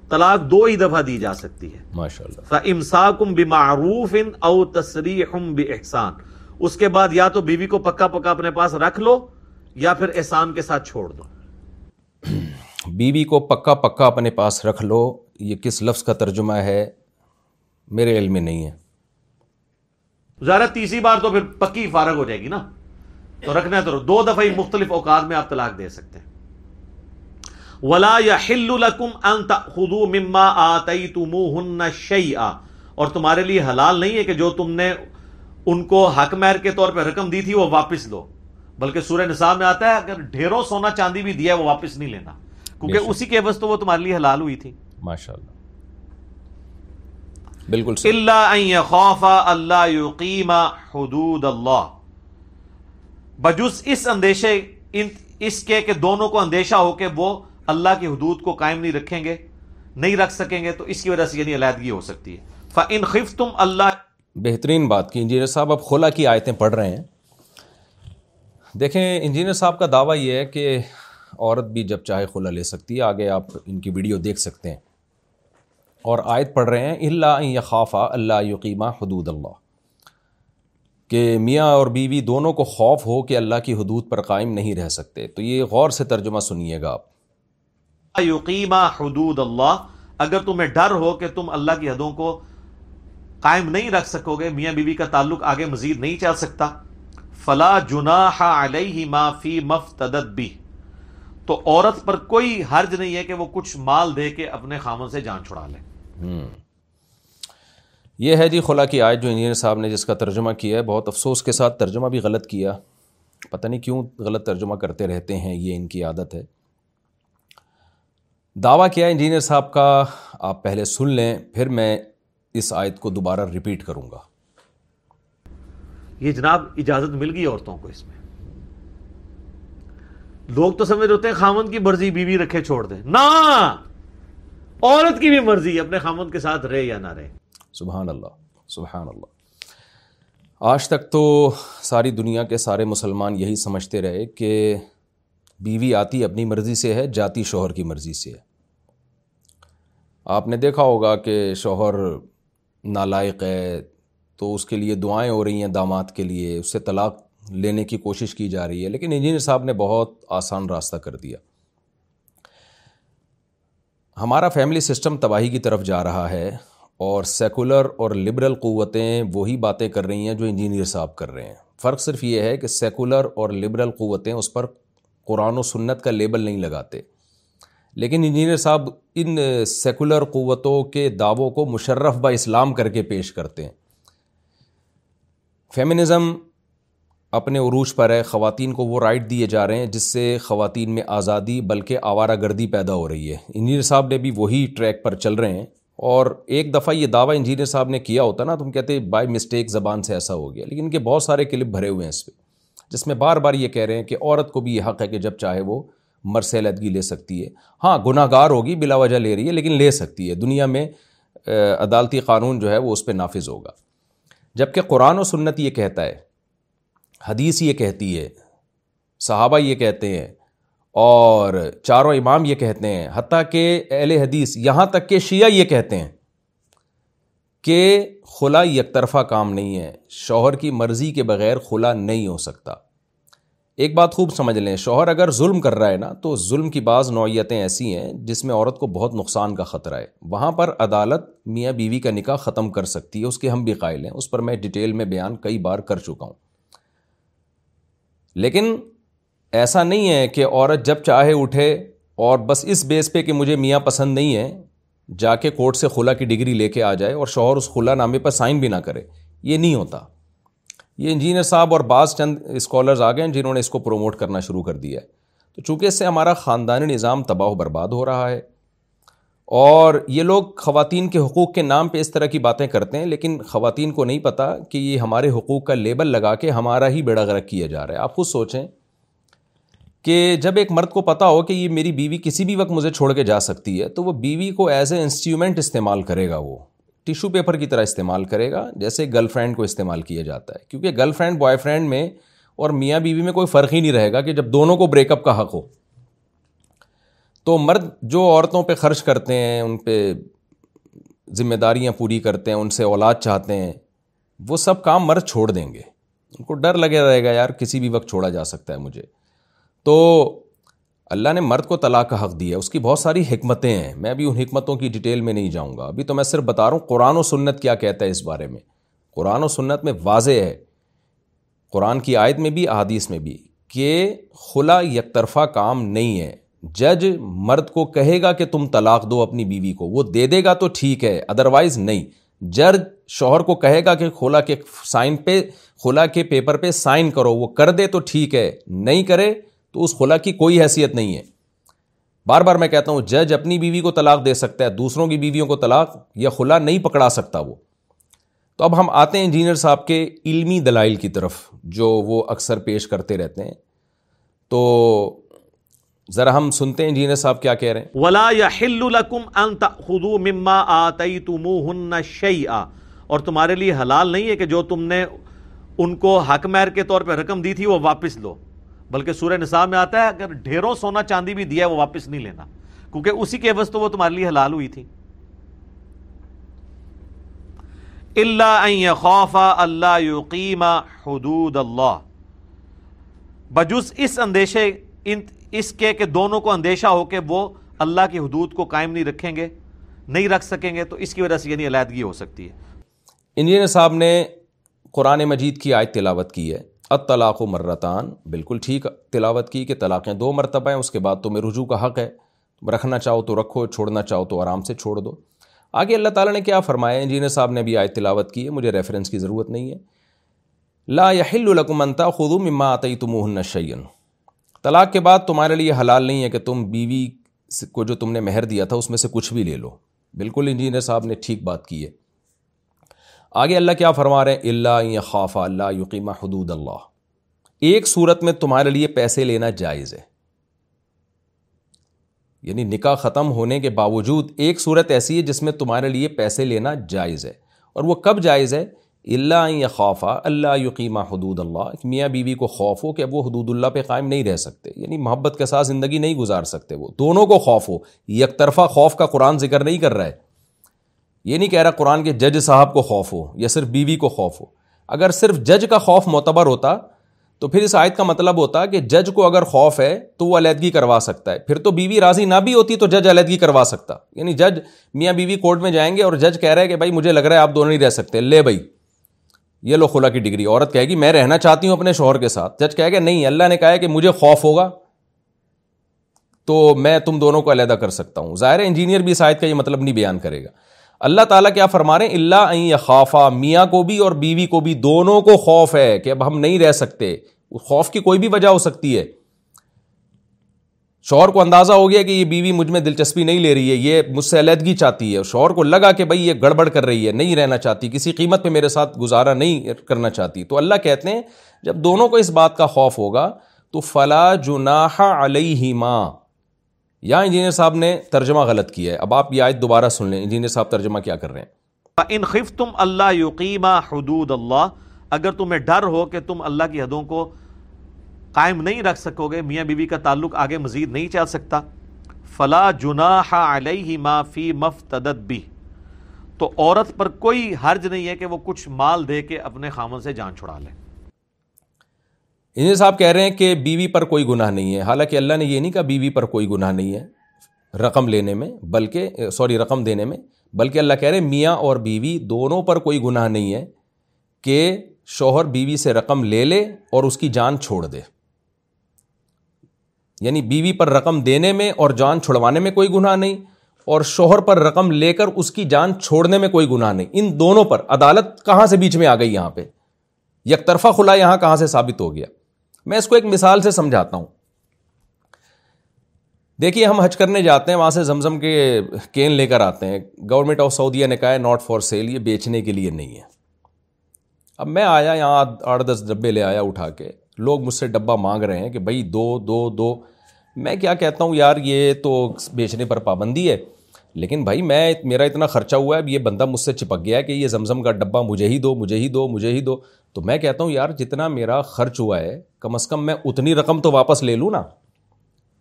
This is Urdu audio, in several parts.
طلاق 2 ہی دفعہ دی جا سکتی ہے. ماشاءاللہ. فَإِمْسَاكُمْ بِمَعْرُوفٍ أَوْ تَسْرِيحٌ بِإِحْسَان. اس کے بعد یا تو بیوی کو پکا پکا اپنے پاس رکھ لو یا پھر احسان کے ساتھ چھوڑ دو. بیوی کو پکا پکا اپنے پاس رکھ لو، یہ کس لفظ کا ترجمہ ہے میرے علم میں نہیں ہے. ظاہر 30 بار تو پھر پکی فارغ ہو جائے گی نا، تو رکھنا ہے تو 2 دفعہ ہی مختلف اوقات میں آپ طلاق دے سکتے ہیں. وَلَا يَحِلُّ لَكُمْ أَن تَأْخُذُوا مِمَّا آتَيْتُمُوهُنَّ شَيْئًا. اور تمہارے لیے حلال نہیں ہے کہ جو تم نے ان کو حق مہر کے طور پہ رقم دی تھی وہ واپس لو، بلکہ سورہ نساء میں آتا ہے اگر ڈھیروں سونا چاندی بھی دیا ہے وہ واپس نہیں لینا، کیونکہ اسی کے عوض تو وہ تمہارے لیے حلال ہوئی تھی. ماشاءاللہ بالکل صحیح. الا ان يخافا الا يقيما حدود اللہ. بجز اس اندیشے اس کے کہ دونوں کو اندیشہ ہو کہ وہ اللہ کی حدود کو قائم نہیں رکھیں گے، نہیں رکھ سکیں گے، تو اس کی وجہ سے یعنی علیحدگی ہو سکتی ہے. فَإِنْ خِفْتُمْ اللہ. بہترین بات کی انجینئر صاحب. اب خلا کی آیتیں پڑھ رہے ہیں. دیکھیں انجینئر صاحب کا دعویٰ یہ ہے کہ عورت بھی جب چاہے خلا لے سکتی ہے. آگے آپ ان کی ویڈیو دیکھ سکتے ہیں. اور آیت پڑھ رہے ہیں الا ان یخافا اللہ یقیما حدود اللہ، کہ میاں اور بیوی دونوں کو خوف ہو کہ اللہ کی حدود پر قائم نہیں رہ سکتے. تو یہ غور سے ترجمہ سنیے گا آپ. یقیما حدود اللہ، اگر تمہیں ڈر ہو کہ تم اللہ کی حدوں کو قائم نہیں رکھ سکو گے، میاں بیوی کا تعلق آگے مزید نہیں چل سکتا. فلا جناح علیہما فی مفتدت بہ، تو عورت پر کوئی حرج نہیں ہے کہ وہ کچھ مال دے کے اپنے خامن سے جان چھڑا لے. یہ ہے جی خلا کی آیت جو انجینئر صاحب نے جس کا ترجمہ کیا ہے. بہت افسوس کے ساتھ ترجمہ بھی غلط کیا. پتہ نہیں کیوں غلط ترجمہ کرتے رہتے ہیں، یہ ان کی عادت ہے. دعویٰ کیا ہے انجینئر صاحب کا، آپ پہلے سن لیں پھر میں اس آیت کو دوبارہ ریپیٹ کروں گا. یہ جناب اجازت مل گئی عورتوں کو اس میں. لوگ تو سمجھ ہوتے ہیں خامن کی مرضی بیوی رکھے چھوڑ دیں، نہ، عورت کی بھی مرضی اپنے خامن کے ساتھ رہے یا نہ رہے. سبحان اللہ سبحان اللہ. آج تک تو ساری دنیا کے سارے مسلمان یہی سمجھتے رہے کہ بیوی آتی اپنی مرضی سے ہے، جاتی شوہر کی مرضی سے ہے. آپ نے دیکھا ہوگا کہ شوہر نالائق ہے تو اس کے لیے دعائیں ہو رہی ہیں داماد کے لیے، اس سے طلاق لینے کی کوشش کی جا رہی ہے. لیکن انجینئر صاحب نے بہت آسان راستہ کر دیا. ہمارا فیملی سسٹم تباہی کی طرف جا رہا ہے اور سیکولر اور لبرل قوتیں وہی باتیں کر رہی ہیں جو انجینئر صاحب کر رہے ہیں. فرق صرف یہ ہے کہ سیکولر اور لبرل قوتیں اس پر قرآن و سنت کا لیبل نہیں لگاتے، لیکن انجینئر صاحب ان سیکولر قوتوں کے دعووں کو مشرف با اسلام کر کے پیش کرتے ہیں. فیمنزم اپنے عروج پر ہے، خواتین کو وہ رائٹ دیے جا رہے ہیں جس سے خواتین میں آزادی بلکہ آوارہ گردی پیدا ہو رہی ہے. انجینئر صاحب نے بھی وہی ٹریک پر چل رہے ہیں. اور ایک دفعہ یہ دعویٰ انجینئر صاحب نے کیا ہوتا نا، تم کہتے بائی مسٹیک زبان سے ایسا ہو گیا، لیکن ان کے بہت سارے کلپ بھرے ہوئے ہیں اس پہ، جس میں بار بار یہ کہہ رہے ہیں کہ عورت کو بھی یہ حق ہے کہ جب چاہے وہ مرد سے علیحدگی لے سکتی ہے. ہاں گناہ گار ہوگی، بلا وجہ لے رہی ہے، لیکن لے سکتی ہے. دنیا میں عدالتی قانون جو ہے وہ اس پہ نافذ ہوگا. جبکہ قرآن و سنت یہ کہتا ہے، حدیث یہ کہتی ہے، صحابہ یہ کہتے ہیں، اور چاروں امام یہ کہتے ہیں، حتیٰ کہ اہل حدیث یہاں تک کہ شیعہ یہ کہتے ہیں کہ خلا یک طرفہ کام نہیں ہے، شوہر کی مرضی کے بغیر خلا نہیں ہو سکتا. ایک بات خوب سمجھ لیں، شوہر اگر ظلم کر رہا ہے نا تو ظلم کی بعض نوعیتیں ایسی ہیں جس میں عورت کو بہت نقصان کا خطرہ ہے. وہاں پر عدالت میاں بیوی کا نکاح ختم کر سکتی ہے، اس کے ہم بھی قائل ہیں، اس پر میں ڈیٹیل میں بیان کئی بار کر چکا ہوں. لیکن ایسا نہیں ہے کہ عورت جب چاہے اٹھے اور بس اس بیس پہ کہ مجھے میاں پسند نہیں ہے جا کے کورٹ سے خلا کی ڈگری لے کے آ جائے اور شوہر اس خلا نامے پر سائن بھی نہ کرے. یہ نہیں ہوتا. یہ انجینئر صاحب اور بعض چند اسکالرز آ گئے ہیں جنہوں نے اس کو پروموٹ کرنا شروع کر دیا ہے. تو چونکہ اس سے ہمارا خاندانی نظام تباہ و برباد ہو رہا ہے، اور یہ لوگ خواتین کے حقوق کے نام پہ اس طرح کی باتیں کرتے ہیں، لیکن خواتین کو نہیں پتہ کہ یہ ہمارے حقوق کا لیبل لگا کے ہمارا ہی بیڑا غرق کیا جا رہا ہے. آپ خود سوچیں کہ جب ایک مرد کو پتہ ہو کہ یہ میری بیوی کسی بھی وقت مجھے چھوڑ کے جا سکتی ہے تو وہ بیوی کو ایز اے انسٹرومنٹ استعمال کرے گا، وہ ٹیشو پیپر کی طرح استعمال کرے گا جیسے گرل فرینڈ کو استعمال کیا جاتا ہے. کیونکہ گرل فرینڈ بوائے فرینڈ میں اور میاں بیوی میں کوئی فرق ہی نہیں رہے گا کہ جب دونوں کو بریک اپ کا حق ہو. تو مرد جو عورتوں پہ خرچ کرتے ہیں، ان پہ ذمہ داریاں پوری کرتے ہیں، ان سے اولاد چاہتے ہیں، وہ سب کام مرد چھوڑ دیں گے. ان کو ڈر لگے رہے گا یار کسی بھی وقت چھوڑا جا سکتا ہے مجھے. تو اللہ نے مرد کو طلاق کا حق دیا، اس کی بہت ساری حکمتیں ہیں، میں بھی ان حکمتوں کی ڈیٹیل میں نہیں جاؤں گا. ابھی تو میں صرف بتا رہا ہوں قرآن و سنت کیا کہتا ہے اس بارے میں. قرآن و سنت میں واضح ہے، قرآن کی آیت میں بھی احادیث میں بھی، کہ خلا یک طرفہ کام نہیں ہے. جج مرد کو کہے گا کہ تم طلاق دو اپنی بیوی کو، وہ دے دے گا تو ٹھیک ہے، ادروائز نہیں. جج شوہر کو کہے گا کہ خلا کے پیپر پہ سائن کرو، وہ کر دے تو ٹھیک ہے، نہیں کرے تو اس خلا کی کوئی حیثیت نہیں ہے. بار بار میں کہتا ہوں جج اپنی بیوی کو طلاق دے سکتا ہے، دوسروں کی بیویوں کو طلاق یا خلا نہیں پکڑا سکتا وہ. تو اب ہم آتے ہیں انجینئر صاحب کے علمی دلائل کی طرف جو وہ اکثر پیش کرتے رہتے ہیں. تو ذرا ہم سنتے ہیں انجینئر صاحب کیا کہہ رہے ہیں. وَلَا يَحِلُّ لَكُمْ أَن تَأْخُذُوا مِمَّا آتَيْتُمُوهُنَّ شَيْئًا، اور تمہارے لیے حلال نہیں ہے کہ جو تم نے ان کو حق مہر کے طور پہ رقم دی تھی وہ واپس لو. بلکہ سورہ نساء میں آتا ہے اگر ڈھیروں سونا چاندی بھی دیا ہے وہ واپس نہیں لینا، کیونکہ اسی کے عوض تو وہ تمہارے لیے حلال ہوئی تھی. إِلَّا أَن يَخَافَا أَلَّا يُقِيمَ حُدُودَ اللَّهِ، بجز اس اندیشے اس کے کہ دونوں کو اندیشہ ہو کہ وہ اللہ کی حدود کو قائم نہیں رکھیں گے، نہیں رکھ سکیں گے، تو اس کی وجہ سے یعنی علیحدگی ہو سکتی ہے. انجینئر صاحب نے قرآن مجید کی آیت تلاوت کی ہے، الطلاق مرتان، بالکل ٹھیک تلاوت کی کہ طلاقیں 2 مرتبہ ہیں، اس کے بعد تمہیں رجوع کا حق ہے، رکھنا چاہو تو رکھو، چھوڑنا چاہو تو آرام سے چھوڑ دو. آگے اللہ تعالیٰ نے کیا فرمایا، انجینئر صاحب نے بھی آیت تلاوت کی ہے، مجھے ریفرنس کی ضرورت نہیں ہے. لا یحل لکم ان تاخذوا مما آتیتموہن شیئا، طلاق کے بعد تمہارے لیے حلال نہیں ہے کہ تم بیوی کو جو تم نے مہر دیا تھا اس میں سے کچھ بھی لے لو. بالکل انجینئر صاحب نے ٹھیک بات کی ہے. آگے اللہ کیا فرما رہے ہیں، الا ان یخافا الا یقیما حدود اللہ، ایک صورت میں تمہارے لیے پیسے لینا جائز ہے. یعنی نکاح ختم ہونے کے باوجود ایک صورت ایسی ہے جس میں تمہارے لیے پیسے لینا جائز ہے. اور وہ کب جائز ہے، الا ان یخافا الا یقیما حدود اللہ، میاں بیوی کو خوف ہو کہ اب وہ حدود اللہ پہ قائم نہیں رہ سکتے، یعنی محبت کے ساتھ زندگی نہیں گزار سکتے، وہ دونوں کو خوف ہو. یک طرفہ خوف کا قرآن ذکر نہیں کر رہا ہے، یہ نہیں کہہ رہا قرآن کے جج صاحب کو خوف ہو یا صرف بیوی کو خوف ہو. اگر صرف جج کا خوف معتبر ہوتا تو پھر اس آیت کا مطلب ہوتا کہ جج کو اگر خوف ہے تو وہ علیحدگی کروا سکتا ہے، پھر تو بیوی راضی نہ بھی ہوتی تو جج علیحدگی کروا سکتا. یعنی جج میاں بیوی کورٹ میں جائیں گے اور جج کہہ رہا ہے کہ بھائی مجھے لگ رہا ہے آپ دونوں نہیں رہ سکتے، لے بھائی یہ لو خلا کی ڈگری. عورت کہے گی میں رہنا چاہتی ہوں اپنے شوہر کے ساتھ، جج کہے گا نہیں اللہ نے کہا ہے کہ مجھے خوف ہوگا تو میں تم دونوں کو علیحدہ کر سکتا ہوں. ظاہر انجینئر بھی اس آیت کا یہ مطلب نہیں بیان کرے گا. اللہ تعالیٰ کیا فرما رہے ہیں، الا ان یخافا، میاں کو بھی اور بیوی کو بھی دونوں کو خوف ہے کہ اب ہم نہیں رہ سکتے. خوف کی کوئی بھی وجہ ہو سکتی ہے. شوہر کو اندازہ ہو گیا کہ یہ بیوی مجھ میں دلچسپی نہیں لے رہی ہے، یہ مجھ سے علیحدگی چاہتی ہے، شوہر کو لگا کہ بھائی یہ گڑبڑ کر رہی ہے، نہیں رہنا چاہتی، کسی قیمت پہ میرے ساتھ گزارا نہیں کرنا چاہتی. تو اللہ کہتے ہیں جب دونوں کو اس بات کا خوف ہوگا تو فلا جناح علیہما. یہاں انجینئر صاحب نے ترجمہ غلط کیا ہے، اب آپ یہ آیت دوبارہ سن لیں انجینئر صاحب ترجمہ کیا کر رہے ہیں. فَإِنْ خِفْتُمْ أَلَّا يُقِيمَا حُدُودَ اللَّهِ، اگر تمہیں ڈر ہو کہ تم اللہ کی حدوں کو قائم نہیں رکھ سکو گے، میاں بیوی کا تعلق آگے مزید نہیں چل سکتا، فلا جناح علیہما فی ما افتدت بہ، تو عورت پر کوئی حرج نہیں ہے کہ وہ کچھ مال دے کے اپنے خامن سے جان چھڑا لے. انجینئر صاحب کہہ رہے ہیں کہ بیوی پر کوئی گناہ نہیں ہے، حالانکہ اللہ نے یہ نہیں کہا بیوی پر کوئی گناہ نہیں ہے رقم لینے میں، رقم دینے میں، بلکہ اللہ کہہ رہے ہیں میاں اور بیوی دونوں پر کوئی گناہ نہیں ہے کہ شوہر بیوی سے رقم لے لے اور اس کی جان چھوڑ دے. یعنی بیوی پر رقم دینے میں اور جان چھڑوانے میں کوئی گناہ نہیں، اور شوہر پر رقم لے کر اس کی جان چھوڑنے میں کوئی گناہ نہیں. ان دونوں پر عدالت کہاں سے بیچ میں آ گئی، یہاں پہ یک طرفہ خلا یہاں کہاں سے ثابت ہو گیا. میں اس کو ایک مثال سے سمجھاتا ہوں. دیکھیے ہم حج کرنے جاتے ہیں، وہاں سے زمزم کے کین لے کر آتے ہیں، گورنمنٹ آف سعودیہ نے کہا ہے ناٹ فار سیل، یہ بیچنے کے لیے نہیں ہے. اب میں آیا یہاں 8-10 ڈبے لے آیا اٹھا کے، لوگ مجھ سے ڈبہ مانگ رہے ہیں کہ بھائی دو. میں کیا کہتا ہوں یار یہ تو بیچنے پر پابندی ہے، لیکن بھائی میرا اتنا خرچہ ہوا ہے، اب یہ بندہ مجھ سے چپک گیا ہے کہ یہ زمزم کا ڈبہ مجھے ہی دو. تو میں کہتا ہوں یار جتنا میرا خرچ ہوا ہے کم از کم میں اتنی رقم تو واپس لے لوں نا.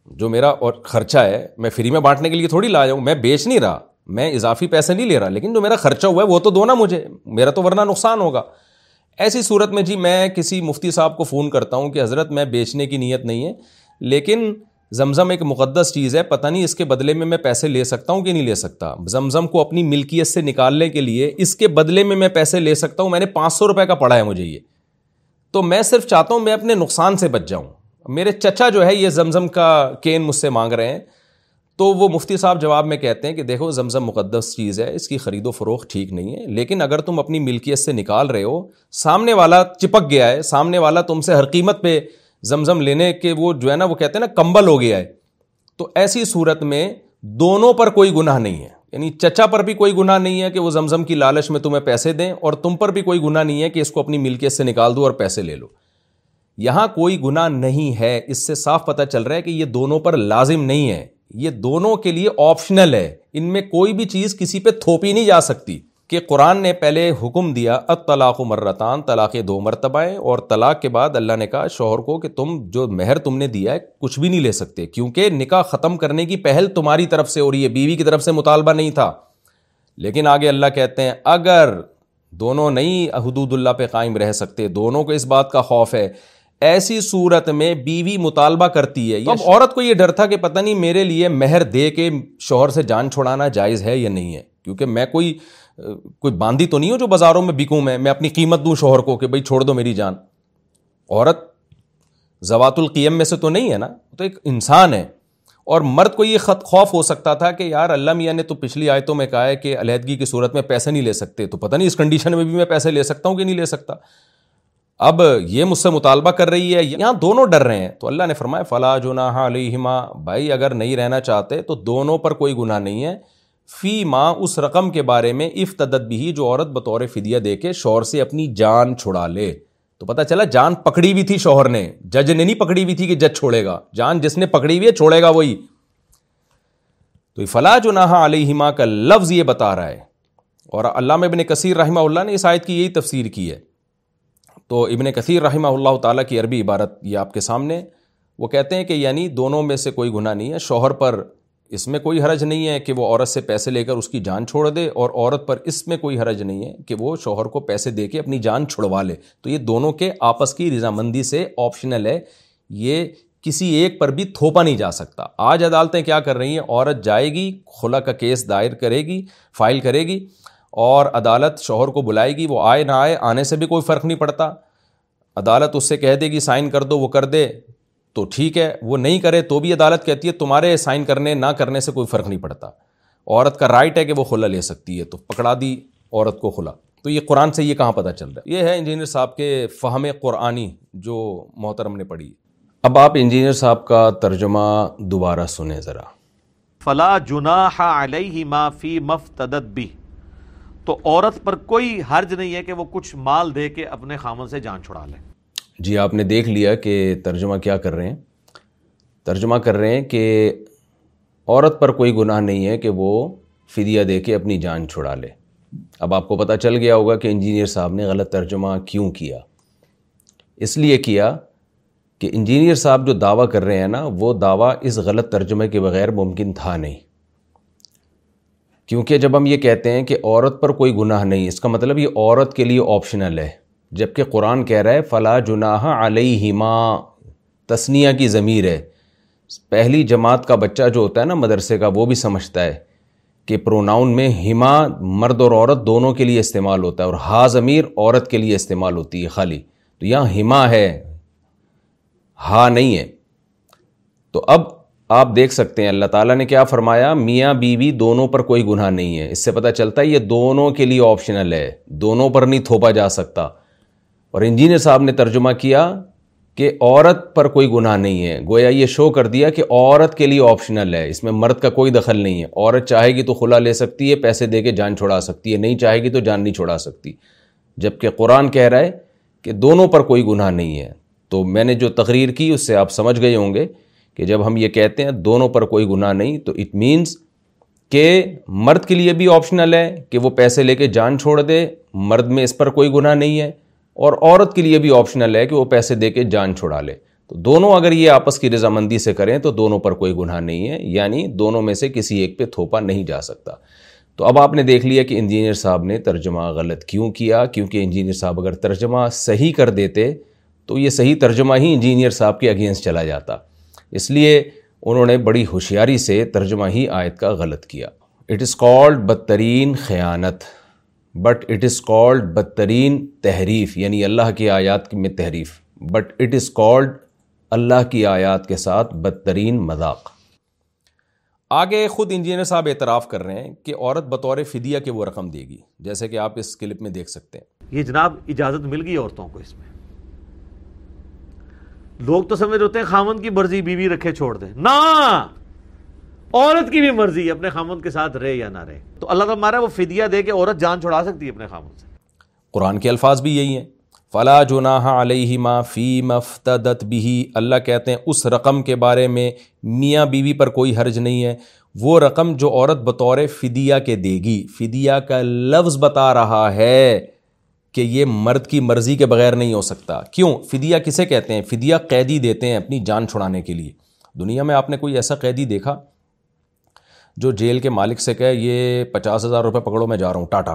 جو میرا اور خرچہ ہے میں فری میں بانٹنے کے لیے تھوڑی لا جاؤں, میں بیچ نہیں رہا, میں اضافی پیسے نہیں لے رہا, لیکن جو میرا خرچہ ہوا ہے وہ تو دو نا مجھے, میرا تو ورنہ نقصان ہوگا. ایسی صورت میں جی میں کسی مفتی صاحب کو فون کرتا ہوں کہ حضرت میں بیچنے کی نیت نہیں ہے, لیکن زمزم ایک مقدس چیز ہے, پتہ نہیں اس کے بدلے میں پیسے لے سکتا ہوں کہ نہیں لے سکتا. زمزم کو اپنی ملکیت سے نکالنے کے لیے اس کے بدلے میں پیسے لے سکتا ہوں. میں نے 500 روپے کا پڑا ہے مجھے یہ, تو میں صرف چاہتا ہوں میں اپنے نقصان سے بچ جاؤں. میرے چچا جو ہے یہ زمزم کا کین مجھ سے مانگ رہے ہیں, تو وہ مفتی صاحب جواب میں کہتے ہیں کہ دیکھو زمزم مقدس چیز ہے, اس کی خرید و فروخت ٹھیک نہیں ہے, لیکن اگر تم اپنی ملکیت سے نکال رہے ہو, سامنے والا چپک گیا ہے, سامنے والا تم سے ہر قیمت پہ زمزم لینے کے وہ جو ہے نا وہ کہتے ہیں نا کمبل ہو گیا ہے, تو ایسی صورت میں دونوں پر کوئی گناہ نہیں ہے. یعنی چچا پر بھی کوئی گناہ نہیں ہے کہ وہ زمزم کی لالچ میں تمہیں پیسے دیں, اور تم پر بھی کوئی گناہ نہیں ہے کہ اس کو اپنی ملکیت سے نکال دو اور پیسے لے لو. یہاں کوئی گناہ نہیں ہے. اس سے صاف پتہ چل رہا ہے کہ یہ دونوں پر لازم نہیں ہے, یہ دونوں کے لیے آپشنل ہے. ان میں کوئی بھی چیز کسی پہ تھوپی نہیں جا سکتی. کہ قرآن نے پہلے حکم دیا الطلاق مرتان, طلاق 2 مرتبہ ہے, اور طلاق کے بعد اللہ نے کہا شوہر کو کہ تم جو مہر تم نے دیا ہے کچھ بھی نہیں لے سکتے, کیونکہ نکاح ختم کرنے کی پہل تمہاری طرف سے ہو رہی ہے, بیوی کی طرف سے مطالبہ نہیں تھا. لیکن آگے اللہ کہتے ہیں اگر دونوں نہیں حدود اللہ پہ قائم رہ سکتے, دونوں کو اس بات کا خوف ہے, ایسی صورت میں بیوی مطالبہ کرتی ہے. اب عورت کو یہ ڈر تھا کہ پتہ نہیں میرے لیے مہر دے کے شوہر سے جان چھڑانا جائز ہے یا نہیں ہے, کیونکہ میں کوئی باندھی تو نہیں ہوں جو بازاروں میں بکوں, میں اپنی قیمت دوں شوہر کو کہ بھئی چھوڑ دو میری جان. عورت ذوات القیم میں سے تو نہیں ہے نا, تو ایک انسان ہے. اور مرد کو یہ خوف ہو سکتا تھا کہ یار اللہ میاں نے تو پچھلی آیتوں میں کہا ہے کہ علیحدگی کی صورت میں پیسے نہیں لے سکتے, تو پتہ نہیں اس کنڈیشن میں بھی میں پیسے لے سکتا ہوں کہ نہیں لے سکتا. اب یہ مجھ سے مطالبہ کر رہی ہے, یہاں دونوں ڈر رہے ہیں. تو اللہ نے فرمایا فلا جناح علیہما, بھائی اگر نہیں رہنا چاہتے تو دونوں پر کوئی گناہ نہیں ہے. فی ما, اس رقم کے بارے میں افتدت بھی, جو عورت بطور فدیہ دے کے شوہر سے اپنی جان چھڑا لے. تو پتہ چلا جان پکڑی ہوئی تھی شوہر نے, جج نے نہیں پکڑی ہوئی تھی کہ جج چھوڑے گا, جان جس نے پکڑی ہوئی ہے چھوڑے گا وہی. تو فلا جناح علیہما کا لفظ یہ بتا رہا ہے. اور علامہ ابن کثیر رحمہ اللہ نے اس آیت کی یہی تفسیر کی ہے. تو ابن کثیر رحمہ اللہ تعالیٰ کی عربی عبارت یہ آپ کے سامنے, وہ کہتے ہیں کہ یعنی دونوں میں سے کوئی گناہ نہیں ہے. شوہر پر اس میں کوئی حرج نہیں ہے کہ وہ عورت سے پیسے لے کر اس کی جان چھوڑ دے, اور عورت پر اس میں کوئی حرج نہیں ہے کہ وہ شوہر کو پیسے دے کے اپنی جان چھڑوا لے. تو یہ دونوں کے آپس کی رضامندی سے آپشنل ہے, یہ کسی ایک پر بھی تھوپا نہیں جا سکتا. آج عدالتیں کیا کر رہی ہیں, عورت جائے گی خلا کا کیس دائر کرے گی, فائل کرے گی, اور عدالت شوہر کو بلائے گی, وہ آئے نہ آئے, آنے سے بھی کوئی فرق نہیں پڑتا. عدالت اس سے کہہ دے گی سائن کر دو, وہ کر دے تو ٹھیک ہے, وہ نہیں کرے تو بھی عدالت کہتی ہے تمہارے سائن کرنے نہ کرنے سے کوئی فرق نہیں پڑتا. عورت کا رائٹ ہے کہ وہ خلا لے سکتی ہے, تو پکڑا دی عورت کو خلا. تو یہ قرآن سے یہ کہاں پتہ چل رہا ہے؟ یہ ہے انجینئر صاحب کے فہم قرآنی جو محترم نے پڑھی. اب آپ انجینئر صاحب کا ترجمہ دوبارہ سنیں ذرا. فلا جناح علیہما فی مفتدت بہ, تو عورت پر کوئی حرج نہیں ہے کہ وہ کچھ مال دے کے اپنے خامن سے جان چھڑا لے. جی آپ نے دیکھ لیا کہ ترجمہ کیا کر رہے ہیں, ترجمہ کر رہے ہیں کہ عورت پر کوئی گناہ نہیں ہے کہ وہ فدیہ دے کے اپنی جان چھڑا لے. اب آپ کو پتہ چل گیا ہوگا کہ انجینئر صاحب نے غلط ترجمہ کیوں کیا. اس لیے کیا کہ انجینئر صاحب جو دعویٰ کر رہے ہیں نا, وہ دعویٰ اس غلط ترجمے کے بغیر ممکن تھا نہیں. کیونکہ جب ہم یہ کہتے ہیں کہ عورت پر کوئی گناہ نہیں, اس کا مطلب یہ عورت کے لیے آپشنل ہے, جبکہ قرآن کہہ رہا ہے فلا جناح علیہما, تثنیہ کی ضمیر ہے. پہلی جماعت کا بچہ جو ہوتا ہے نا مدرسے کا, وہ بھی سمجھتا ہے کہ پروناؤن میں ہما مرد اور عورت دونوں کے لیے استعمال ہوتا ہے, اور ہا ضمیر عورت کے لیے استعمال ہوتی ہے خالی. تو یہاں ہما ہے, ہا نہیں ہے. تو اب آپ دیکھ سکتے ہیں اللہ تعالیٰ نے کیا فرمایا, میاں بیوی دونوں پر کوئی گناہ نہیں ہے. اس سے پتہ چلتا ہے یہ دونوں کے لیے آپشنل ہے, دونوں پر نہیں تھوپا جا سکتا. اور انجینئر صاحب نے ترجمہ کیا کہ عورت پر کوئی گناہ نہیں ہے, گویا یہ شو کر دیا کہ عورت کے لیے آپشنل ہے, اس میں مرد کا کوئی دخل نہیں ہے. عورت چاہے گی تو خلا لے سکتی ہے, پیسے دے کے جان چھڑا سکتی ہے, نہیں چاہے گی تو جان نہیں چھڑا سکتی. جبکہ قرآن کہہ رہا ہے کہ دونوں پر کوئی گناہ نہیں ہے. تو میں نے جو تقریر کی اس سے آپ سمجھ گئے ہوں گے کہ جب ہم یہ کہتے ہیں دونوں پر کوئی گناہ نہیں, تو اٹ مینز کہ مرد کے لیے بھی آپشنل ہے کہ وہ پیسے لے کے جان چھوڑ دے, مرد میں اس پر کوئی گناہ نہیں ہے, اور عورت کے لیے بھی آپشنل ہے کہ وہ پیسے دے کے جان چھڑا لے. تو دونوں اگر یہ آپس کی رضامندی سے کریں تو دونوں پر کوئی گناہ نہیں ہے، یعنی دونوں میں سے کسی ایک پہ تھوپا نہیں جا سکتا۔ تو اب آپ نے دیکھ لیا کہ انجینئر صاحب نے ترجمہ غلط کیوں کیا، کیونکہ انجینئر صاحب اگر ترجمہ صحیح کر دیتے تو یہ صحیح ترجمہ ہی انجینئر صاحب کے اگینسٹ چلا جاتا، اس لیے انہوں نے بڑی ہوشیاری سے ترجمہ ہی آیت کا غلط کیا۔ اٹ از کالڈ بدترین خیانت، بٹ اٹ از کالڈ بدترین تحریف، یعنی اللہ کی آیات میں تحریف، بٹ اٹ از کالڈ اللہ کی آیات کے ساتھ بدترین مذاق۔ آگے خود انجینئر صاحب اعتراف کر رہے ہیں کہ عورت بطور فدیہ کے وہ رقم دے گی، جیسے کہ آپ اس کلپ میں دیکھ سکتے ہیں۔ یہ جناب اجازت مل گئی عورتوں کو اس میں؟ لوگ تو سمجھ ہوتے ہیں خامند کی مرضی بیوی رکھے چھوڑ دیں، نہ، عورت کی بھی مرضی اپنے خامند کے ساتھ رہے یا نہ رہے۔ تو اللہ تعالیٰ ہمارا وہ فدیہ دے کے عورت جان چھڑا سکتی ہے اپنے خامند سے۔ قرآن کے الفاظ بھی یہی ہیں، فلا جناح علیہما فیما افتدت بہ، اللہ کہتے ہیں اس رقم کے بارے میں میاں بیوی پر کوئی حرج نہیں ہے، وہ رقم جو عورت بطور فدیہ کے دے گی۔ فدیہ کا لفظ بتا رہا ہے کہ یہ مرد کی مرضی کے بغیر نہیں ہو سکتا۔ کیوں؟ فدیہ کسے کہتے ہیں؟ فدیہ قیدی دیتے ہیں اپنی جان چھڑانے کے لیے۔ دنیا میں آپ نے کوئی ایسا قیدی دیکھا جو جیل کے مالک سے کہے یہ 50,000 روپے پکڑو میں جا رہا ہوں ٹاٹا؟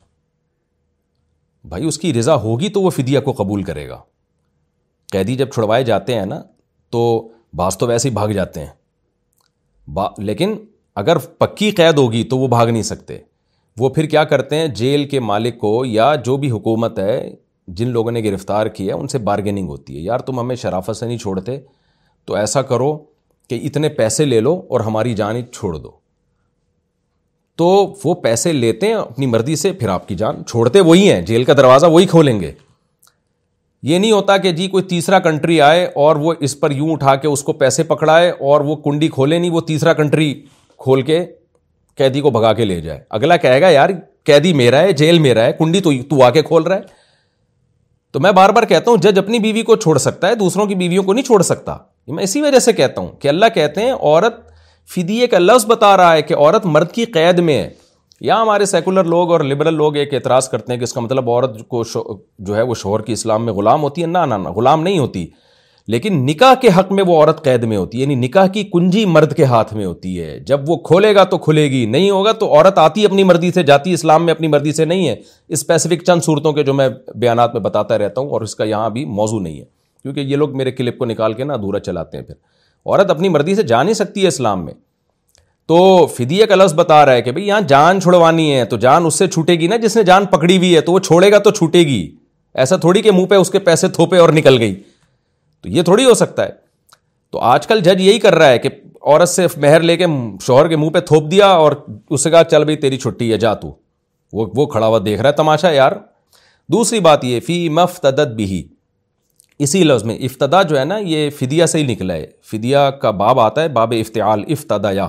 بھائی اس کی رضا ہوگی تو وہ فدیہ کو قبول کرے گا۔ قیدی جب چھڑوائے جاتے ہیں نا تو بعض تو ویسے ہی بھاگ جاتے ہیں، لیکن اگر پکی قید ہوگی تو وہ بھاگ نہیں سکتے۔ وہ پھر کیا کرتے ہیں، جیل کے مالک کو یا جو بھی حکومت ہے جن لوگوں نے گرفتار کیا ان سے بارگیننگ ہوتی ہے، یار تم ہمیں شرافت سے نہیں چھوڑتے تو ایسا کرو کہ اتنے پیسے لے لو اور ہماری جان چھوڑ دو۔ تو وہ پیسے لیتے ہیں اپنی مرضی سے، پھر آپ کی جان چھوڑتے وہی ہیں، جیل کا دروازہ وہی کھولیں گے۔ یہ نہیں ہوتا کہ جی کوئی تیسرا کنٹری آئے اور وہ اس پر یوں اٹھا کے اس کو پیسے پکڑائے اور وہ کنڈی کھولے نہیں، وہ تیسرا کنٹری کھول کے قیدی کو بھگا کے لے جائے۔ اگلا کہے گا یار قیدی میرا ہے، جیل میرا ہے، کنڈی تو آ کے کھول رہا ہے۔ تو میں بار بار کہتا ہوں جج اپنی بیوی کو چھوڑ سکتا ہے، دوسروں کی بیویوں کو نہیں چھوڑ سکتا۔ میں اسی وجہ سے کہتا ہوں کہ اللہ کہتے ہیں عورت، فدیے کا لفظ بتا رہا ہے کہ عورت مرد کی قید میں ہے۔ یا ہمارے سیکولر لوگ اور لبرل لوگ ایک اعتراض کرتے ہیں کہ اس کا مطلب عورت کو جو ہے وہ شوہر کی اسلام میں غلام ہوتی ہے۔ نہ، غلام نہیں ہوتی، لیکن نکاح کے حق میں وہ عورت قید میں ہوتی ہے، یعنی نکاح کی کنجی مرد کے ہاتھ میں ہوتی ہے۔ جب وہ کھولے گا تو کھلے گی، نہیں ہوگا تو عورت آتی اپنی مرضی سے، جاتی اسلام میں اپنی مرضی سے نہیں ہے۔ اسپیسیفک چند صورتوں کے جو میں بیانات میں بتاتا رہتا ہوں، اور اس کا یہاں بھی موضوع نہیں ہے کیونکہ یہ لوگ میرے کلپ کو نکال کے نا ادھورا چلاتے ہیں۔ پھر عورت اپنی مرضی سے جا نہیں سکتی ہے اسلام میں۔ تو فدیہ کا لفظ بتا رہا ہے کہ بھئی یہاں جان چھڑوانی ہے تو جان اس سے چھوٹے گی نا جس نے جان پکڑی ہوئی ہے، تو وہ چھوڑے گا تو چھوٹے گی، ایسا تھوڑی کہ منہ پہ اس کے پیسے تھوپے اور نکل گئی، تو یہ تھوڑی ہو سکتا ہے۔ تو آج کل جج یہی کر رہا ہے کہ عورت سے مہر لے کے شوہر کے منہ پہ تھوپ دیا اور اس سے کہا چل بھئی تیری چھٹی ہے، جا تو۔ وہ کھڑا ہوا دیکھ رہا ہے تماشا یار۔ دوسری بات یہ فی مفتدت بھی، اسی لفظ میں افتدا جو ہے نا یہ فدیہ سے ہی نکلا ہے، فدیہ کا باب آتا ہے باب افتعال، افتدایا۔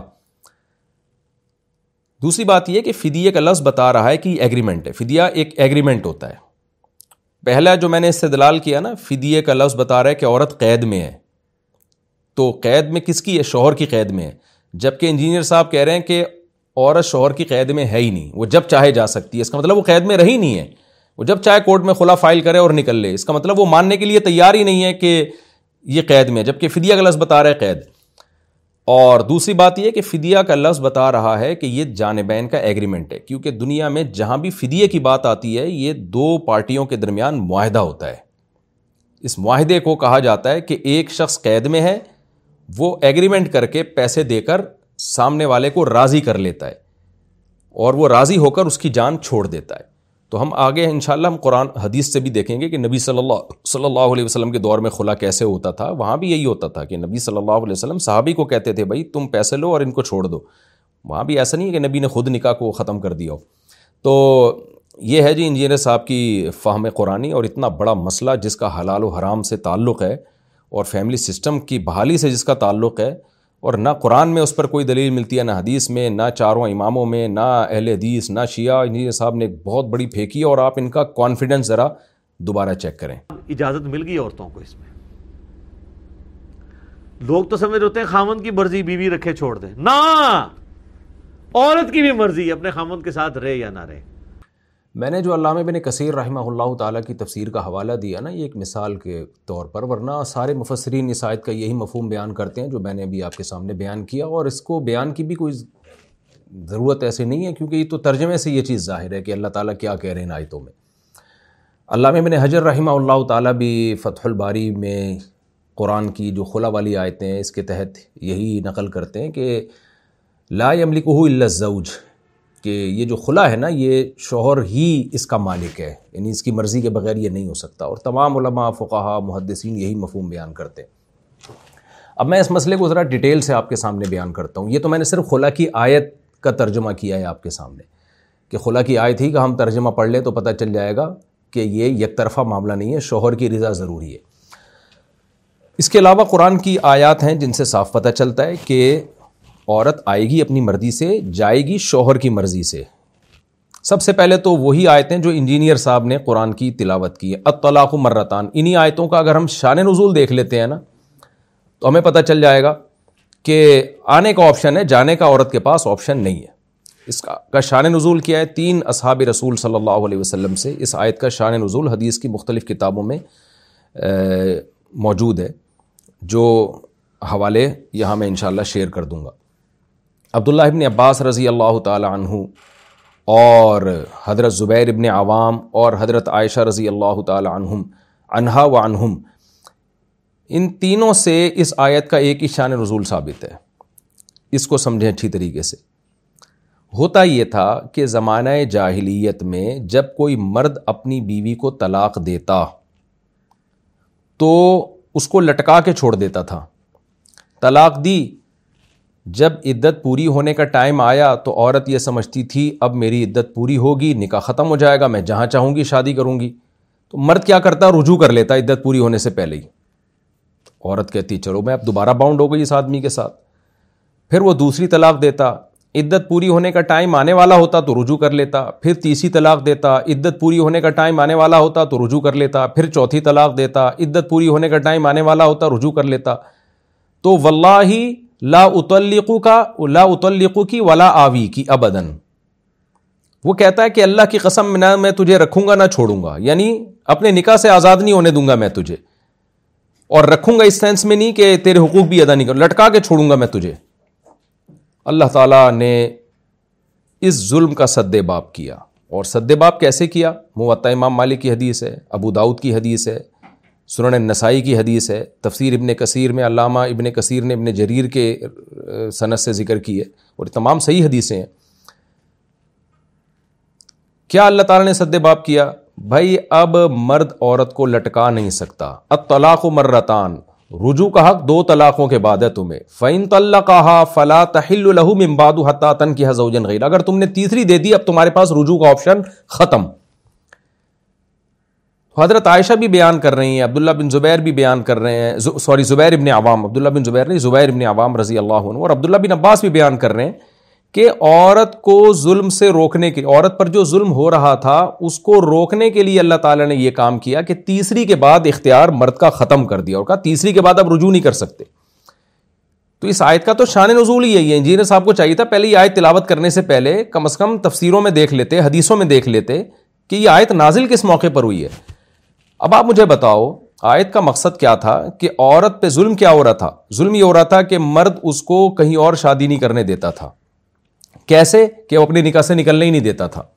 دوسری بات یہ کہ فدیہ کا لفظ بتا رہا ہے کہ یہ ایگریمنٹ ہے، فدیہ ایک ایگریمنٹ ہوتا ہے۔ پہلا جو میں نے استدلال کیا نا، فدیہ کا لفظ بتا رہا ہے کہ عورت قید میں ہے، تو قید میں کس کی ہے؟ شوہر کی قید میں ہے، جبکہ انجینئر صاحب کہہ رہے ہیں کہ عورت شوہر کی قید میں ہے ہی نہیں، وہ جب چاہے جا سکتی ہے۔ اس کا مطلب وہ قید میں رہی نہیں ہے، وہ جب چاہے کورٹ میں خلا فائل کرے اور نکل لے۔ اس کا مطلب وہ ماننے کے لیے تیار ہی نہیں ہے کہ یہ قید میں ہے، جبکہ فدیہ کا لفظ بتا رہا ہے قید۔ اور دوسری بات یہ کہ فدیہ کا لفظ بتا رہا ہے کہ یہ جانبین کا ایگریمنٹ ہے، کیونکہ دنیا میں جہاں بھی فدیہ کی بات آتی ہے یہ دو پارٹیوں کے درمیان معاہدہ ہوتا ہے۔ اس معاہدے کو کہا جاتا ہے کہ ایک شخص قید میں ہے، وہ ایگریمنٹ کر کے پیسے دے کر سامنے والے کو راضی کر لیتا ہے اور وہ راضی ہو کر اس کی جان چھوڑ دیتا ہے۔ تو ہم آگے انشاءاللہ ہم قرآن حدیث سے بھی دیکھیں گے کہ نبی صلی اللہ علیہ وسلم کے دور میں خلا کیسے ہوتا تھا۔ وہاں بھی یہی ہوتا تھا کہ نبی صلی اللہ علیہ وسلم صحابی کو کہتے تھے بھائی تم پیسے لو اور ان کو چھوڑ دو۔ وہاں بھی ایسا نہیں ہے کہ نبی نے خود نکاح کو ختم کر دیا ہو۔ تو یہ ہے جی انجینئر صاحب کی فہم قرآنی، اور اتنا بڑا مسئلہ جس کا حلال و حرام سے تعلق ہے اور فیملی سسٹم کی بحالی سے جس کا تعلق ہے، اور نہ قرآن میں اس پر کوئی دلیل ملتی ہے، نہ حدیث میں، نہ چاروں اماموں میں، نہ اہل حدیث، نہ شیعہ۔ انجینئر صاحب نے ایک بہت بڑی پھینکی ہے، اور آپ ان کا کانفیڈنس ذرا دوبارہ چیک کریں۔ اجازت مل گئی عورتوں کو اس میں؟ لوگ تو سمجھ ہوتے ہیں خامند کی مرضی بیوی رکھے چھوڑ دیں، نہ، عورت کی بھی مرضی اپنے خامند کے ساتھ رہے یا نہ رہے۔ میں نے جو علامہ ابن کثیر رحمہ اللہ تعالیٰ کی تفسیر کا حوالہ دیا نا، یہ ایک مثال کے طور پر، ورنہ سارے مفسرین اس آیت کا یہی مفہوم بیان کرتے ہیں جو میں نے ابھی آپ کے سامنے بیان کیا، اور اس کو بیان کی بھی کوئی ضرورت ایسے نہیں ہے، کیونکہ یہ تو ترجمے سے یہ چیز ظاہر ہے کہ اللہ تعالیٰ کیا کہہ رہے ہیں ان آیتوں میں۔ علامہ ابن حجر رحمہ اللہ تعالیٰ بھی فتح الباری میں قرآن کی جو خلا والی آیتیں ہیں اس کے تحت یہی نقل کرتے ہیں کہ لا یملکہ الا الزوج، کہ یہ جو خلا ہے نا یہ شوہر ہی اس کا مالک ہے، یعنی اس کی مرضی کے بغیر یہ نہیں ہو سکتا، اور تمام علماء فقہاء محدثین یہی مفہوم بیان کرتے ہیں۔ اب میں اس مسئلے کو ذرا ڈیٹیل سے آپ کے سامنے بیان کرتا ہوں۔ یہ تو میں نے صرف خلا کی آیت کا ترجمہ کیا ہے آپ کے سامنے، کہ خلا کی آیت ہی کا ہم ترجمہ پڑھ لیں تو پتہ چل جائے گا کہ یہ یک طرفہ معاملہ نہیں ہے، شوہر کی رضا ضروری ہے۔ اس کے علاوہ قرآن کی آیات ہیں جن سے صاف پتہ چلتا ہے کہ عورت آئے گی اپنی مرضی سے، جائے گی شوہر کی مرضی سے۔ سب سے پہلے تو وہی آیتیں جو انجینئر صاحب نے قرآن کی تلاوت کی ہے، الطلاق مرتان، انہی آیتوں کا اگر ہم شان نزول دیکھ لیتے ہیں نا تو ہمیں پتہ چل جائے گا کہ آنے کا آپشن ہے، جانے کا عورت کے پاس آپشن نہیں ہے۔ اس کا شان نزول کیا ہے؟ 3 اصحاب رسول صلی اللہ علیہ وسلم سے اس آیت کا شان نزول حدیث کی مختلف کتابوں میں موجود ہے، جو حوالے یہاں میں انشاءاللہ شیئر کر دوں گا۔ عبداللہ ابن عباس رضی اللہ تعالی عنہ اور حضرت زبیر ابن عوام اور حضرت عائشہ رضی اللہ تعالی عنہا و عنہم، ان تینوں سے اس آیت کا ایک ہی شان نزول ثابت ہے۔ اس کو سمجھیں اچھی طریقے سے۔ ہوتا یہ تھا کہ زمانہ جاہلیت میں جب کوئی مرد اپنی بیوی کو طلاق دیتا تو اس کو لٹکا کے چھوڑ دیتا تھا۔ طلاق دی، جب عدت پوری ہونے کا ٹائم آیا تو عورت یہ سمجھتی تھی اب میری عدت پوری ہوگی، نکاح ختم ہو جائے گا، میں جہاں چاہوں گی شادی کروں گی۔ تو مرد کیا کرتا؟ رجوع کر لیتا عدت پوری ہونے سے پہلے ہی۔ عورت کہتی چلو میں اب دوبارہ باؤنڈ ہو گئی اس آدمی کے ساتھ، پھر وہ دوسری طلاق دیتا، عدت پوری ہونے کا ٹائم آنے والا ہوتا تو رجوع کر لیتا، پھر تیسری طلاق دیتا، عدت پوری ہونے کا ٹائم آنے والا ہوتا تو رجوع کر لیتا، پھر چوتھی طلاق دیتا، عدت پوری ہونے کا ٹائم آنے والا ہوتا رجوع کر لیتا۔ تو واللہ لا اطلقو کی ولا آوی کی ابداً، وہ کہتا ہے کہ اللہ کی قسم نہ میں تجھے رکھوں گا نہ چھوڑوں گا، یعنی اپنے نکاح سے آزاد نہیں ہونے دوں گا میں تجھے، اور رکھوں گا اس سینس میں نہیں کہ تیرے حقوق بھی ادا نہیں کروں، لٹکا کے چھوڑوں گا میں تجھے۔ اللہ تعالیٰ نے اس ظلم کا سد باب کیا، اور سد باب کیسے کیا؟ موطا امام مالک کی حدیث ہے، ابو داؤد کی حدیث ہے، سنن النسائی کی حدیث ہے، تفسیر ابن کثیر میں علامہ ابن کثیر نے ابن جریر کے سند سے ذکر کی ہے، اور تمام صحیح حدیثیں ہیں۔ کیا اللہ تعالیٰ نے سد باب کیا؟ بھائی اب مرد عورت کو لٹکا نہیں سکتا۔ الطلاق مرتان، رجوع کا حق 2 طلاقوں کے بعد ہے تمہیں۔ فَإِن طَلَّقَهَا فَلَا تَحِلُّ لَهُ مِن بَعْدُ حَتَّى تَنكِحَ زَوْجًا غَيْرَهُ، اگر تم نے تیسری دے دی اب تمہارے پاس رجوع کا آپشن ختم۔ حضرت عائشہ بھی بیان کر رہی ہیں، عبداللہ بن زبیر بھی بیان کر رہے ہیں، زبیر ابن عوام، عبداللہ بن زبیر نہیں، زبیر ابن عوام رضی اللہ عنہ، اور عبداللہ بن عباس بھی بیان کر رہے ہیں کہ عورت کو ظلم سے روکنے کے، عورت پر جو ظلم ہو رہا تھا اس کو روکنے کے لیے اللہ تعالیٰ نے یہ کام کیا کہ تیسری کے بعد اختیار مرد کا ختم کر دیا، اور کہا تیسری کے بعد اب رجوع نہیں کر سکتے۔ تو اس آیت کا تو شان نزول ہی ہے یہ۔ انجینئر صاحب کو چاہیے تھا پہلے یہ آیت تلاوت کرنے سے پہلے کم از کم تفسیروں میں دیکھ لیتے، حدیثوں میں دیکھ لیتے کہ یہ آیت نازل کس موقع پر ہوئی ہے۔ اب آپ مجھے بتاؤ آیت کا مقصد کیا تھا؟ کہ عورت پہ ظلم کیا ہو رہا تھا؟ ظلم یہ ہو رہا تھا کہ مرد اس کو کہیں اور شادی نہیں کرنے دیتا تھا۔ کیسے؟ کہ وہ اپنے نکاح سے نکلنے ہی نہیں دیتا تھا۔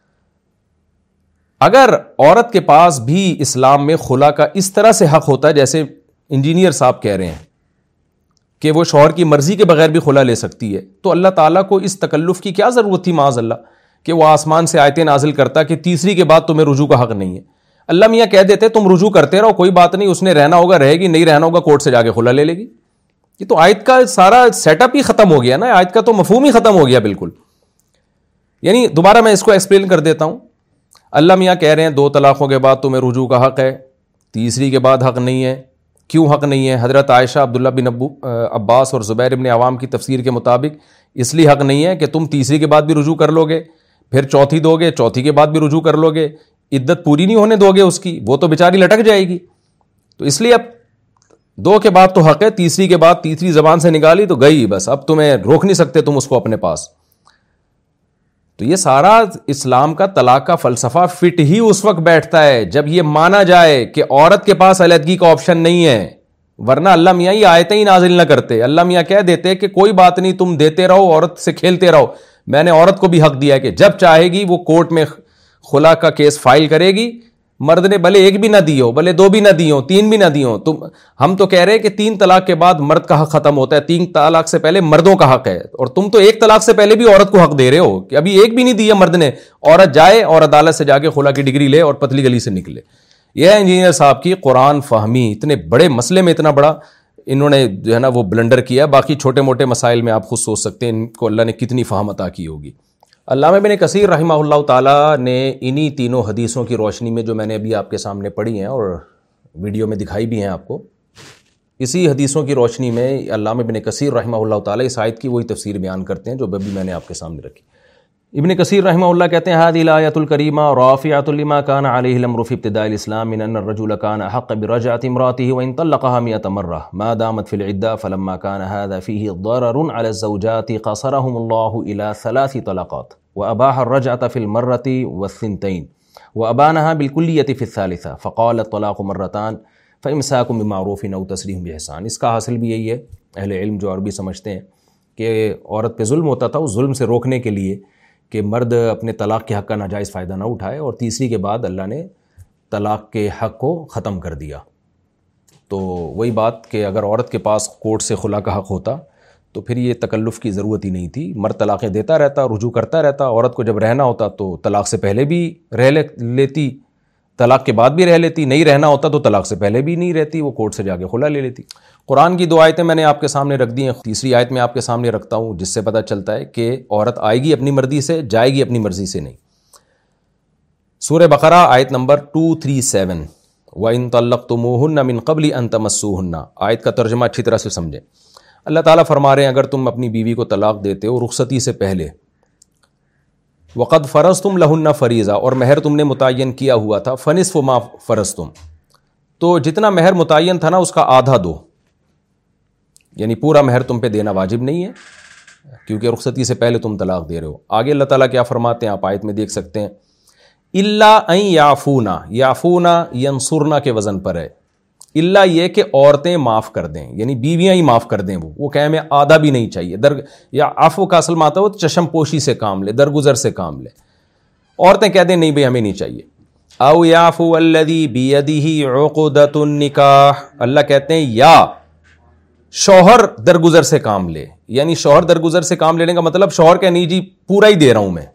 اگر عورت کے پاس بھی اسلام میں خلا کا اس طرح سے حق ہوتا ہے جیسے انجینئر صاحب کہہ رہے ہیں کہ وہ شوہر کی مرضی کے بغیر بھی خلا لے سکتی ہے، تو اللہ تعالیٰ کو اس تکلف کی کیا ضرورت تھی معاذ اللہ کہ وہ آسمان سے آیتیں نازل کرتا کہ تیسری کے بعد تمہیں رجوع کا حق نہیں ہے۔ اللہ میاں کہہ دیتے تم رجوع کرتے رہو، کوئی بات نہیں، اس نے رہنا ہوگا رہے گی، نہیں رہنا ہوگا کورٹ سے جا کے خلا لے لے گی۔ یہ تو آیت کا سارا سیٹ اپ ہی ختم ہو گیا نا، آیت کا تو مفہوم ہی ختم ہو گیا بالکل۔ یعنی دوبارہ میں اس کو ایکسپلین کر دیتا ہوں۔ اللہ میاں کہہ رہے ہیں 2 طلاقوں کے بعد تمہیں رجوع کا حق ہے، تیسری کے بعد حق نہیں ہے۔ کیوں حق نہیں ہے؟ حضرت عائشہ، عبداللہ بن عباس اور زبیر ابن عوام کی تفسیر کے مطابق اس لیے حق نہیں ہے کہ تم تیسری کے بعد بھی رجوع کر لو گے، پھر چوتھی دو گے، چوتھی کے بعد بھی رجوع کر لو گے، عدت پوری نہیں ہونے دو گے اس کی، وہ تو بیچاری لٹک جائے گی۔ تو اس لیے اب 2 کے بعد تو حق ہے، تیسری کے بعد تیسری زبان سے نکالی تو گئی، بس اب تمہیں روک نہیں سکتے تم اس کو اپنے پاس۔ تو یہ سارا اسلام کا طلاق کا فلسفہ فٹ ہی اس وقت بیٹھتا ہے جب یہ مانا جائے کہ عورت کے پاس علیحدگی کا آپشن نہیں ہے، ورنہ اللہ میاں یہ آیتیں ہی نازل نہ کرتے. اللہ میاں کہہ دیتے کہ کوئی بات نہیں، تم دیتے رہو، عورت سے کھیلتے رہو. میں نے عورت کو بھی حق دیا ہے کہ جب چاہے گی وہ کورٹ میں خلا کا کیس فائل کرے گی. مرد نے بھلے ایک بھی نہ دی ہو، بھلے دو بھی نہ دی ہو، تین بھی نہ دی ہو. ہم تو کہہ رہے کہ 3 طلاق کے بعد مرد کا حق ختم ہوتا ہے، 3 طلاق سے پہلے مردوں کا حق ہے. اور تم تو 1 طلاق سے پہلے بھی عورت کو حق دے رہے ہو کہ ابھی ایک بھی نہیں دی ہے مرد نے. عورت جائے اور عدالت سے جا کے خلا کی ڈگری لے اور پتلی گلی سے نکلے. یہ ہے انجینئر صاحب کی قرآن فہمی. اتنے بڑے مسئلے میں اتنا بڑا انہوں نے جو ہے نا وہ بلنڈر کیا. باقی چھوٹے موٹے مسائل میں آپ خود سوچ سکتے ہیں ان کو اللہ نے کتنی فہم عطا کی ہوگی. علامہ ابن کثیر رحمہ اللہ تعالیٰ نے انہی تینوں حدیثوں کی روشنی میں جو میں نے ابھی آپ کے سامنے پڑھی ہیں اور ویڈیو میں دکھائی بھی ہیں آپ کو، اسی حدیثوں کی روشنی میں علامہ ابن کثیر رحمہ اللہ تعالیٰ اس آیت کی وہی تفسیر بیان کرتے ہیں جو ابھی میں نے آپ کے سامنے رکھی. ابن کثیر رحمہ اللہ کہتے ہیں هذه الآیۃ الکریمہ رافعۃ لما كان علیہ الامر فی ابتداء الاسلام من ان الرجل كان احق برجعة امرأته وان طلقها 100 مرة ما دامت في العدة فلما كان هذا فيه ضرر على الزوجات قصرهم الله الى 3 طلقات واباح الرجعة في المرة والثنتين وابانها بالكلية في الثالثة فقال الطلاق مرتان فامساك بمعروف او تسريح باحسان. اس کا حاصل بھی یہی ہے، اہل علم جو عربی سمجھتے ہیں کہ عورت پہ ظلم ہوتا تھا، اس ظلم سے روکنے کے لیے کہ مرد اپنے طلاق کے حق کا ناجائز فائدہ نہ اٹھائے، اور تیسری کے بعد اللہ نے طلاق کے حق کو ختم کر دیا. تو وہی بات کہ اگر عورت کے پاس کورٹ سے خلا کا حق ہوتا تو پھر یہ تکلف کی ضرورت ہی نہیں تھی. مرد طلاقیں دیتا رہتا، رجوع کرتا رہتا. عورت کو جب رہنا ہوتا تو طلاق سے پہلے بھی رہ لیتی، طلاق کے بعد بھی رہ لیتی. نہیں رہنا ہوتا تو طلاق سے پہلے بھی نہیں رہتی، وہ کورٹ سے جا کے خلا لے لیتی. قرآن کی 2 آیتیں میں نے آپ کے سامنے رکھ دی ہیں. تیسری آیت میں آپ کے سامنے رکھتا ہوں جس سے پتہ چلتا ہے کہ عورت آئے گی اپنی مرضی سے، جائے گی اپنی مرضی سے نہیں. سورہ بقرہ آیت نمبر 237 وَإِن طَلَّقْتُمُوهُنَّ مِن قَبْلِ أَن تَمَسُّوهُنَّ. آیت کا ترجمہ اچھی طرح سے سمجھیں. اللہ تعالیٰ فرما رہے ہیں اگر تم اپنی بیوی کو طلاق دیتے ہو رخصتی سے پہلے، وَقَدْ فَرَضْتُمْ لَهُنَّ فَرِيضَةً، اور مہر تم نے متعین کیا ہوا تھا، فَنِصْفُ مَا فَرَضْتُمْ، تو جتنا مہر متعین تھا نا اس کا آدھا دو. یعنی پورا مہر تم پہ دینا واجب نہیں ہے کیونکہ رخصتی سے پہلے تم طلاق دے رہے ہو. آگے اللہ تعالیٰ کیا فرماتے ہیں آپ آیت میں دیکھ سکتے ہیں. الا ان یعفونا، یعفونا ینصرنا کے وزن پر ہے. الا یہ کہ عورتیں معاف کر دیں، یعنی بیویاں ہی معاف کر دیں. وہ کہ ہمیں آدھا بھی نہیں چاہیے. یا عفو کا اصل معنی ہے وہ چشم پوشی سے کام لے، درگزر سے کام لے. عورتیں کہہ دیں نہیں بھئی ہمیں نہیں چاہیے. او یعفو الذی بیدہ عقدۃ النکاح، اللہ کہتے ہیں یا شوہر درگزر سے کام لے. یعنی شوہر درگزر سے کام لینے کا مطلب شوہر کہ نہیں جی پورا ہی دے رہا ہوں میں.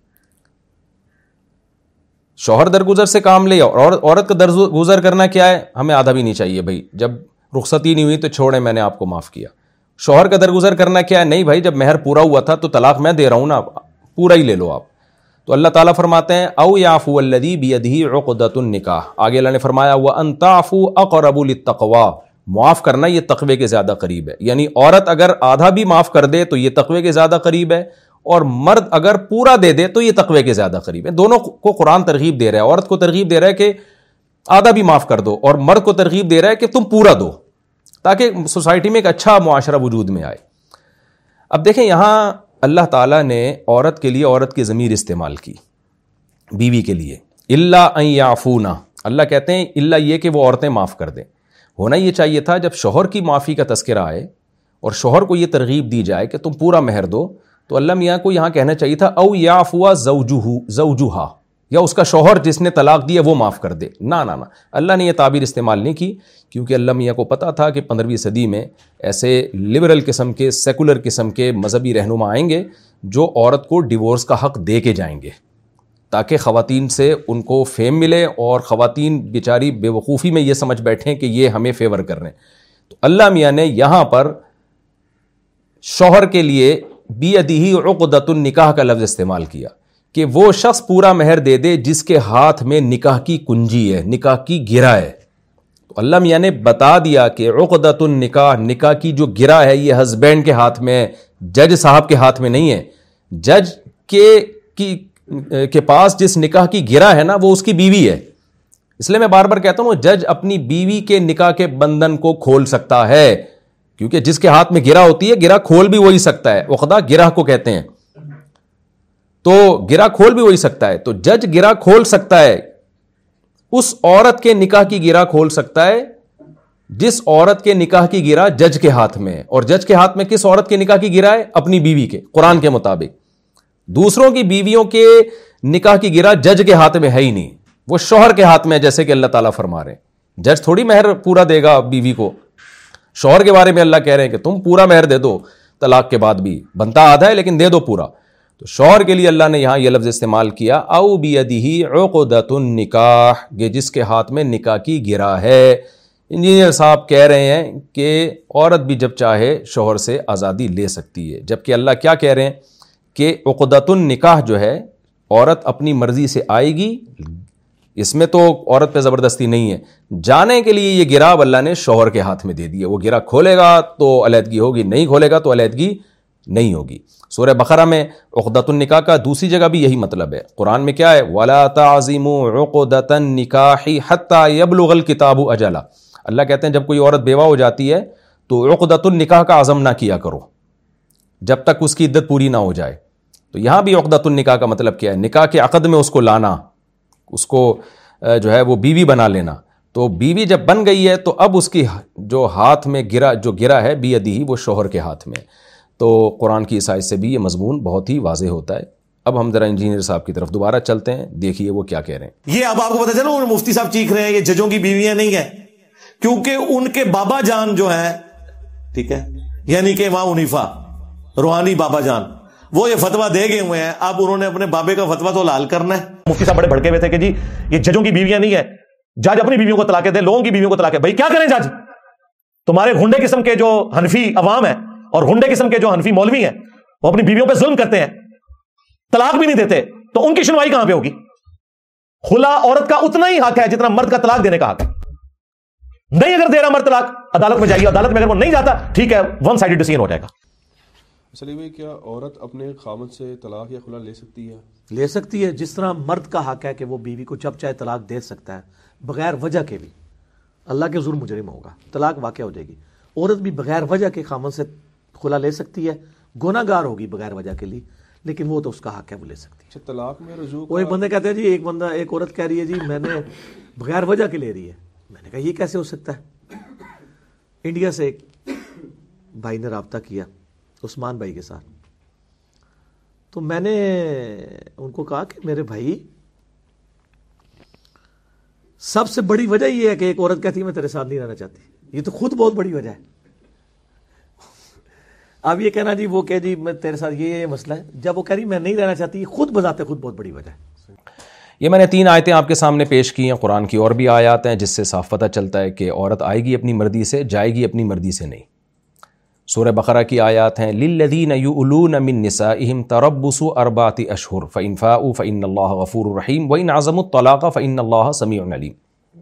شوہر درگزر سے کام لے، اور عورت کا درگزر کرنا کیا ہے، ہمیں آدھا بھی نہیں چاہیے بھائی، جب رخصتی نہیں ہوئی تو چھوڑیں میں نے آپ کو معاف کیا. شوہر کا درگزر کرنا کیا ہے، نہیں بھائی جب مہر پورا ہوا تھا تو طلاق میں دے رہا ہوں نا، پورا ہی لے لو آپ. تو اللہ تعالیٰ فرماتے ہیں او یعفو الذی بیدہ عقدۃ النکاح. آگے اللہ نے فرمایا وان تعفوا اقرب للتقوی، معاف کرنا یہ تقوی کے زیادہ قریب ہے. یعنی عورت اگر آدھا بھی معاف کر دے تو یہ تقوی کے زیادہ قریب ہے، اور مرد اگر پورا دے دے تو یہ تقوی کے زیادہ قریب ہے. دونوں کو قرآن ترغیب دے رہا ہے. عورت کو ترغیب دے رہا ہے کہ آدھا بھی معاف کر دو، اور مرد کو ترغیب دے رہا ہے کہ تم پورا دو، تاکہ سوسائٹی میں ایک اچھا معاشرہ وجود میں آئے. اب دیکھیں یہاں اللہ تعالیٰ نے عورت کے لیے عورت کی ضمیر استعمال کی، بیوی کے لیے. الا ان یعفونا، اللہ کہتے ہیں الا یہ کہ وہ عورتیں معاف کر دیں. ہونا یہ چاہیے تھا جب شوہر کی معافی کا تذکرہ آئے اور شوہر کو یہ ترغیب دی جائے کہ تم پورا مہر دو، تو اللہ میاں کو یہاں کہنا چاہیے تھا او یعفو زوجہا، یا اس کا شوہر جس نے طلاق دی ہے وہ معاف کر دے. نہ اللہ نے یہ تعبیر استعمال نہیں کی، کیونکہ اللہ میاں کو پتہ تھا کہ 15ویں صدی میں ایسے لبرل قسم کے، سیکولر قسم کے مذہبی رہنما آئیں گے جو عورت کو ڈیورس کا حق دے کے جائیں گے تاکہ خواتین سے ان کو فیم ملے، اور خواتین بیچاری بے وقوفی میں یہ سمجھ بیٹھیں کہ یہ ہمیں فیور کر رہے ہیں. تو اللہ میاں نے یہاں پر شوہر کے لیے بیدہ عقدۃ النکاح کا لفظ استعمال کیا کہ وہ شخص پورا مہر دے دے جس کے ہاتھ میں نکاح کی کنجی ہے، نکاح کی گرہ ہے. تو اللہ میاں نے بتا دیا کہ عقدۃ النکاح، نکاح کی جو گرہ ہے یہ ہسبینڈ کے ہاتھ میں ہے، جج صاحب کے ہاتھ میں نہیں ہے. جج کے پاس جس نکاح کی گرہ ہے نا وہ اس کی بیوی ہے. اس لیے میں بار بار کہتا ہوں جج اپنی بیوی کے نکاح کے بندھن کو کھول سکتا ہے، کیونکہ جس کے ہاتھ میں گرہ ہوتی ہے گرہ کھول بھی وہی سکتا ہے. عقدہ گرہ کو کہتے ہیں. تو گرہ کھول بھی وہی سکتا ہے. تو جج گرہ کھول سکتا ہے, اس عورت کے نکاح کی گرہ کھول سکتا ہے جس عورت کے نکاح کی گرہ جج کے ہاتھ میں ہے. اور جج کے ہاتھ میں کس عورت کے نکاح کی گرہ ہے؟ اپنی بیوی کے. قرآن کے مطابق دوسروں کی بیویوں کے نکاح کی گرہ جج کے ہاتھ میں ہے ہی نہیں, وہ شوہر کے ہاتھ میں ہے, جیسے کہ اللہ تعالیٰ فرما رہے ہیں. جج تھوڑی مہر پورا دے گا بیوی کو. شوہر کے بارے میں اللہ کہہ رہے ہیں کہ تم پورا مہر دے دو, طلاق کے بعد بھی بنتا آدھا ہے لیکن دے دو پورا. تو شوہر کے لیے اللہ نے یہاں یہ لفظ استعمال کیا, او بیدہ عقدۃ النکاح, کہ جس کے ہاتھ میں نکاح کی گرہ ہے. انجینئر صاحب کہہ رہے ہیں کہ عورت بھی جب چاہے شوہر سے آزادی لے سکتی ہے, جبکہ اللہ کیا کہہ رہے ہیں کہ عقدۃ النکاح جو ہے عورت اپنی مرضی سے آئے گی, اس میں تو عورت پہ زبردستی نہیں ہے. جانے کے لیے یہ گرہ اللہ نے شوہر کے ہاتھ میں دے دی ہے. وہ گرہ کھولے گا تو علیحدگی ہوگی, نہیں کھولے گا تو علیحدگی نہیں ہوگی. سورہ بقرہ میں عقدۃ النکاح کا دوسری جگہ بھی یہی مطلب ہے. قرآن میں کیا ہے؟ وَلَا تَعْزِمُوا عُقْدَةَ النِّكَاحِ حَتَّى يَبْلُغَ الْكِتَابُ أَجَلَهُ. اللہ کہتے ہیں جب کوئی عورت بیوہ ہو جاتی ہے تو عقدۃ النکاح کا عزم نہ کیا کرو جب تک اس کی عدت پوری نہ ہو جائے. تو یہاں بھی عقدۃ النکاح کا مطلب کیا ہے؟ نکاح کے عقد میں اس کو لانا, اس کو جو ہے وہ بیوی بنا لینا. تو بیوی جب بن گئی ہے تو اب اس کی جو ہاتھ میں گرہ ہے بیدہ, وہ شوہر کے ہاتھ میں. تو قرآن کی اس آیت سے بھی یہ مضمون بہت ہی واضح ہوتا ہے. اب ہم ذرا انجینئر صاحب کی طرف دوبارہ چلتے ہیں, دیکھیے وہ کیا کہہ رہے ہیں. یہ اب آپ کو پتہ چلا مفتی صاحب چیخ رہے ہیں یہ ججوں کی بیویاں نہیں ہیں, کیونکہ ان کے بابا جان جو ہیں, ٹھیک ہے, یعنی کہ امام حنیفہ روحانی بابا جان, وہ یہ فتویٰ دے گئے ہوئے ہیں. اب انہوں نے اپنے بابے کا فتویٰ تو لال کرنا ہے. مفتی صاحب بڑے بھڑکے ہوئے تھے کہ جی یہ ججوں کی بیویاں نہیں ہے, جج اپنی بیویوں کو طلاق دے, لوگوں کی بیویوں کو طلاق. بھائی کیا کریں جج؟ تمہارے گنڈے قسم کے جو حنفی عوام ہیں اور گنڈے قسم کے جو حنفی مولوی ہیں وہ اپنی بیویوں پہ ظلم کرتے ہیں, طلاق بھی نہیں دیتے, تو ان کی سنوائی کہاں پہ ہوگی؟ خلا عورت کا اتنا ہی حق ہے جتنا مرد کا طلاق دینے کا حق ہے. نہیں اگر دے رہا مرد طلاق, عدالت میں جائیے, عدالت میں اگر وہ نہیں جاتا ٹھیک ہے, ون سائیڈڈ ڈیسیژن ہو جائے گا. سلیم بھائی, کیا عورت اپنے خامد سے طلاق یا خلا لے سکتی ہے؟ لے سکتی ہے, جس طرح مرد کا حق ہے کہ وہ بیوی کو جب چاہے طلاق دے سکتا ہے بغیر وجہ کے بھی. اللہ کے ظلم مجرم ہوگا, طلاق واقع ہو جائے گی. عورت بھی بغیر وجہ کے خامد سے خلا لے سکتی ہے, گناہ گار ہوگی بغیر وجہ کے لیے, لیکن وہ تو اس کا حق ہے, وہ لے سکتی ہے. طلاق میں رجوع, وہ ایک بندے کہتے ہیں جی ایک عورت کہہ رہی ہے جی میں نے بغیر وجہ کے لے رہی ہے. میں نے کہا یہ کیسے ہو سکتا ہے؟ انڈیا سے ایک بھائی نے رابطہ کیا عثمان بھائی کے ساتھ, تو میں نے ان کو کہا کہ میرے بھائی سب سے بڑی وجہ یہ ہے کہ ایک عورت کہتی ہے میں تیرے ساتھ نہیں رہنا چاہتی, یہ تو خود بہت بڑی وجہ ہے. اب یہ کہنا جی وہ کہ جی میں تیرے ساتھ یہ مسئلہ ہے, جب وہ کہہ رہی میں نہیں رہنا چاہتی, خود بذات خود بہت بڑی وجہ ہے. یہ میں نے 3 آیتیں آپ کے سامنے پیش کی ہیں, قرآن کی اور بھی آیات ہیں جس سے صاف پتہ چلتا ہے کہ عورت آئے گی اپنی مرضی سے, جائے گی اپنی مرضی سے نہیں. سورہ بقرہ کی آیات ہیں للذین یؤلون من نسائہم تربص 4 اشہر فإن فاؤوا فإن اللہ غفور رحیم وإن عزموا الطلاق فإن اللہ سمیع علیم.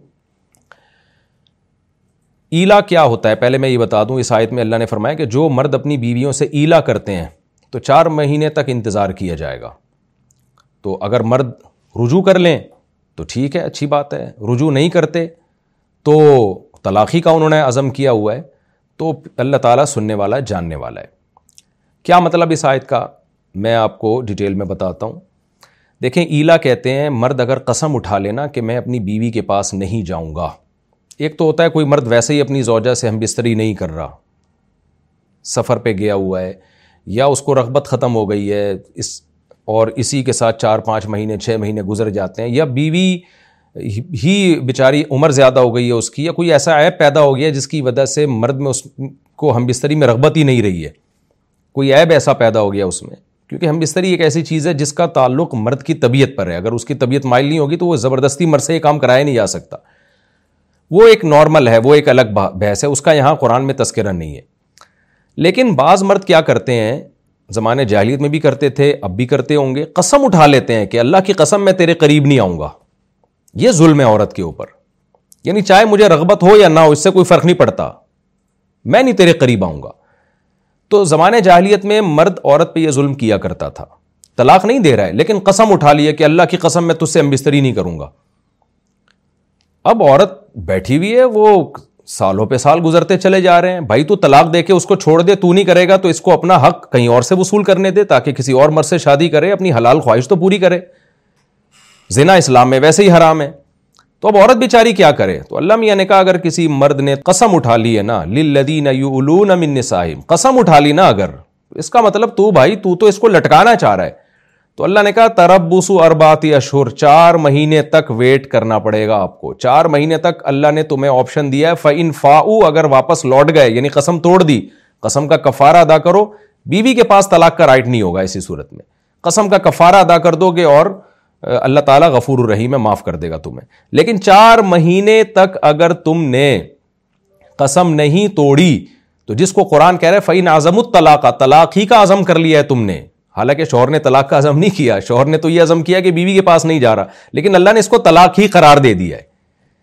ایلا کیا ہوتا ہے پہلے میں یہ بتا دوں. اس آیت میں اللہ نے فرمایا کہ جو مرد اپنی بیویوں سے ایلا کرتے ہیں تو 4 مہینے تک انتظار کیا جائے گا. تو اگر مرد رجوع کر لیں تو ٹھیک ہے, اچھی بات ہے. رجوع نہیں کرتے تو طلاقی کا انہوں نے عزم کیا ہوا ہے, تو اللہ تعالیٰ سننے والا ہے, جاننے والا ہے. کیا مطلب اس آیت کا میں آپ کو ڈیٹیل میں بتاتا ہوں. دیکھیں, ایلا کہتے ہیں مرد اگر قسم اٹھا لینا کہ میں اپنی بیوی کے پاس نہیں جاؤں گا. ایک تو ہوتا ہے کوئی مرد ویسے ہی اپنی زوجہ سے ہم بستری نہیں کر رہا, سفر پہ گیا ہوا ہے, یا اس کو رغبت ختم ہو گئی ہے اور اسی کے ساتھ 4-5 مہینے 6 مہینے گزر جاتے ہیں, یا بیوی ہی بیچاری عمر زیادہ ہو گئی ہے اس کی, یا کوئی ایسا عیب پیدا ہو گیا جس کی وجہ سے مرد میں اس کو ہم بستری میں رغبت ہی نہیں رہی ہے. کوئی عیب ایسا پیدا ہو گیا اس میں, کیونکہ ہم بستری ایک ایسی چیز ہے جس کا تعلق مرد کی طبیعت پر ہے. اگر اس کی طبیعت مائل نہیں ہوگی تو وہ زبردستی مرد سے یہ کام کرایا نہیں جا سکتا. وہ ایک نارمل ہے, وہ ایک الگ بحث ہے, اس کا یہاں قرآن میں تذکرہ نہیں ہے. لیکن بعض مرد کیا کرتے ہیں, زمانے جاہلیت میں بھی کرتے تھے, اب بھی کرتے ہوں گے, قسم اٹھا لیتے ہیں کہ اللہ کی قسم میں تیرے قریب نہیں آؤں گا. یہ ظلم ہے عورت کے اوپر, یعنی چاہے مجھے رغبت ہو یا نہ ہو اس سے کوئی فرق نہیں پڑتا, میں نہیں تیرے قریب آؤں گا. تو زمانے جاہلیت میں مرد عورت پہ یہ ظلم کیا کرتا تھا. طلاق نہیں دے رہا ہے لیکن قسم اٹھا لی ہے کہ اللہ کی قسم میں تجھ سے ہم بستری نہیں کروں گا. اب عورت بیٹھی ہوئی ہے, وہ سالوں پہ سال گزرتے چلے جا رہے ہیں. بھائی تو طلاق دے کے اس کو چھوڑ دے, تو نہیں کرے گا تو اس کو اپنا حق کہیں اور سے وصول کرنے دے تاکہ کسی اور مرد سے شادی کرے, اپنی حلال خواہش تو پوری کرے. زنا اسلام میں ویسے ہی حرام ہے. تو اب عورت بیچاری کیا کرے؟ تو اللہ میاں نے کہا اگر کسی مرد نے قسم اٹھا لی ہے نا, للذین یؤلون من نسائہم, قسم اٹھا لی نا اگر, اس کا مطلب تو بھائی تو اس کو لٹکانا چاہ رہا ہے. تو اللہ نے کہا تربصوا اربعۃ اشہر, 4 مہینے تک ویٹ کرنا پڑے گا آپ کو. 4 مہینے تک اللہ نے تمہیں آپشن دیا ہے. فإن فاؤوا, اگر واپس لوٹ گئے یعنی قسم توڑ دی, قسم کا کفارہ ادا کرو. بیوی کے پاس طلاق کا رائٹ نہیں ہوگا اسی صورت میں. قسم کا کفارہ ادا کر دو گے اور اللہ تعالیٰ غفور الرحیم ہے, معاف کر دے گا تمہیں. لیکن 4 مہینے تک اگر تم نے قسم نہیں توڑی, تو جس کو قرآن کہہ رہے فإن عزموا الطلاق, طلاق ہی کا عزم کر لیا ہے تم نے. حالانکہ شوہر نے طلاق کا عزم نہیں کیا, شوہر نے تو یہ عزم کیا کہ بیوی کے پاس نہیں جا رہا, لیکن اللہ نے اس کو طلاق ہی قرار دے دیا ہے.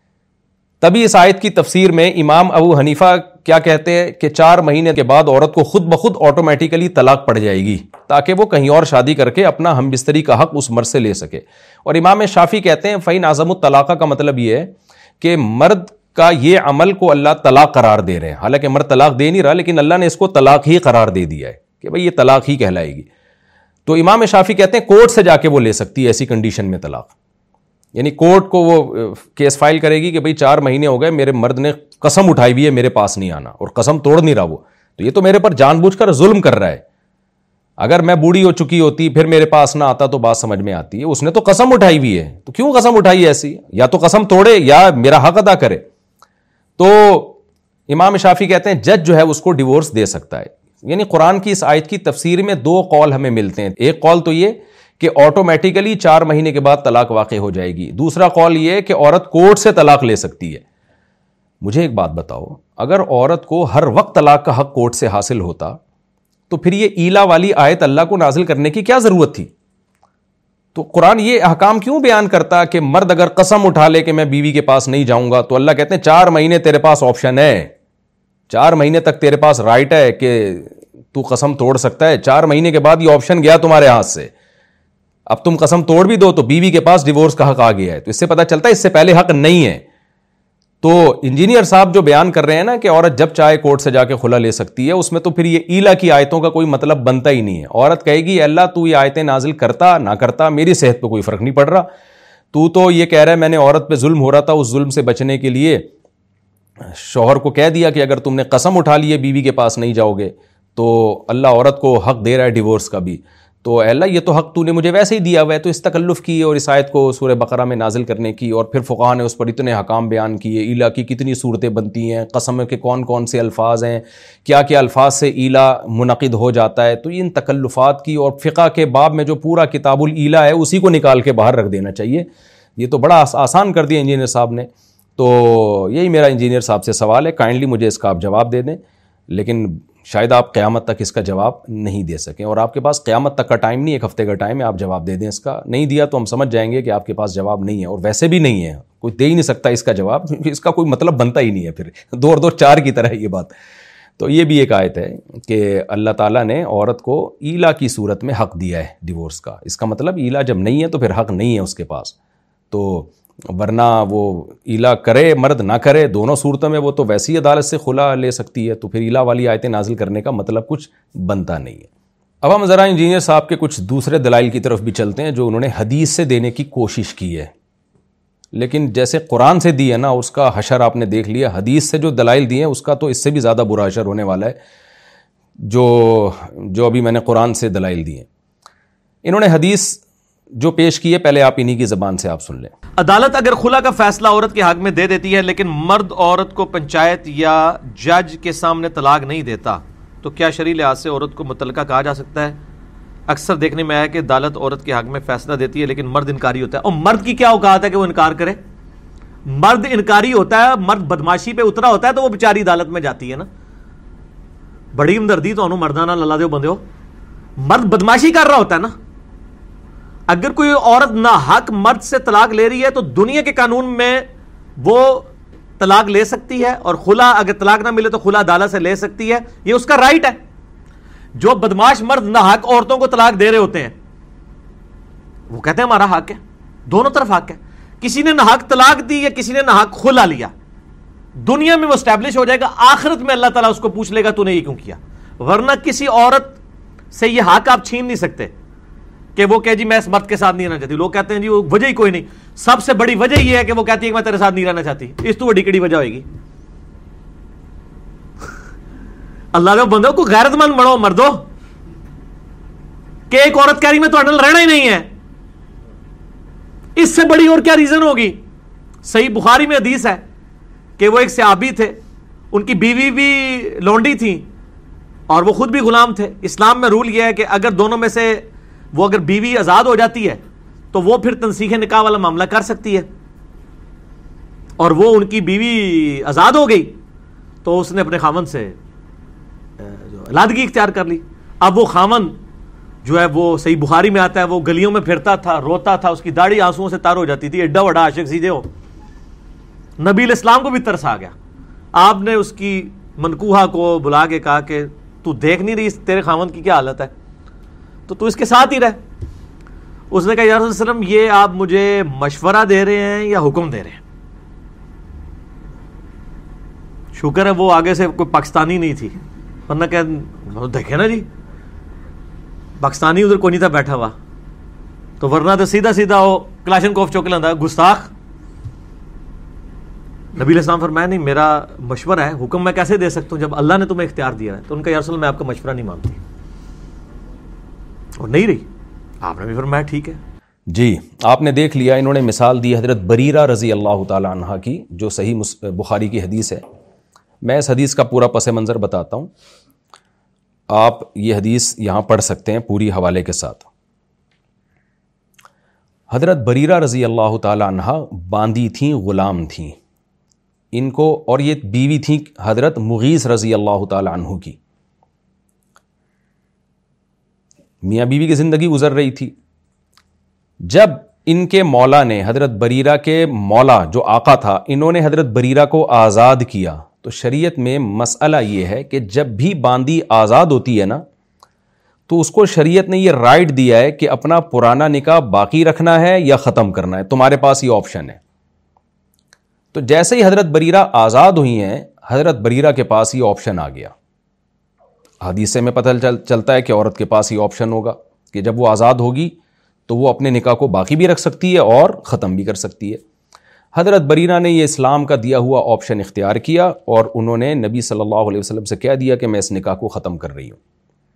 تبھی اس آیت کی تفسیر میں امام ابو حنیفہ کیا کہتے ہیں کہ 4 مہینے کے بعد عورت کو خود بخود آٹومیٹیکلی طلاق پڑ جائے گی تاکہ وہ کہیں اور شادی کر کے اپنا ہم بستری کا حق اس مرد سے لے سکے. اور امام شافعی کہتے ہیں فإن عزموا الطلاق کا مطلب یہ ہے کہ مرد کا یہ عمل کو اللہ طلاق قرار دے رہے ہیں. حالانکہ مرد طلاق دے نہیں رہا, لیکن اللہ نے اس کو طلاق ہی قرار دے دیا ہے کہ بھئی یہ طلاق ہی کہلائے گی. تو امام شافعی کہتے ہیں کورٹ سے جا کے وہ لے سکتی ہے ایسی کنڈیشن میں طلاق. یعنی کورٹ کو وہ کیس فائل کرے گی کہ بھئی 4 مہینے ہو گئے, میرے مرد نے قسم اٹھائی ہوئی ہے میرے پاس نہیں آنا, اور قسم توڑ نہیں رہا وہ, تو یہ تو میرے پر جان بوجھ کر ظلم کر رہا ہے. اگر میں بوڑھی ہو چکی ہوتی پھر میرے پاس نہ آتا تو بات سمجھ میں آتی ہے. اس نے تو قسم اٹھائی ہوئی ہے, تو کیوں قسم اٹھائی ایسی؟ یا تو قسم توڑے یا میرا حق ادا کرے. تو امام شافعی کہتے ہیں جج جو ہے اس کو ڈیورس دے سکتا ہے. یعنی قرآن کی اس آیت کی تفسیر میں 2 قول ہمیں ملتے ہیں. ایک قول تو یہ کہ آٹومیٹیکلی 4 مہینے کے بعد طلاق واقع ہو جائے گی. دوسرا قول یہ کہ عورت کورٹ سے طلاق لے سکتی ہے. مجھے ایک بات بتاؤ, اگر عورت کو ہر وقت طلاق کا حق کورٹ سے حاصل ہوتا تو پھر یہ ایلا والی آیت اللہ کو نازل کرنے کی کیا ضرورت تھی؟ تو قرآن یہ احکام کیوں بیان کرتا کہ مرد اگر قسم اٹھا لے کہ میں بیوی کے پاس نہیں جاؤں گا, تو اللہ کہتے ہیں 4 مہینے تیرے پاس آپشن ہے, 4 مہینے تک تیرے پاس رائٹ ہے کہ تو قسم توڑ سکتا ہے. 4 مہینے کے بعد یہ آپشن گیا تمہارے ہاتھ سے, اب تم قسم توڑ بھی دو تو بیوی کے پاس ڈیورس کا حق آ گیا ہے. تو اس سے پتہ چلتا ہے اس سے پہلے حق نہیں ہے. تو انجینئر صاحب جو بیان کر رہے ہیں نا کہ عورت جب چاہے کورٹ سے جا کے خلا لے سکتی ہے, اس میں تو پھر یہ ایلا کی آیتوں کا کوئی مطلب بنتا ہی نہیں ہے. عورت کہے گی اللہ تو یہ آیتیں نازل کرتا نہ کرتا میری صحت پہ کوئی فرق نہیں پڑ رہا, تو یہ کہہ رہا ہے میں نے عورت پہ ظلم ہو رہا تھا, اس ظلم سے بچنے کے لیے شوہر کو کہہ دیا کہ اگر تم نے قسم اٹھا لی ہے بیوی کے پاس نہیں جاؤ گے تو اللہ عورت کو حق دے رہا ہے ڈیورس کا بھی. تو اے اللہ یہ تو حق تو نے مجھے ویسے ہی دیا ہوا ہے. تو اس تکلف کی اور اس آیت کو سورہ بقرہ میں نازل کرنے کی, اور پھر فقہا نے اس پر اتنے حکام بیان کیے, ایلا کی کتنی صورتیں بنتی ہیں, قسم کے کون کون سے الفاظ ہیں, کیا کیا الفاظ سے ایلا منعقد ہو جاتا ہے. تو ان تکلفات کی, اور فقہ کے باب میں جو پورا کتاب الایلا ہے اسی کو نکال کے باہر رکھ دینا چاہیے. یہ تو بڑا آسان کر دیا انجینئر صاحب نے. تو یہی میرا انجینئر صاحب سے سوال ہے, کائنڈلی مجھے اس کا آپ جواب دے دیں. لیکن شاید آپ قیامت تک اس کا جواب نہیں دے سکیں, اور آپ کے پاس قیامت تک کا ٹائم نہیں, 1 ہفتے کا ٹائم ہے, آپ جواب دے دیں اس کا. نہیں دیا تو ہم سمجھ جائیں گے کہ آپ کے پاس جواب نہیں ہے, اور ویسے بھی نہیں ہے, کوئی دے ہی نہیں سکتا اس کا جواب, اس کا کوئی مطلب بنتا ہی نہیں ہے. پھر 2 اور 2 4 کی طرح یہ بات. تو یہ بھی ایک آیت ہے کہ اللہ تعالیٰ نے عورت کو ایلا کی صورت میں حق دیا ہے ڈیورس کا. اس کا مطلب ایلا جب نہیں ہے تو پھر حق نہیں ہے اس کے پاس. تو ورنہ وہ ایلا کرے مرد نہ کرے, دونوں صورتوں میں وہ تو ویسی عدالت سے خلا لے سکتی ہے. تو پھر ایلا والی آیتیں نازل کرنے کا مطلب کچھ بنتا نہیں ہے. اب ہم ذرا انجینئر صاحب کے کچھ دوسرے دلائل کی طرف بھی چلتے ہیں جو انہوں نے حدیث سے دینے کی کوشش کی ہے, لیکن جیسے قرآن سے دی ہے نا اس کا حشر آپ نے دیکھ لیا. حدیث سے جو دلائل دیے ہیں اس کا تو اس سے بھی زیادہ برا حشر ہونے والا ہے جو ابھی میں نے قرآن سے دلائل دی ہیں. انہوں نے حدیث جو پیش کی ہے پہلے آپ انہی کی زبان سے آپ سن لیں. عدالت اگر خلا کا فیصلہ عورت کے حق میں دے دیتی ہے لیکن مرد عورت کو پنچایت یا جج کے سامنے طلاق نہیں دیتا تو کیا شرعی لحاظ سے عورت کو متعلقہ کہا جا سکتا ہے؟ اکثر دیکھنے میں آیا کہ عدالت عورت کے حق میں فیصلہ دیتی ہے لیکن مرد انکاری ہوتا ہے. اور مرد کی کیا اوقات ہے کہ وہ انکار کرے؟ مرد انکاری ہوتا ہے, مرد بدماشی پہ اترا ہوتا ہے تو وہ بیچاری عدالت میں جاتی ہے نا. بڑی ہمدردی تو مردانہ للا دے بندے ہو, مرد بدماشی کر رہا ہوتا ہے نا. اگر کوئی عورت ناحق مرد سے طلاق لے رہی ہے تو دنیا کے قانون میں وہ طلاق لے سکتی ہے, اور خلا اگر طلاق نہ ملے تو خلا عدالت سے لے سکتی ہے, یہ اس کا رائٹ ہے. جو بدماش مرد ناحق عورتوں کو طلاق دے رہے ہوتے ہیں وہ کہتے ہیں ہمارا حق ہے, دونوں طرف حق ہے. کسی نے ناحق طلاق دی یا کسی نے ناحق خلا لیا, دنیا میں وہ اسٹیبلش ہو جائے گا, آخرت میں اللہ تعالیٰ اس کو پوچھ لے گا تو نے یہ کیوں کیا. ورنہ کسی عورت سے یہ حق آپ چھین نہیں سکتے کہ وہ کہ جی میں اس مرد کے ساتھ نہیں رہنا چاہتی. لوگ کہتے ہیں جی وہ وجہ ہی کوئی نہیں. سب سے بڑی وجہ یہ ہے کہ وہ کہتی ہے کہ میں تیرے ساتھ نہیں رہنا چاہتی. اس تو بڑی کڑی وجہ ہوئے گی. اللہ نے بندوں کو غیرت مند بڑھو مردو, کہ ایک عورت کہہ رہی میں تمہارے رہنا ہی نہیں ہے, اس سے بڑی اور کیا ریزن ہوگی. صحیح بخاری میں حدیث ہے کہ وہ ایک صحابی تھے, ان کی بیوی بھی لونڈی تھی اور وہ خود بھی غلام تھے. اسلام میں رول یہ ہے کہ اگر دونوں میں سے وہ اگر بیوی آزاد ہو جاتی ہے تو وہ پھر تنسیخ نکاح والا معاملہ کر سکتی ہے, اور وہ ان کی بیوی آزاد ہو گئی تو اس نے اپنے خاوند سے علادگی اختیار کر لی. اب وہ خاوند جو ہے وہ صحیح بخاری میں آتا ہے وہ گلیوں میں پھرتا تھا, روتا تھا, اس کی داڑھی آنسوؤں سے تر ہو جاتی تھی, ایڈا بڑا عاشق سیدھے ہو. نبی علیہ السلام کو بھی ترس آ گیا. آپ نے اس کی منکوحہ کو بلا کے کہا کہ تو دیکھ نہیں رہی تیرے خاوند کی کیا حالت ہے, تو اس کے ساتھ ہی رہ. اس نے کہا یا رسول اللہ علیہ وسلم یہ آپ مجھے مشورہ دے رہے ہیں یا حکم دے رہے ہیں. شکر ہے وہ آگے سے کوئی پاکستانی نہیں تھی, ورنہ کہ دیکھے نا جی پاکستانی ادھر کوئی نہیں تھا بیٹھا ہوا, تو ورنہ تو سیدھا سیدھا وہ کلاشن کوف چوک لاندہ گستاخ. نبی علیہ السلام فرمایا نہیں میرا مشورہ ہے, حکم میں کیسے دے سکتا ہوں جب اللہ نے تمہیں اختیار دیا ہے. تو ان کا یا رسول اللہ میں آپ کا مشورہ نہیں مانتی, اور نہیں رہی. آپ نے بھی فرمایا ٹھیک ہے. جی آپ نے دیکھ لیا, انہوں نے مثال دی حضرت بریرہ رضی اللہ تعالی عنہ کی, جو صحیح بخاری کی حدیث ہے. میں اس حدیث کا پورا پس منظر بتاتا ہوں, آپ یہ حدیث یہاں پڑھ سکتے ہیں پوری حوالے کے ساتھ. حضرت بریرہ رضی اللہ تعالی عنہ باندی تھیں, غلام تھیں ان کو, اور یہ بیوی تھیں حضرت مغیث رضی اللہ تعالی عنہ کی. میاں بیوی کی زندگی گزر رہی تھی. جب ان کے مولا نے, حضرت بریرہ کے مولا جو آقا تھا, انہوں نے حضرت بریرہ کو آزاد کیا, تو شریعت میں مسئلہ یہ ہے کہ جب بھی باندی آزاد ہوتی ہے نا, تو اس کو شریعت نے یہ رائٹ دیا ہے کہ اپنا پرانا نکاح باقی رکھنا ہے یا ختم کرنا ہے, تمہارے پاس یہ آپشن ہے. تو جیسے ہی حضرت بریرہ آزاد ہوئی ہیں, حضرت بریرہ کے پاس یہ آپشن آ گیا. حدیث سے میں پتہ چلتا ہے کہ عورت کے پاس یہ آپشن ہوگا کہ جب وہ آزاد ہوگی تو وہ اپنے نکاح کو باقی بھی رکھ سکتی ہے اور ختم بھی کر سکتی ہے. حضرت بریرہ نے یہ اسلام کا دیا ہوا آپشن اختیار کیا, اور انہوں نے نبی صلی اللہ علیہ وسلم سے کہہ دیا کہ میں اس نکاح کو ختم کر رہی ہوں.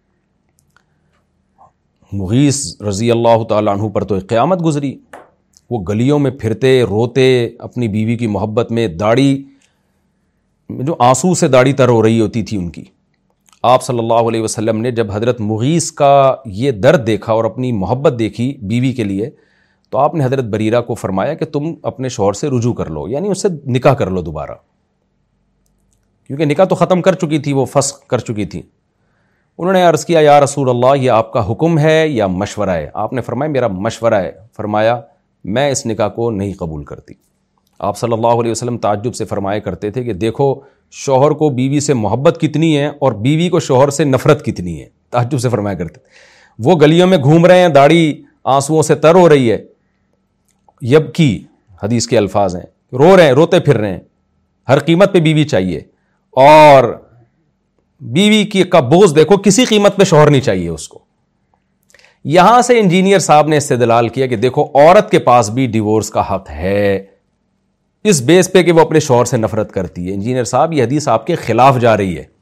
مغیث رضی اللہ تعالیٰ عنہ پر تو ایک قیامت گزری. وہ گلیوں میں پھرتے, روتے, اپنی بیوی کی محبت میں, داڑھی جو آنسو سے داڑھی تر ہو رہی ہوتی تھی ان کی. آپ صلی اللہ علیہ وسلم نے جب حضرت مغیث کا یہ درد دیکھا اور اپنی محبت دیکھی بیوی کے لیے, تو آپ نے حضرت بریرہ کو فرمایا کہ تم اپنے شوہر سے رجوع کر لو, یعنی اس سے نکاح کر لو دوبارہ, کیونکہ نکاح تو ختم کر چکی تھی, وہ فسخ کر چکی تھی. انہوں نے عرض کیا یا رسول اللہ یہ آپ کا حکم ہے یا مشورہ ہے؟ آپ نے فرمایا میرا مشورہ ہے. فرمایا میں اس نکاح کو نہیں قبول کرتی. آپ صلی اللہ علیہ وسلم تعجب سے فرمایا کرتے تھے کہ دیکھو شوہر کو بیوی سے محبت کتنی ہے اور بیوی کو شوہر سے نفرت کتنی ہے. تعجب سے فرمایا کرتے تھے. وہ گلیوں میں گھوم رہے ہیں, داڑھی آنسوؤں سے تر ہو رہی ہے, یبکی حدیث کے الفاظ ہیں, رو رہے ہیں, روتے پھر رہے ہیں, ہر قیمت پہ بیوی چاہیے, اور بیوی کی کا بوجھ دیکھو کسی قیمت پہ شوہر نہیں چاہیے اس کو. یہاں سے انجینئر صاحب نے استدلال کیا کہ دیکھو عورت کے پاس بھی ڈیورس کا حق ہے, اس بیس پہ کہ وہ اپنے شوہر سے نفرت کرتی ہے. انجینئر صاحب یہ حدیث آپ کے خلاف جا رہی ہے.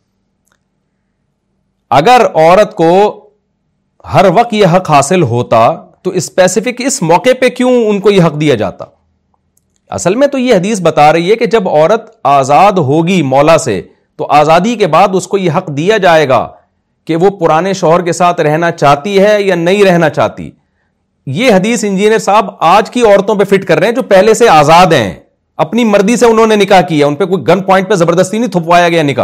اگر عورت کو ہر وقت یہ حق حاصل ہوتا تو اسپیسیفک اس موقع پہ کیوں ان کو یہ حق دیا جاتا؟ اصل میں تو یہ حدیث بتا رہی ہے کہ جب عورت آزاد ہوگی مولا سے تو آزادی کے بعد اس کو یہ حق دیا جائے گا کہ وہ پرانے شوہر کے ساتھ رہنا چاہتی ہے یا نہیں رہنا چاہتی. یہ حدیث انجینئر صاحب آج کی عورتوں پہ فٹ کر رہے ہیں جو پہلے سے آزاد ہیں, اپنی مرضی سے انہوں نے نکاح کیا, ان پہ کوئی گن پوائنٹ پہ زبردستی نہیں تھپوایا گیا نکاح.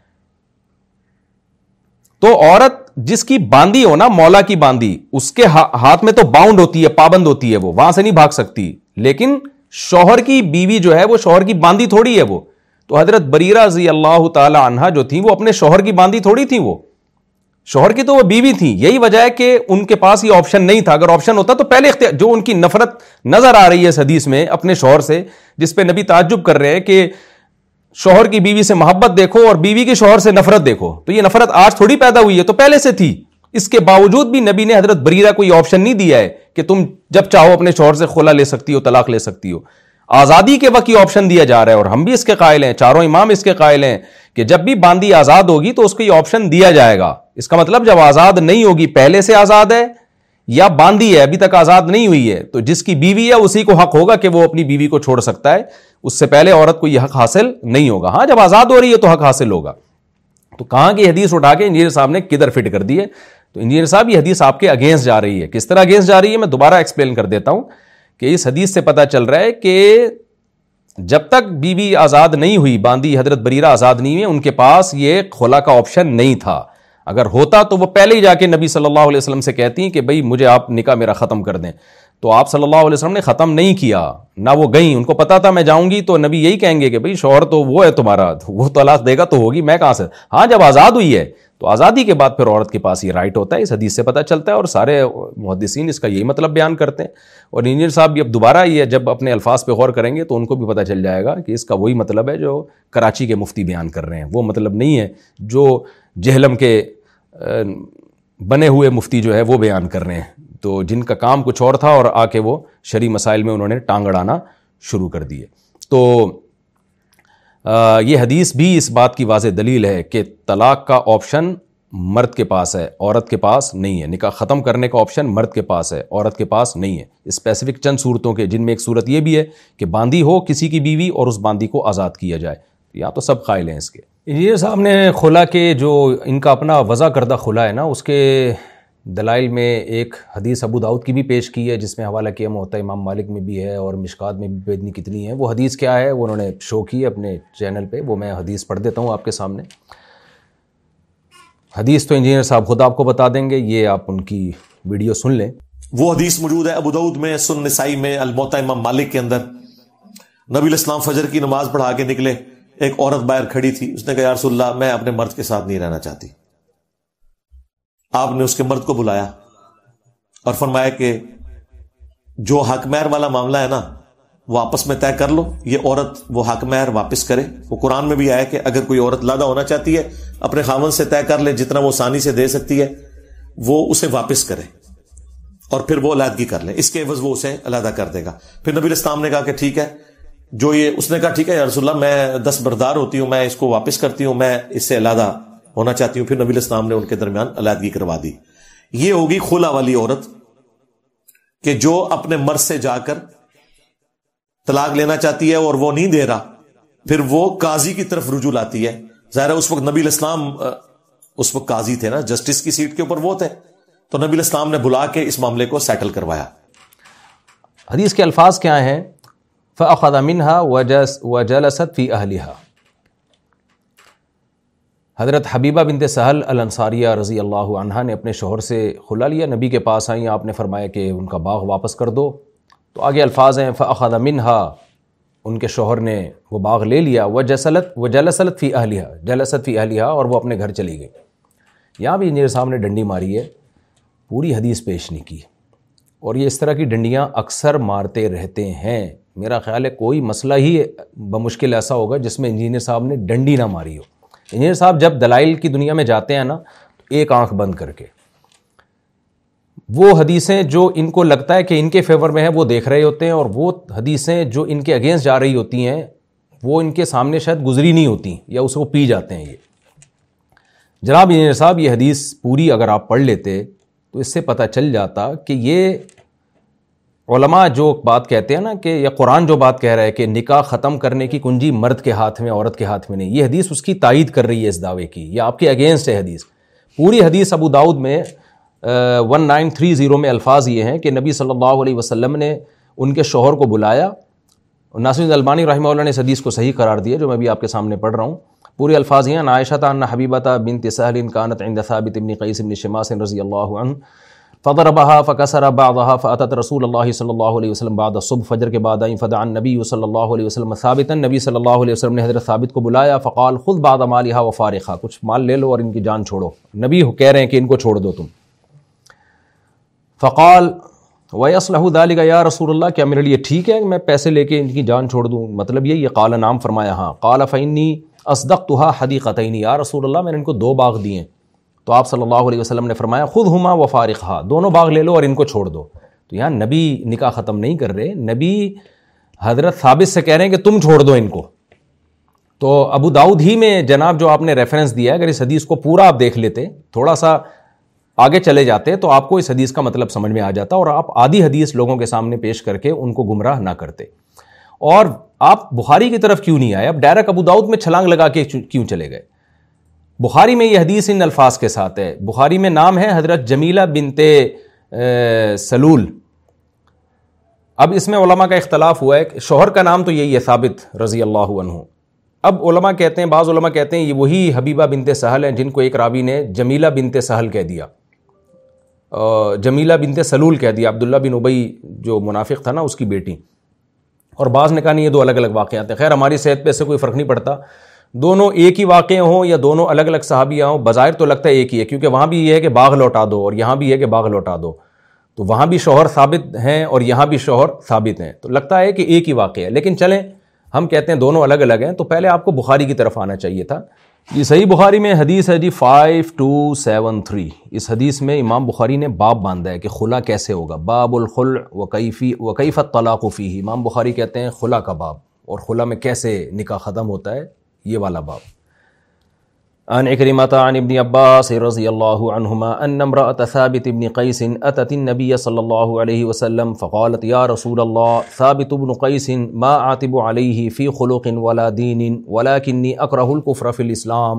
تو عورت جس کی باندی ہو نا, مولا کی باندی, اس کے ہاتھ میں تو باؤنڈ ہوتی ہے, پابند ہوتی ہے, وہ وہاں سے نہیں بھاگ سکتی. لیکن شوہر کی بیوی جو ہے وہ شوہر کی باندی تھوڑی ہے وہ. تو حضرت بریرہ رضی اللہ تعالی عنہا جو تھی وہ اپنے شوہر کی باندی تھوڑی تھی, وہ شوہر کی تو وہ بیوی تھی. یہی وجہ ہے کہ ان کے پاس یہ آپشن نہیں تھا. اگر آپشن ہوتا تو پہلے جو ان کی نفرت نظر آ رہی ہے اس حدیث میں اپنے شوہر سے, جس پہ نبی تعجب کر رہے ہیں کہ شوہر کی بیوی سے محبت دیکھو اور بیوی کی شوہر سے نفرت دیکھو. تو یہ نفرت آج تھوڑی پیدا ہوئی ہے, تو پہلے سے تھی. اس کے باوجود بھی نبی نے حضرت بریرہ کو یہ آپشن نہیں دیا ہے کہ تم جب چاہو اپنے شوہر سے خلا لے سکتی ہو, طلاق لے سکتی ہو. آزادی کے وقت یہ آپشن دیا جا رہا ہے, اور ہم بھی اس کے قائل ہیں, چاروں امام اس کے قائل ہیں کہ جب بھی باندی آزاد ہوگی تو اس کو یہ آپشن دیا جائے گا. اس کا مطلب جب آزاد نہیں ہوگی, پہلے سے آزاد ہے یا باندی ہے ابھی تک آزاد نہیں ہوئی ہے, تو جس کی بیوی ہے اسی کو حق ہوگا کہ وہ اپنی بیوی کو چھوڑ سکتا ہے. اس سے پہلے عورت کو یہ حق حاصل نہیں ہوگا. ہاں جب آزاد ہو رہی ہے تو حق حاصل ہوگا. تو کہاں کی حدیث اٹھا کے انجینئر صاحب نے کدھر فٹ کر دی ہے. تو انجینئر صاحب یہ حدیث آپ کے اگینسٹ جا رہی ہے. کس طرح اگینسٹ جا رہی ہے میں دوبارہ ایکسپلین کر دیتا ہوں کہ اس حدیث سے پتہ چل رہا ہے کہ جب تک بیوی آزاد نہیں ہوئی, باندی حضرت بریرہ آزاد نہیں ہوئی, ان کے پاس یہ خلا کا آپشن نہیں تھا. اگر ہوتا تو وہ پہلے ہی جا کے نبی صلی اللہ علیہ وسلم سے کہتی ہیں کہ بھئی مجھے آپ نکاح میرا ختم کر دیں. تو آپ صلی اللہ علیہ وسلم نے ختم نہیں کیا, نہ وہ گئیں. ان کو پتا تھا میں جاؤں گی تو نبی یہی کہیں گے کہ بھئی شوہر تو وہ ہے تمہارا, وہ طلاق دے گا تو ہوگی, میں کہاں سے. ہاں جب آزاد ہوئی ہے تو آزادی کے بعد پھر عورت کے پاس یہ رائٹ ہوتا ہے. اس حدیث سے پتہ چلتا ہے, اور سارے محدثین اس کا یہی مطلب بیان کرتے ہیں. اور انجینئر صاحب بھی اب دوبارہ یہ جب اپنے الفاظ پہ غور کریں گے تو ان کو بھی پتہ چل جائے گا کہ اس کا وہی مطلب ہے جو کراچی کے مفتی بیان کر رہے ہیں. وہ مطلب نہیں ہے جو جہلم کے بنے ہوئے مفتی جو ہے وہ بیان کر رہے ہیں, تو جن کا کام کچھ اور تھا اور آ کے وہ شرعی مسائل میں انہوں نے ٹانگ اڑانا شروع کر دیے. تو یہ حدیث بھی اس بات کی واضح دلیل ہے کہ طلاق کا آپشن مرد کے پاس ہے, عورت کے پاس نہیں ہے. نکاح ختم کرنے کا آپشن مرد کے پاس ہے, عورت کے پاس نہیں ہے. اسپیسیفک چند صورتوں کے, جن میں ایک صورت یہ بھی ہے کہ باندی ہو کسی کی بیوی اور اس باندی کو آزاد کیا جائے. یہاں تو سب قائل ہیں اس کے. انجینئر صاحب نے خلا کے جو ان کا اپنا وضع کردہ خلا ہے نا, اس کے دلائل میں ایک حدیث ابو داؤد کی بھی پیش کی ہے جس میں حوالہ کیا ہوتا ہے, امام مالک میں بھی ہے اور مشکات میں بھی بیدنی کتنی ہے. وہ حدیث کیا ہے وہ انہوں نے شو کی ہے اپنے چینل پہ, وہ میں حدیث پڑھ دیتا ہوں آپ کے سامنے. حدیث تو انجینئر صاحب خود آپ کو بتا دیں گے, یہ آپ ان کی ویڈیو سن لیں. وہ حدیث موجود ہے ابو داؤد میں, سنن نسائی میں, الموطا امام مالک کے اندر. نبی علیہ السلام فجر کی نماز پڑھا کے نکلے, ایک عورت باہر کھڑی تھی, اس نے کہا یا رسول اللہ میں اپنے مرد کے ساتھ نہیں رہنا چاہتی. آپ نے اس کے مرد کو بلایا اور فرمایا کہ جو حق مہر والا معاملہ ہے نا وہ آپس میں طے کر لو, یہ عورت وہ حق مہر واپس کرے. وہ قرآن میں بھی آیا کہ اگر کوئی عورت علیحدہ ہونا چاہتی ہے اپنے خاوند سے طے کر لے, جتنا وہ آسانی سے دے سکتی ہے وہ اسے واپس کرے اور پھر وہ علیحدگی کر لے, اس کے عوض وہ اسے علیحدہ کر دے گا. پھر نبی علیہ السلام نے کہا کہ ٹھیک ہے, جو یہ اس نے کہا ٹھیک ہے یا رسول اللہ میں دستبردار ہوتی ہوں, میں اس کو واپس کرتی ہوں, میں اس سے علیحدہ ہونا چاہتی ہوں. پھر نبی علیہ السلام نے ان کے درمیان علیحدگی کروا دی. یہ ہوگی خلا والی عورت کہ جو اپنے مرد سے جا کر طلاق لینا چاہتی ہے اور وہ نہیں دے رہا, پھر وہ قاضی کی طرف رجوع لاتی ہے. ظاہر ہے اس وقت نبی علیہ السلام اس وقت قاضی تھے نا, جسٹس کی سیٹ کے اوپر وہ تھے, تو نبی علیہ السلام نے بلا کے اس معاملے کو سیٹل کروایا. حدیث کے الفاظ کیا ہیں؟ فَأَخَذَ مِنْهَا وَجَلَسَتْ فِي أَهْلِهَا. حضرت حبیبہ بنت سہل الانصاریہ رضی اللہ عنہا نے اپنے شوہر سے خلا لیا, نبی کے پاس آئیں, آپ نے فرمایا کہ ان کا باغ واپس کر دو. تو آگے الفاظ ہیں فَأَخَذَ مِنْهَا, ان کے شوہر نے وہ باغ لے لیا, وَجَلَسَتْ فِي أَهْلِهَا, اور وہ اپنے گھر چلی گئی. یہاں بھی انجینئر صاحب نے ڈنڈی ماری ہے, پوری حدیث پیش نہیں کی, اور یہ اس طرح کی ڈنڈیاں اکثر مارتے رہتے ہیں. میرا خیال ہے کوئی مسئلہ ہی بمشکل ایسا ہوگا جس میں انجینئر صاحب نے ڈنڈی نہ ماری ہو. انجینئر صاحب جب دلائل کی دنیا میں جاتے ہیں نا, ایک آنکھ بند کر کے وہ حدیثیں جو ان کو لگتا ہے کہ ان کے فیور میں ہیں وہ دیکھ رہے ہوتے ہیں, اور وہ حدیثیں جو ان کے اگینسٹ جا رہی ہوتی ہیں وہ ان کے سامنے شاید گزری نہیں ہوتی, یا اس کو پی جاتے ہیں. یہ جناب انجینئر صاحب یہ حدیث پوری اگر آپ پڑھ لیتے تو اس سے پتہ چل جاتا کہ یہ علماء جو بات کہتے ہیں نا کہ یا قرآن جو بات کہہ رہا ہے کہ نکاح ختم کرنے کی کنجی مرد کے ہاتھ میں, عورت کے ہاتھ میں نہیں, یہ حدیث اس کی تائید کر رہی ہے اس دعوے کی. یہ آپ کے اگینسٹ ہے حدیث. پوری حدیث ابو داؤد میں 1930 میں الفاظ یہ ہیں کہ نبی صلی اللہ علیہ وسلم نے ان کے شوہر کو بلایا. ناصر الدین البانی رحمہ اللہ نے اس حدیث کو صحیح قرار دیا جو میں بھی آپ کے سامنے پڑھ رہا ہوں. پورے الفاظ یہ ہیں عائشہ ان حبیبہ بنت سہل كانت عند ثابت بن قیس بن شماس رضی اللہ عنہ فضربها فكسر بعضها فاتت رسول اللہ صلی اللہ علیہ وسلم بعد الصبح, فجر کے بعد آئیں, فدعا النبی صلی اللہ علیہ وسلم ثابتا, نبی صلی اللہ علیہ وسلم نے حضرت ثابت کو بلایا, فقال خذ بعض مالها وفارقها, کچھ مال لے لو اور ان کی جان چھوڑو. نبی کہہ رہے ہیں کہ ان کو چھوڑ دو تم. فقال وَيَصْلَحُ ذَلِكَ یا رسول اللہ، کیا میرے لیے ٹھیک ہے کہ میں پیسے لے کے ان کی جان چھوڑ دوں؟ مطلب یہ قال نعم، فرمایا ہاں. قال فإني أصدقتها حديقتين، یا رسول اللہ میں نے ان کو 2 باغ دیے. تو آپ صلی اللہ علیہ وسلم نے فرمایا خذہما وفارقھا، دونوں باغ لے لو اور ان کو چھوڑ دو. تو یہاں نبی نکاح ختم نہیں کر رہے، نبی حضرت ثابت سے کہہ رہے ہیں کہ تم چھوڑ دو ان کو. تو ابو داؤد ہی میں جناب جو آپ نے ریفرنس دیا ہے، اگر اس حدیث کو پورا آپ دیکھ لیتے، تھوڑا سا آگے چلے جاتے، تو آپ کو اس حدیث کا مطلب سمجھ میں آ جاتا اور آپ آدھی حدیث لوگوں کے سامنے پیش کر کے ان کو گمراہ نہ کرتے. اور آپ بخاری کی طرف کیوں نہیں آئے؟ اب ڈائریکٹ ابو داؤد میں چھلانگ لگا کے کیوں چلے گئے؟ بخاری میں یہ حدیث ان الفاظ کے ساتھ ہے. بخاری میں نام ہے حضرت جمیلہ بنت سلول. اب اس میں علماء کا اختلاف ہوا ہے کہ شوہر کا نام تو یہی ہے ثابت رضی اللہ عنہ. اب علماء کہتے ہیں، بعض علماء کہتے ہیں یہ وہی حبیبہ بنت سہل ہیں جن کو ایک راوی نے جمیلہ بنت سہل کہہ دیا، جمیلہ بنت سلول کہہ دیا، عبداللہ بن ابی جو منافق تھا نا اس کی بیٹی. اور بعض نے کہا نہیں، یہ 2 الگ الگ واقعات ہیں. خیر ہماری صحت پہ اس سے کوئی فرق نہیں پڑتا، دونوں ایک ہی واقعے ہوں یا دونوں الگ الگ صحابیہ ہوں، بظاہر تو لگتا ہے ایک ہی ہے، کیونکہ وہاں بھی یہ ہے کہ باغ لوٹا دو اور یہاں بھی ہے کہ باغ لوٹا دو. تو وہاں بھی شوہر ثابت ہیں اور یہاں بھی شوہر ثابت ہیں، تو لگتا ہے کہ ایک ہی واقعہ ہے. لیکن چلیں ہم کہتے ہیں دونوں الگ الگ ہیں، تو پہلے آپ کو بخاری کی طرف آنا چاہیے تھا. یہ صحیح بخاری میں حدیث ہے جی 5273. اس حدیث میں امام بخاری نے باب باندھا ہے کہ خلا کیسے ہوگا، باب الخلع وکیف الطلاق فیہ. امام بخاری کہتے ہیں خلا کا باب، اور خلا میں کیسے نکاح ختم ہوتا ہے، یہ والا باب. عن عکرمۃ عن ابن عباس رضی اللہ عنہما ان امرأۃ ثابت بن قیس اتت النبی صلی اللہ علیہ وسلم فقالت یا رسول اللہ ثابت بن قیس ما اعتب علیہ فی خلق ولا دین ولکنی اکرہ الکفر فی الاسلام.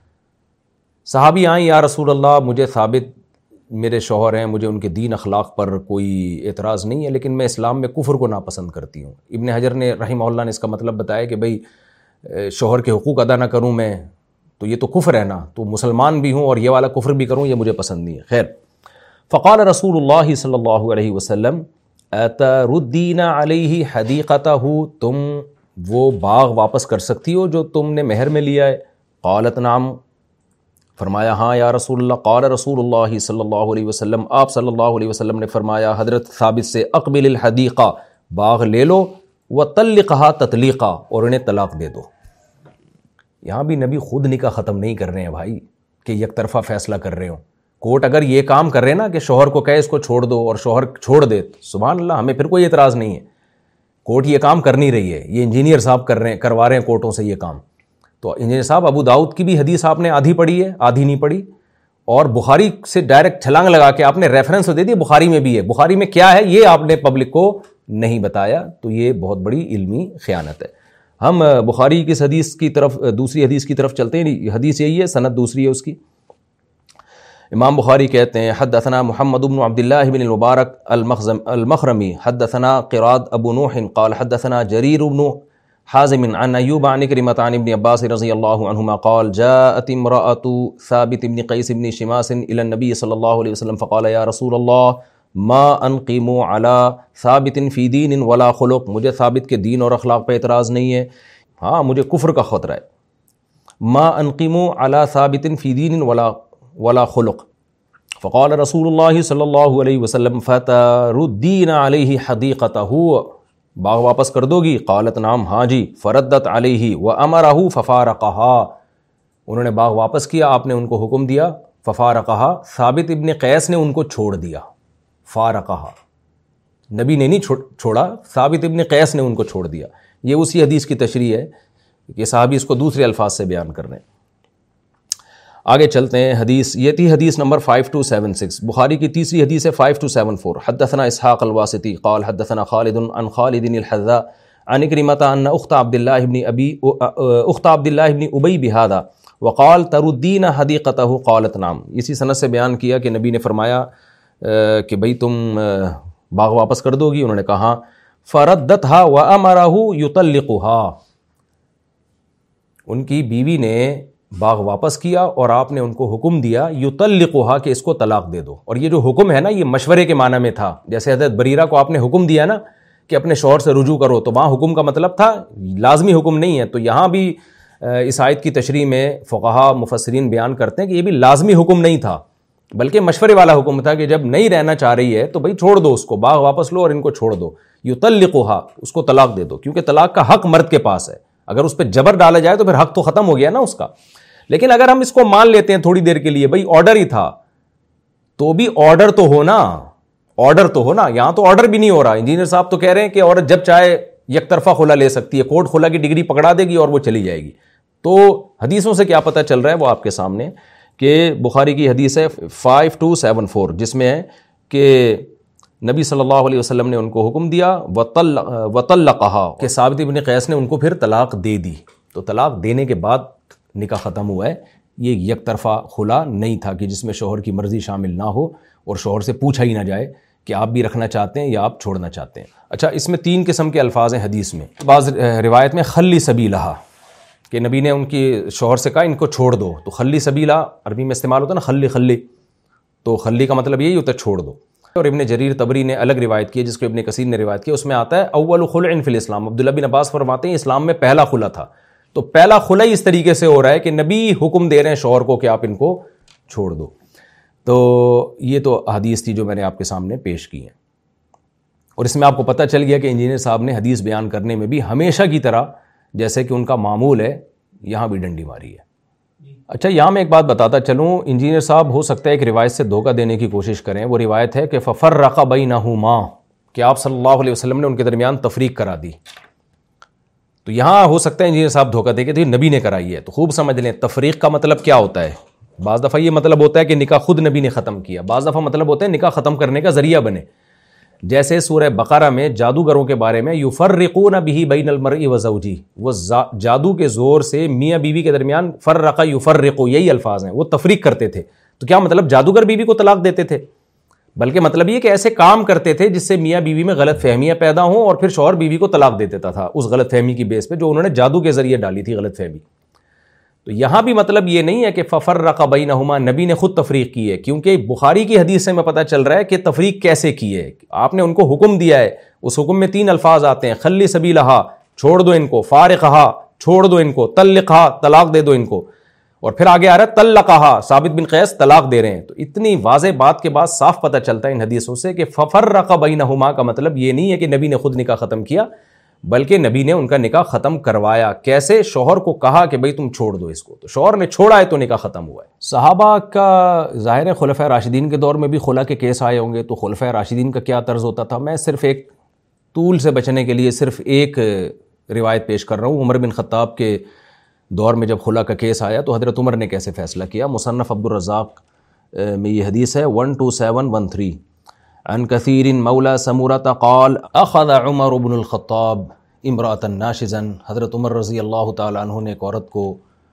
صحابی آئیں، یا رسول اللہ مجھے ثابت میرے شوہر ہیں، مجھے ان کے دین اخلاق پر کوئی اعتراض نہیں ہے، لیکن میں اسلام میں کفر کو ناپسند کرتی ہوں. ابن حجر نے رحمہ اللہ نے اس کا مطلب بتایا کہ بھئی شوہر کے حقوق ادا نہ کروں میں تو یہ تو کفر ہے نا، تو مسلمان بھی ہوں اور یہ والا کفر بھی کروں، یہ مجھے پسند نہیں ہے. خیر فقال رسول اللہ صلی اللہ علیہ وسلم اتردین علیہ حدیقتہ، تم وہ باغ واپس کر سکتی ہو جو تم نے مہر میں لیا ہے؟ قالت نعم، فرمایا ہاں یا رسول اللہ. قال رسول اللہ صلی اللہ علیہ وسلم، آپ صلی اللہ علیہ وسلم نے فرمایا حضرت ثابت سے اقبل الحدیقہ، باغ لے لو، وطلقھا تطلیقا، اور انہیں طلاق دے دو. یہاں بھی نبی خود نکاح ختم نہیں کر رہے ہیں بھائی کہ یک طرفہ فیصلہ کر رہے ہوں. کورٹ اگر یہ کام کر رہے ہیں نا کہ شوہر کو کہے اس کو چھوڑ دو اور شوہر چھوڑ دے، سبحان اللہ، ہمیں پھر کوئی اعتراض نہیں ہے. کورٹ یہ کام کر نہیں رہی ہے، یہ انجینئر صاحب کروا رہے ہیں کورٹوں سے یہ کام. تو انجینئر صاحب ابو داؤد کی بھی حدیث آپ نے آدھی پڑھی ہے، آدھی نہیں پڑھی، اور بخاری سے ڈائریکٹ چھلانگ لگا کے آپ نے ریفرنس دے دی بخاری میں بھی ہے. بخاری میں کیا ہے یہ آپ نے پبلک کو نہیں بتایا، تو یہ بہت بڑی علمی خیانت ہے. ہم بخاری کی حدیث کی طرف، دوسری حدیث کی طرف چلتے ہیں. حدیث یہی ہے، سند دوسری ہے اس کی. امام بخاری کہتے ہیں حدثنا محمد بن عبداللہ بن المبارک المخرمی حدثنا قراد ابو نوح قال حدثنا جریر بن حازم عن ایوب عن عکرمۃ عن ابن عباس رضی اللہ عنہما قال جاءت امرأة ثابت بن قیس بن شماس الى النبی صلی اللہ علیہ وسلم فقال یا رسول اللہ ما انقیم علی ثابت فی دین ولا خلق، مجھے ثابت کے دین اور اخلاق پہ اعتراض نہیں ہے، ہاں مجھے کفر کا خطرہ ہے. ما انقیم علی ثابت فی دین ولا خلق. فقال رسول اللہ صلی اللہ علیہ وسلم فتردین علیہ حدیقتہ، باغ واپس کر دو گی؟ قالت نعم، ہاں جی. فردت علیہ وامرہ ففارقہا، انہوں نے باغ واپس کیا، آپ نے ان کو حکم دیا. ففارقہا، ثابت ابن قیس نے ان کو چھوڑ دیا. فارقہا، نبی نے نہیں چھوڑا، ثابت ابن قیس نے ان کو چھوڑ دیا. یہ اسی حدیث کی تشریح ہے کہ صحابی اس کو دوسرے الفاظ سے بیان کر رہے ہیں. آگے چلتے ہیں. حدیث یہ تھی حدیث نمبر 5276. بخاری کی تیسری حدیث ہے 5274. حدثنا اسحاق الواسطی قال حدثنا خالد عن خالد الحذاء عن عکرمۃ ان اخت عبد اللہ بن ابی بہذا وقال تردین حدیقتہ قالت نعم. اسی سند سے بیان کیا کہ نبی نے فرمایا کہ بھئی تم باغ واپس کر دو گی؟ انہوں نے کہا. فردتھا وامرہ یطلقھا، ان کی بیوی نے باغ واپس کیا اور آپ نے ان کو حکم دیا یطلقھا کہ اس کو طلاق دے دو. اور یہ جو حکم ہے نا یہ مشورے کے معنی میں تھا. جیسے حضرت بریرہ کو آپ نے حکم دیا نا کہ اپنے شوہر سے رجوع کرو، تو وہاں حکم کا مطلب تھا، لازمی حکم نہیں ہے. تو یہاں بھی اس آیت کی تشریح میں فقہا مفسرین بیان کرتے ہیں کہ یہ بھی لازمی حکم نہیں تھا، بلکہ مشورے والا حکم تھا کہ جب نہیں رہنا چاہ رہی ہے تو بھائی چھوڑ دو اس کو، باغ واپس لو اور ان کو چھوڑ دو، یطلقھا، اس کو طلاق دے دو، کیونکہ طلاق کا حق مرد کے پاس ہے، اگر اس پہ جبر ڈالا جائے تو پھر حق تو ختم ہو گیا نا اس کا۔ لیکن اگر ہم اس کو مان لیتے ہیں تھوڑی دیر کے لیے، بھائی آرڈر ہی تھا، تو بھی آرڈر تو ہونا، آرڈر تو ہونا، یہاں تو آرڈر بھی نہیں ہو رہا۔ انجینئر صاحب تو کہہ رہے ہیں کہ عورت جب چاہے یک طرفہ خلا لے سکتی ہے، کورٹ خلا کی ڈگری پکڑا دے گی اور وہ چلی جائے گی۔ تو حدیثوں سے کیا پتہ چل رہا ہے وہ آپ کے سامنے، کہ بخاری کی حدیث ہے 5274 جس میں ہے کہ نبی صلی اللہ علیہ وسلم نے ان کو حکم دیا وطلقہا، کہ ثابت بن قیس نے ان کو پھر طلاق دے دی۔ تو طلاق دینے کے بعد نکاح ختم ہوا ہے، یہ یک طرفہ خلا نہیں تھا کہ جس میں شوہر کی مرضی شامل نہ ہو اور شوہر سے پوچھا ہی نہ جائے کہ آپ بھی رکھنا چاہتے ہیں یا آپ چھوڑنا چاہتے ہیں۔ اچھا، اس میں 3 قسم کے الفاظ ہیں حدیث میں۔ بعض روایت میں خلی سبیلہا، کہ نبی نے ان کی شوہر سے کہا ان کو چھوڑ دو، تو خلی سبیلا عربی میں استعمال ہوتا ہے نا، خلی، تو خلی کا مطلب یہی ہوتا ہے چھوڑ دو۔ اور ابن جریر طبری نے الگ روایت کی ہے جس کو ابن کثیر نے روایت کی، اس میں آتا ہے اول خلع فی الاسلام، عبداللہ بن عباس فرماتے ہیں اسلام میں پہلا خلع تھا۔ تو پہلا خلع اس طریقے سے ہو رہا ہے کہ نبی حکم دے رہے ہیں شوہر کو کہ آپ ان کو چھوڑ دو۔ تو یہ تو حدیث تھی جو میں نے آپ کے سامنے پیش کی ہے، اور اس میں آپ کو پتہ چل گیا کہ انجینئر صاحب نے حدیث بیان کرنے میں بھی ہمیشہ کی طرح جیسے کہ ان کا معمول ہے یہاں بھی ڈنڈی ماری ہے۔ اچھا، یہاں میں ایک بات بتاتا چلوں، انجینئر صاحب ہو سکتا ہے ایک روایت سے دھوکہ دینے کی کوشش کریں۔ وہ روایت ہے کہ ففرق بینہما، کہ آپ صلی اللہ علیہ وسلم نے ان کے درمیان تفریق کرا دی۔ تو یہاں ہو سکتا ہے انجینئر صاحب دھوکہ دے کے نبی نے کرائی ہے، تو خوب سمجھ لیں تفریق کا مطلب کیا ہوتا ہے۔ بعض دفعہ یہ مطلب ہوتا ہے کہ نکاح خود نبی نے ختم کیا، بعض دفعہ مطلب ہوتا ہے نکاح ختم کرنے کا ذریعہ بنے، جیسے سورہ بقرہ میں جادوگروں کے بارے میں یفرقون بہ بین المرء وزوجہ، وہ جادو کے زور سے میاں بیوی کے درمیان فرق یفرق، یہی الفاظ ہیں، وہ تفریق کرتے تھے۔ تو کیا مطلب جادوگر بیوی کو طلاق دیتے تھے؟ بلکہ مطلب یہ کہ ایسے کام کرتے تھے جس سے میاں بیوی میں غلط فہمیاں پیدا ہوں اور پھر شوہر بیوی کو طلاق دے دیتا تھا اس غلط فہمی کی بیس پہ جو انہوں نے جادو کے ذریعے ڈالی تھی غلط فہمی۔ تو یہاں بھی مطلب یہ نہیں ہے کہ ففرق بینہما نبی نے خود تفریق کی ہے، کیونکہ بخاری کی حدیث سے میں پتہ چل رہا ہے کہ تفریق کیسے کی ہے۔ آپ نے ان کو حکم دیا ہے، اس حکم میں 3 الفاظ آتے ہیں، خلی سبیلہا، چھوڑ دو ان کو، فارقہا، چھوڑ دو ان کو، طلقہا، طلاق دے دو ان کو، اور پھر آگے آ رہا ہے طلقہا، ثابت بن قیس طلاق دے رہے ہیں۔ تو اتنی واضح بات کے بعد صاف پتہ چلتا ہے ان حدیثوں سے کہ ففرق بینہما کا مطلب یہ نہیں ہے کہ نبی نے خود نکاح ختم کیا، بلکہ نبی نے ان کا نکاح ختم کروایا۔ کیسے؟ شوہر کو کہا کہ بھئی تم چھوڑ دو اس کو، تو شوہر نے چھوڑا ہے تو نکاح ختم ہوا ہے۔ صحابہ کا ظاہر ہے خلفۂ راشدین کے دور میں بھی خلا کے کیس آئے ہوں گے، تو خلفۂ راشدین کا کیا طرز ہوتا تھا؟ میں صرف ایک طول سے بچنے کے لیے صرف ایک روایت پیش کر رہا ہوں۔ عمر بن خطاب کے دور میں جب خلا کا کیس آیا تو حضرت عمر نے کیسے فیصلہ کیا؟ مصنف عبدالرزاق میں یہ حدیث ہے 12713 عن کثیر مولا سمورۃ قال اخذ عمر بن الخطاب امرأة ناشزا، حضرت عمر رضی اللہ تعالیٰ عنہ نے ایک عورت کو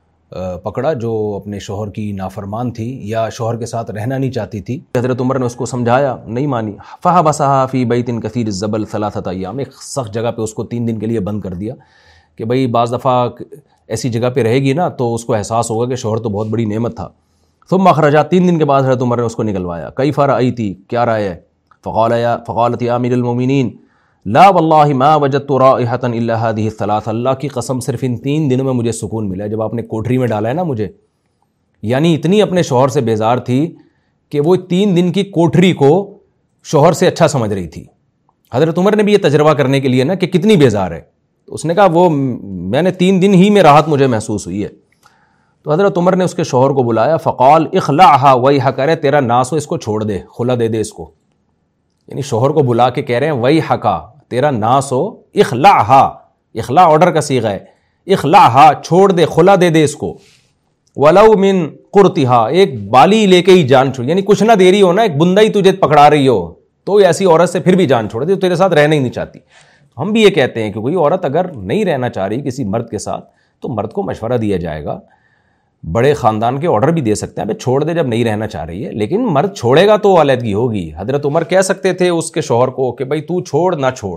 پکڑا جو اپنے شوہر کی نافرمان تھی یا شوہر کے ساتھ رہنا نہیں چاہتی تھی۔ حضرت عمر نے اس کو سمجھایا، نہیں مانی، فحبسها فی بیت کثیر الزبل 3 ایام، ایک سخت جگہ پہ اس کو 3 دن کے لیے بند کر دیا کہ بھئی بعض دفعہ ایسی جگہ پہ رہے گی نا تو اس کو احساس ہوگا کہ شوہر تو بہت بڑی نعمت تھا۔ ثم اخرجا، 3 دن کے بعد حضرت عمر نے اس کو نکلوایا۔ کیف رأیتی، کیا رائے ہے؟ فقالت یا امیر المومنین لا واللہ ما وجدت رائحۃ الا هذه الثلاث، اللہ کی قسم صرف ان 3 دنوں میں مجھے سکون ملا جب آپ نے کوٹری میں ڈالا ہے نا مجھے، یعنی اتنی اپنے شوہر سے بیزار تھی کہ وہ 3 دن کی کوٹری کو شوہر سے اچھا سمجھ رہی تھی۔ حضرت عمر نے بھی یہ تجربہ کرنے کے لیے نا کہ کتنی بیزار ہے، تو اس نے کہا وہ میں نے 3 دن ہی میں راحت مجھے محسوس ہوئی ہے۔ تو حضرت عمر نے اس کے شوہر کو بلایا، فقال اخلعها ویحک، کرے تیرا ناس ہو، اس کو چھوڑ دے، خلا دے دے اس کو، یعنی شوہر کو بلا کے کہہ رہے ہیں ویحک، تیرا ناس ہو، اخلعها، اخلاع آرڈر کا صیغہ ہے، اخلعها، چھوڑ دے، خلا دے دے اس کو، ولو من قرطها، ایک بالی لے کے ہی جان چھوڑ، یعنی کچھ نہ دے رہی ہو نا، ایک بندہ ہی تجھے پکڑا رہی ہو تو ایسی عورت سے پھر بھی جان چھوڑ دے، تو تیرے ساتھ رہنا ہی نہیں چاہتی۔ ہم بھی یہ کہتے ہیں کہ کوئی عورت اگر نہیں رہنا چاہ رہی کسی مرد کے ساتھ تو مرد کو مشورہ دیا جائے گا، بڑے خاندان کے آرڈر بھی دے سکتے ہیں، چھوڑ دے جب نہیں رہنا چاہ رہی ہے، لیکن مرد چھوڑے گا تو علیحدگی ہوگی۔ حضرت عمر کہہ سکتے تھے اس کے شوہر کو کہ بھائی تو چھوڑ نہ چھوڑ،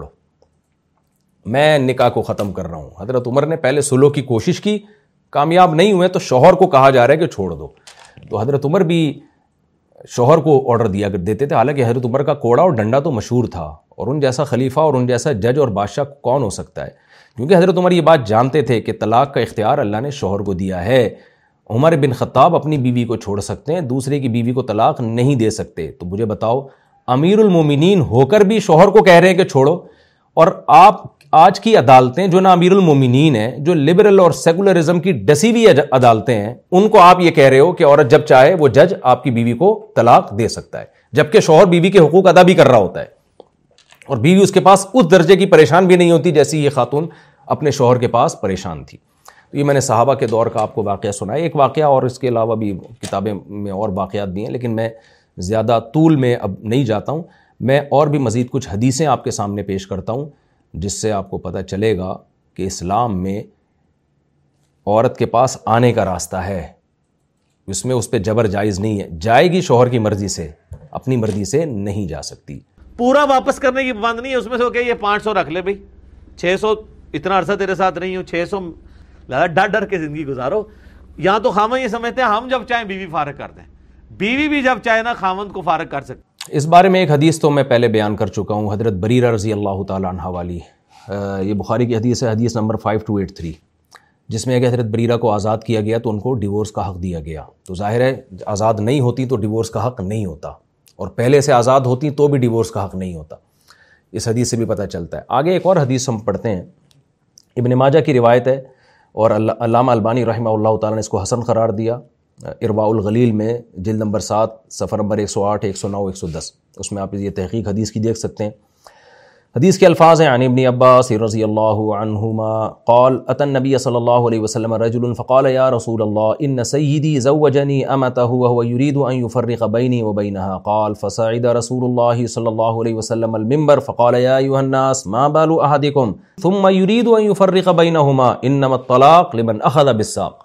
میں نکاح کو ختم کر رہا ہوں۔ حضرت عمر نے پہلے سلو کی کوشش کی، کامیاب نہیں ہوئے تو شوہر کو کہا جا رہا ہے کہ چھوڑ دو، تو حضرت عمر بھی شوہر کو آرڈر دیا دیتے تھے۔ حالانکہ حضرت عمر کا کوڑا اور ڈنڈا تو مشہور تھا، اور ان جیسا خلیفہ اور ان جیسا جج اور بادشاہ کون ہو سکتا ہے، کیونکہ حضرت عمر یہ بات جانتے تھے کہ طلاق کا اختیار اللہ نے شوہر کو دیا ہے، عمر بن خطاب اپنی بیوی کو چھوڑ سکتے ہیں, دوسرے کی بیوی کو طلاق نہیں دے سکتے. تو مجھے بتاؤ, امیر المومنین ہو کر بھی شوہر کو کہہ رہے ہیں کہ چھوڑو, اور آپ آج کی عدالتیں جو نا امیر المومنین ہیں, جو لبرل اور سیکولرزم کی ڈسی ہوئی عدالتیں ہیں, ان کو آپ یہ کہہ رہے ہو کہ عورت جب چاہے وہ جج آپ کی بیوی کو طلاق دے سکتا ہے, جبکہ شوہر بیوی کے حقوق ادا بھی کر رہا ہوتا ہے, اور بیوی اس کے پاس اس درجے کی پریشان بھی نہیں ہوتی جیسی یہ خاتون اپنے شوہر کے پاس پریشان تھی. تو یہ میں نے صحابہ کے دور کا آپ کو واقعہ سنایا, ایک واقعہ اور اس کے علاوہ بھی کتابیں میں اور واقعات بھی ہیں, لیکن میں زیادہ طول میں اب نہیں جاتا ہوں. میں اور بھی مزید کچھ حدیثیں آپ کے سامنے پیش کرتا ہوں جس سے آپ کو پتہ چلے گا کہ اسلام میں عورت کے پاس آنے کا راستہ ہے, اس میں اس پہ جبر جائز نہیں ہے, جائے گی شوہر کی مرضی سے, اپنی مرضی سے نہیں جا سکتی. پورا واپس کرنے کی بند نہیں ہے, اس میں سے کہ یہ 500 رکھ لے بھائی, 600 اتنا عرصہ تیرے ساتھ نہیں ہوں, 600 ڈر ڈر کے زندگی گزارو. یہاں تو خاوند یہ سمجھتے ہیں ہم جب چاہیں بیوی فارغ کر دیں, بیوی بھی جب چاہے نا خاوند کو فارغ کر سکتے. اس بارے میں ایک حدیث تو میں پہلے بیان کر چکا ہوں, حضرت بریرہ رضی اللہ تعالیٰ عنہ والی, یہ بخاری کی حدیث ہے, حدیث نمبر 5283, جس میں کہ حضرت بریرہ کو آزاد کیا گیا تو ان کو ڈیورس کا حق دیا گیا. تو ظاہر ہے آزاد نہیں ہوتی تو ڈیورس کا حق نہیں ہوتا, اور پہلے سے آزاد ہوتی تو بھی ڈیورس کا حق نہیں ہوتا. اس حدیث سے بھی پتہ چلتا ہے. آگے ایک اور حدیث ہم پڑھتے ہیں, ابن ماجہ کی روایت ہے, اور علامہ البانی رحمہ اللہ تعالیٰ نے اس کو حسن قرار دیا. ارواء الغلیل میں جلد نمبر 7 صفحہ نمبر 108, 109, 110, اس میں آپ یہ تحقیق حدیث کی دیکھ سکتے ہیں. حدیث کے الفاظ ہیں, عن ابن عباس رضی اللہ عنہما قال اتى النبي صلی اللہ علیہ وسلم رجل فقال یا رسول اللہ ان سیدی زوجنی امته وهو يريد ان يفرق بینی وبینها قال فصعد رسول اللہ صلی اللہ علیہ وسلم المنبر فقال یا ایها الناس ما بال احدکم ثم يريد ان يفرق بینهما انما الطلاق لمن اخذ بالساق.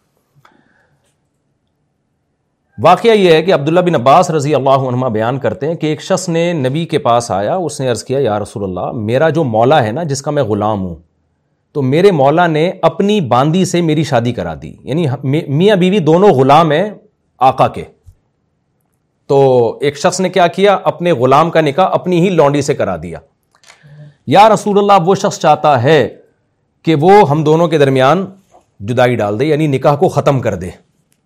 واقعہ یہ ہے کہ عبداللہ بن عباس رضی اللہ عنہما بیان کرتے ہیں کہ ایک شخص نے نبی کے پاس آیا, اس نے عرض کیا یا رسول اللہ, میرا جو مولا ہے نا, جس کا میں غلام ہوں, تو میرے مولا نے اپنی باندی سے میری شادی کرا دی. یعنی میاں بیوی دونوں غلام ہیں آقا کے. تو ایک شخص نے کیا کیا, اپنے غلام کا نکاح اپنی ہی لونڈی سے کرا دیا. یا رسول اللہ, وہ شخص چاہتا ہے کہ وہ ہم دونوں کے درمیان جدائی ڈال دے, یعنی نکاح کو ختم کر دے.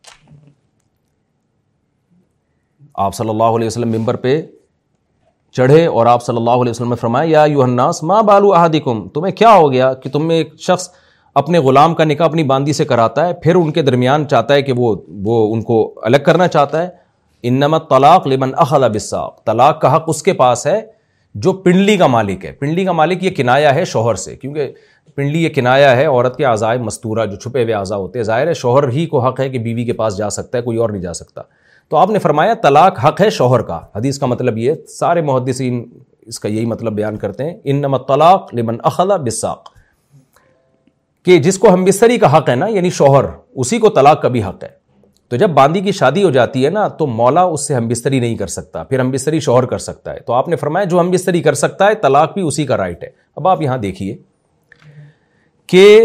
آپ صلی اللہ علیہ وسلم منبر پہ چڑھے اور آپ صلی اللہ علیہ وسلم نے فرمایا یا ایھا الناس ما بال احدکم, تمہیں کیا ہو گیا کہ تم میں ایک شخص اپنے غلام کا نکاح اپنی باندی سے کراتا ہے, پھر ان کے درمیان چاہتا ہے کہ وہ ان کو الگ کرنا چاہتا ہے. انما الطلاق لمن اخذ بالساق, طلاق کا حق اس کے پاس ہے جو پنڈلی کا مالک ہے. پنڈلی کا مالک یہ کنایا ہے شوہر سے, کیونکہ پنڈلی یہ کنایا ہے عورت کے اعضاء مستورہ جو چھپے ہوئے اعضاء ہوتے ہیں. ظاہر ہے شوہر ہی کو حق ہے کہ بیوی کے پاس جا سکتا ہے, کوئی اور نہیں جا سکتا. تو آپ نے فرمایا طلاق حق ہے شوہر کا. حدیث کا مطلب یہ, سارے محدثین اس کا یہی مطلب بیان کرتے ہیں, انما الطلاق لمن اخذ بالساق, کہ جس کو ہم بستری کا حق ہے نا, یعنی شوہر, اسی کو طلاق کا بھی حق ہے. تو جب باندی کی شادی ہو جاتی ہے نا, تو مولا اس سے ہم بستری نہیں کر سکتا, پھر ہم بستری شوہر کر سکتا ہے. تو آپ نے فرمایا جو ہم بستری کر سکتا ہے طلاق بھی اسی کا رائٹ ہے. اب آپ یہاں دیکھیے کہ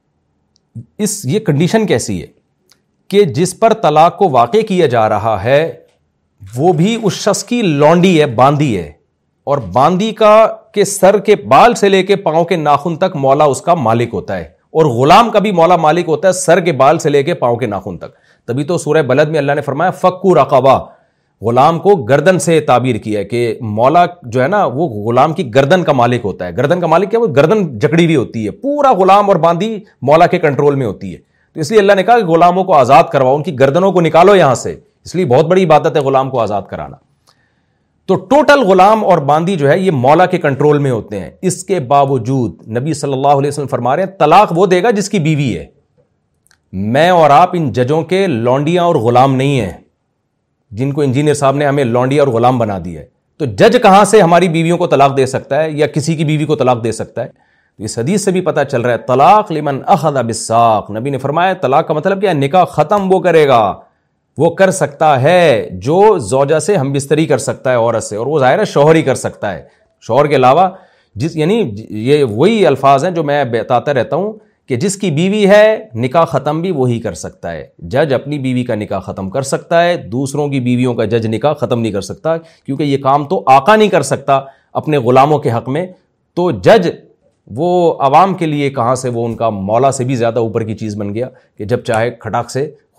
یہ کنڈیشن کیسی ہے کہ جس پر طلاق کو واقع کیا جا رہا ہے وہ بھی اس شخص کی لونڈی ہے, باندی ہے, اور باندی کا کے سر کے بال سے لے کے پاؤں کے ناخن تک مولا اس کا مالک ہوتا ہے, اور غلام کا بھی مولا مالک ہوتا ہے سر کے بال سے لے کے پاؤں کے ناخن تک. تبھی تو سورہ بلد میں اللہ نے فرمایا فکو رقبہ, غلام کو گردن سے تعبیر کیا ہے کہ مولا جو ہے نا وہ غلام کی گردن کا مالک ہوتا ہے. گردن کا مالک کیا, وہ گردن جکڑی ہوئی ہوتی ہے, پورا غلام اور باندی مولا کے کنٹرول میں ہوتی ہے. تو اس لیے اللہ نے کہا کہ غلاموں کو آزاد کرواؤ, ان کی گردنوں کو نکالو یہاں سے. اس لیے بہت بڑی عبادت ہے غلام کو آزاد کرانا. تو ٹوٹل غلام اور باندی جو ہے یہ مولا کے کنٹرول میں ہوتے ہیں. اس کے باوجود نبی صلی اللہ علیہ وسلم فرما رہے ہیں طلاق وہ دے گا جس کی بیوی ہے. میں اور آپ ان ججوں کے لونڈیاں اور غلام نہیں ہیں جن کو انجینئر صاحب نے ہمیں لونڈیا اور غلام بنا دیا ہے. تو جج کہاں سے ہماری بیویوں کو طلاق دے سکتا ہے یا کسی کی بیوی کو طلاق دے سکتا ہے؟ اس حدیث سے بھی پتہ چل رہا ہے طلاق لمن اخذ بالساق. نبی نے فرمایا طلاق کا مطلب کیا ہے, نکاح ختم وہ کرے گا, وہ کر سکتا ہے جو زوجہ سے ہم بستری کر سکتا ہے عورت سے, اور وہ ظاہر ہے شوہر ہی کر سکتا ہے, شوہر کے علاوہ یعنی یہ وہی الفاظ ہیں جو میں بتاتا رہتا ہوں کہ جس کی بیوی ہے نکاح ختم بھی وہی کر سکتا ہے. جج اپنی بیوی کا نکاح ختم کر سکتا ہے, دوسروں کی بیویوں کا جج نکاح ختم نہیں کر سکتا, کیونکہ یہ کام تو آقا نہیں کر سکتا اپنے غلاموں کے حق میں. تو جج وہ عوام کے لیے کہاں سے, وہ ان کا مولا سے بھی زیادہ اوپر کی چیز بن گیا کہ جب چاہے کھٹاک سے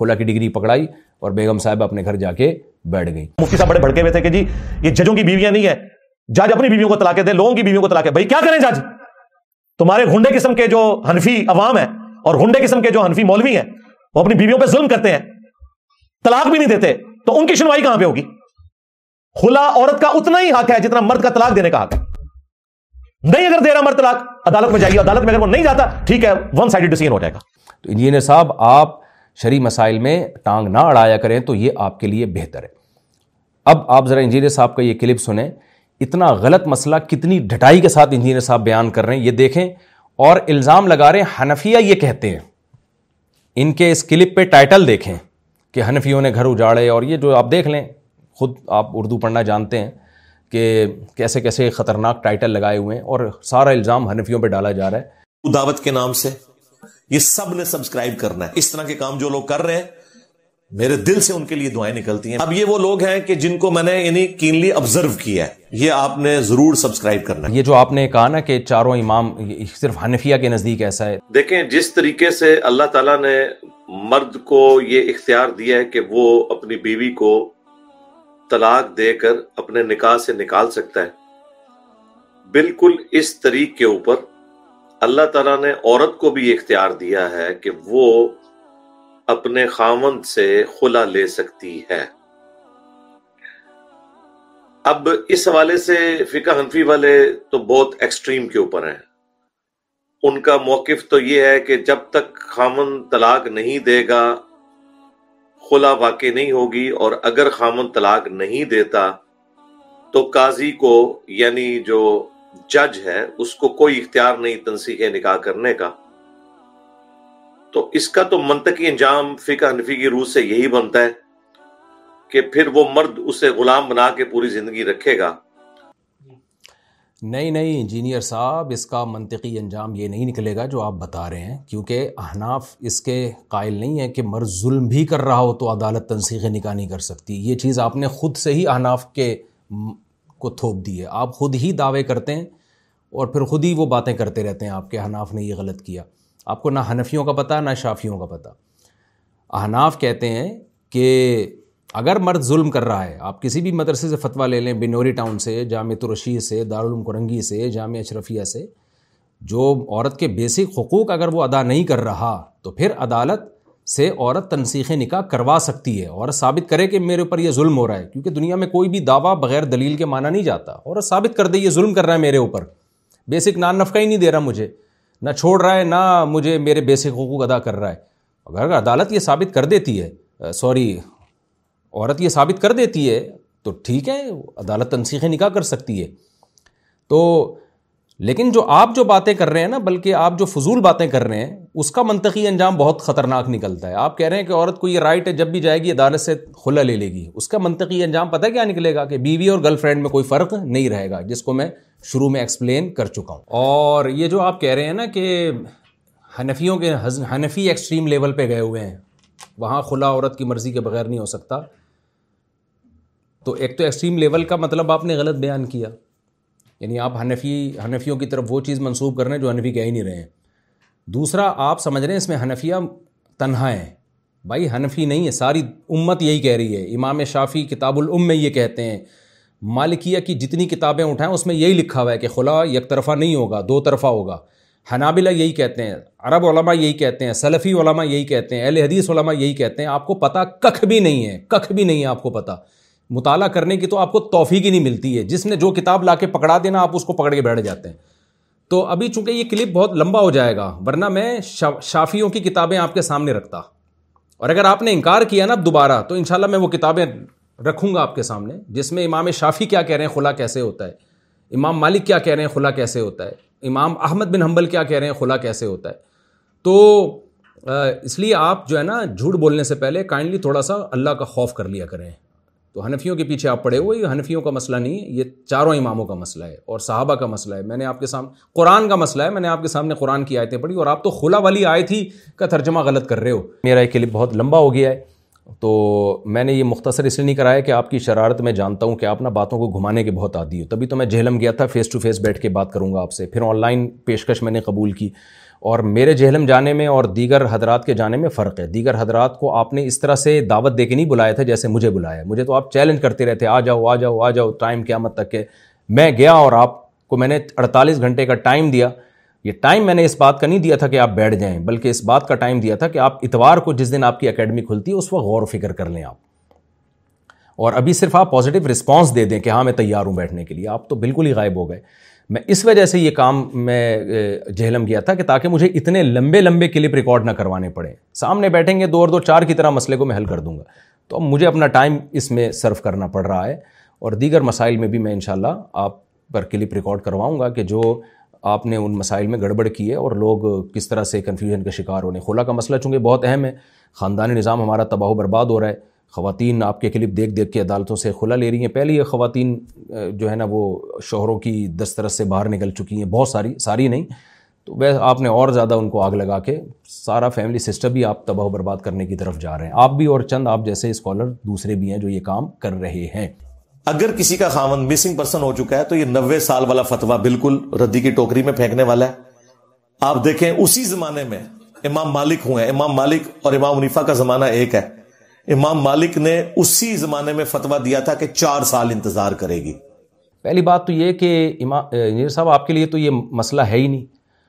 خلا کی ڈگری پکڑائی اور بیگم صاحبہ اپنے گھر جا کے بیٹھ گئی. مفتی صاحب بڑے بھڑکے ہوئے تھے کہ جی یہ ججوں کی بیویاں نہیں ہے, جج اپنی بیویوں کو طلاقیں دے, لوگوں کی بیویوں کو طلاقیں. بھائی کیا کریں جج, تمہارے گھنڈے قسم کے جو حنفی عوام ہیں اور گھنڈے قسم کے جو حنفی مولوی ہیں وہ اپنی بیویوں پہ ظلم کرتے ہیں, طلاق بھی نہیں دیتے, تو ان کی سنوائی کہاں پہ ہوگی؟ خلا عورت کا اتنا ہی حق ہے جتنا مرد کا طلاق دینے کا حق ہے. نہیں اگر دے رہا مرد طلاق, عدالت میں جائیے, عدالت میں اگر وہ نہیں جاتا ٹھیک ہے, ون سائیڈڈ ڈیسیژن ہو جائے گا. تو انجینئر صاحب آپ شرعی مسائل میں ٹانگ نہ اڑایا کریں تو یہ آپ کے لیے بہتر ہے. اب آپ ذرا انجینئر صاحب کا یہ کلپ سنیں, اتنا غلط مسئلہ کتنی ڈھٹائی کے ساتھ انجینئر صاحب بیان کر رہے ہیں یہ دیکھیں, اور الزام لگا رہے ہیں حنفیہ یہ کہتے ہیں. ان کے اس کلپ پہ ٹائٹل دیکھیں کہ حنفیوں نے گھر اجاڑے, اور یہ جو آپ دیکھ لیں, خود آپ اردو پڑھنا جانتے ہیں کہ کیسے کیسے خطرناک ٹائٹل لگائے ہوئے ہیں, اور سارا الزام حنفیوں پہ ڈالا جا رہا ہے. دعوت کے نام سے یہ سب نے سبسکرائب کرنا ہے. اس طرح کے کام جو لوگ کر رہے ہیں میرے دل سے ان کے لیے دعائیں نکلتی ہیں. اب یہ وہ لوگ ہیں کہ جن کو میں نے یعنی کینلی آبزرو کیا ہے, یہ آپ نے ضرور سبسکرائب کرنا ہے. یہ جو آپ نے کہا نا کہ چاروں امام صرف حنفیہ کے نزدیک ایسا ہے, دیکھیں جس طریقے سے اللہ تعالیٰ نے مرد کو یہ اختیار دیا ہے کہ وہ اپنی بیوی کو طلاق دے کر اپنے نکاح سے نکال سکتا ہے, بالکل اس طریق کے اوپر اللہ تعالیٰ نے عورت کو بھی اختیار دیا ہے کہ وہ اپنے خاوند سے خلا لے سکتی ہے. اب اس حوالے سے فقہ حنفی والے تو بہت ایکسٹریم کے اوپر ہیں. ان کا موقف تو یہ ہے کہ جب تک خاوند طلاق نہیں دے گا خلا واقع نہیں ہوگی, اور اگر خاوند طلاق نہیں دیتا تو قاضی کو یعنی جو جج ہے اس کو کوئی اختیار نہیں تنسیخ نکاح کرنے کا. تو اس کا تو منطقی انجام فقہ حنفی کی روح سے یہی بنتا ہے کہ پھر وہ مرد اسے غلام بنا کے پوری زندگی رکھے گا. نہیں انجینئر صاحب, اس کا منطقی انجام یہ نہیں نکلے گا جو آپ بتا رہے ہیں, کیونکہ احناف اس کے قائل نہیں ہے کہ مرد ظلم بھی کر رہا ہو تو عدالت تنسیخ نکاح نہیں کر سکتی. یہ چیز آپ نے خود سے ہی احناف کے کو تھوپ دی ہے. آپ خود ہی دعوے کرتے ہیں اور پھر خود ہی وہ باتیں کرتے رہتے ہیں آپ کے احناف نے یہ غلط کیا. آپ کو نہ حنفیوں کا پتہ نہ شافیوں کا پتہ. احناف کہتے ہیں کہ اگر مرد ظلم کر رہا ہے, آپ کسی بھی مدرسے سے فتویٰ لے لیں, بنوری ٹاؤن سے, جامعۃ الرشید سے, دارالعلوم کرنگی سے, جامعہ اشرفیہ سے, جو عورت کے بیسک حقوق اگر وہ ادا نہیں کر رہا تو پھر عدالت سے عورت تنسیخ نکاح کروا سکتی ہے. عورت ثابت کرے کہ میرے اوپر یہ ظلم ہو رہا ہے, کیونکہ دنیا میں کوئی بھی دعویٰ بغیر دلیل کے مانا نہیں جاتا. عورت ثابت کر دے یہ ظلم کر رہا ہے میرے اوپر, بیسک نان نفقہ ہی نہیں دے رہا مجھے, نہ چھوڑ رہا ہے نہ مجھے میرے بیسک حقوق ادا کر رہا ہے. اگر عدالت یہ ثابت کر دیتی ہے, عورت یہ ثابت کر دیتی ہے تو ٹھیک ہے, عدالت تنسیخ نکاح کر سکتی ہے. تو لیکن جو آپ جو باتیں کر رہے ہیں نا, بلکہ آپ جو فضول باتیں کر رہے ہیں, اس کا منطقی انجام بہت خطرناک نکلتا ہے. آپ کہہ رہے ہیں کہ عورت کو یہ رائٹ ہے جب بھی جائے گی عدالت سے خلا لے لے گی. اس کا منطقی انجام پتہ ہے کیا نکلے گا, کہ بیوی اور گرل فرینڈ میں کوئی فرق نہیں رہے گا, جس کو میں شروع میں ایکسپلین کر چکا ہوں. اور یہ جو آپ کہہ رہے ہیں نا کہ حنفی ایکسٹریم لیول پہ گئے ہوئے ہیں, وہاں خلا عورت کی مرضی کے بغیر نہیں ہو سکتا, تو ایک تو ایکسٹریم لیول کا مطلب آپ نے غلط بیان کیا, یعنی آپ حنفیوں کی طرف وہ چیز منسوب کر رہے ہیں جو حنفی کہہ ہی نہیں رہے ہیں. دوسرا آپ سمجھ رہے ہیں اس میں حنفیہ تنہا ہیں. بھائی حنفی نہیں ہے, ساری امت یہی کہہ رہی ہے. امام شافعی کتاب الام میں یہ کہتے ہیں, مالکیہ کی جتنی کتابیں اٹھائیں اس میں یہی لکھا ہوا ہے کہ خلا یک طرفہ نہیں ہوگا, دو طرفہ ہوگا. حنابلہ یہی کہتے ہیں, عرب علماء یہی کہتے ہیں, سلفی علماء یہی کہتے ہیں, اہل حدیث علماء یہی کہتے ہیں. آپ کو پتہ ککھ بھی نہیں ہے آپ کو پتہ. مطالعہ کرنے کی تو آپ کو توفیق ہی نہیں ملتی ہے. جس نے جو کتاب لا کے پکڑا دینا آپ اس کو پکڑ کے بیٹھ جاتے ہیں. تو ابھی چونکہ یہ کلپ بہت لمبا ہو جائے گا, ورنہ میں شافیوں کی کتابیں آپ کے سامنے رکھتا, اور اگر آپ نے انکار کیا نا اب دوبارہ تو انشاءاللہ میں وہ کتابیں رکھوں گا آپ کے سامنے, جس میں امام شافعی کیا کہہ رہے ہیں خلا کیسے ہوتا ہے, امام مالک کیا کہہ رہے ہیں خلا کیسے ہوتا ہے, امام احمد بن حنبل کیا کہہ رہے ہیں خلا کیسے ہوتا ہے. تو اس لیے آپ جو ہے نا جھوٹ بولنے سے پہلے کائنڈلی تھوڑا سا اللہ کا خوف کر لیا کریں. تو حنفیوں کے پیچھے آپ پڑے ہوئے, یہ حنفیوں کا مسئلہ نہیں ہے, یہ چاروں اماموں کا مسئلہ ہے اور صحابہ کا مسئلہ ہے. میں نے آپ کے سامنے قرآن کا مسئلہ ہے, میں نے آپ کے سامنے قرآن کی آیتیں پڑھی, اور آپ تو خلا والی آیت ہی کا ترجمہ غلط کر رہے ہو. میرا یہ کلپ بہت لمبا ہو گیا ہے, تو میں نے یہ مختصر اس لیے نہیں کرایا کہ آپ کی شرارت میں جانتا ہوں کہ آپ نا باتوں کو گھمانے کے بہت عادی ہو. تبھی تو میں جہلم گیا تھا, فیس ٹو فیس بیٹھ کے بات کروں گا آپ سے. پھر آن لائن پیشکش میں نے قبول کی, اور میرے جہلم جانے میں اور دیگر حضرات کے جانے میں فرق ہے. دیگر حضرات کو آپ نے اس طرح سے دعوت دے کے نہیں بلایا تھا جیسے مجھے بلایا. مجھے تو آپ چیلنج کرتے رہتے آ جاؤ آ جاؤ آ جاؤ, ٹائم قیامت تک کے. میں گیا اور آپ کو میں نے 48 گھنٹے کا ٹائم دیا. یہ ٹائم میں نے اس بات کا نہیں دیا تھا کہ آپ بیٹھ جائیں, بلکہ اس بات کا ٹائم دیا تھا کہ آپ اتوار کو جس دن آپ کی اکیڈمی کھلتی ہے اس وقت غور و فکر کر لیں آپ, اور ابھی صرف آپ پازیٹیو رسپانس دے دیں کہ ہاں میں تیار ہوں بیٹھنے کے لیے. آپ تو بالکل ہی غائب ہو گئے. میں اس وجہ سے یہ کام میں جہلم گیا تھا کہ تاکہ مجھے اتنے لمبے لمبے کلپ ریکارڈ نہ کروانے پڑیں. سامنے بیٹھیں گے 2 اور 2 4 کی طرح مسئلے کو میں حل کر دوں گا. تو اب مجھے اپنا ٹائم اس میں صرف کرنا پڑ رہا ہے, اور دیگر مسائل میں بھی میں انشاءاللہ آپ پر کلپ ریکارڈ کرواؤں گا کہ جو آپ نے ان مسائل میں گڑبڑ کی ہے اور لوگ کس طرح سے کنفیوژن کا شکار ہونے. خلا کا مسئلہ چونکہ بہت اہم ہے, خاندانی نظام ہمارا تباہ و برباد ہو رہا ہے. خواتین آپ کے کلپ دیکھ دیکھ کے عدالتوں سے خلا لے رہی ہیں. پہلے یہ خواتین جو ہے نا وہ شوہروں کی دسترس سے باہر نکل چکی ہیں, بہت ساری نہیں, تو وہ آپ نے اور زیادہ ان کو آگ لگا کے سارا فیملی سسٹم بھی آپ تباہ و برباد کرنے کی طرف جا رہے ہیں. آپ بھی اور چند آپ جیسے اسکالر دوسرے بھی ہیں جو یہ کام کر رہے ہیں. اگر کسی کا خاوند مسنگ پرسن ہو چکا ہے تو یہ 90 سال والا فتویٰ بالکل ردی کی ٹوکری میں پھینکنے والا ہے. آپ دیکھیں اسی زمانے میں امام مالک ہوئے, امام مالک اور امام حنیفہ کا زمانہ ایک ہے. امام مالک نے اسی زمانے میں فتویٰ دیا تھا کہ 4 سال انتظار کرے گی. پہلی بات تو یہ کہ انجینئر صاحب آپ کے لیے تو یہ مسئلہ ہے ہی نہیں.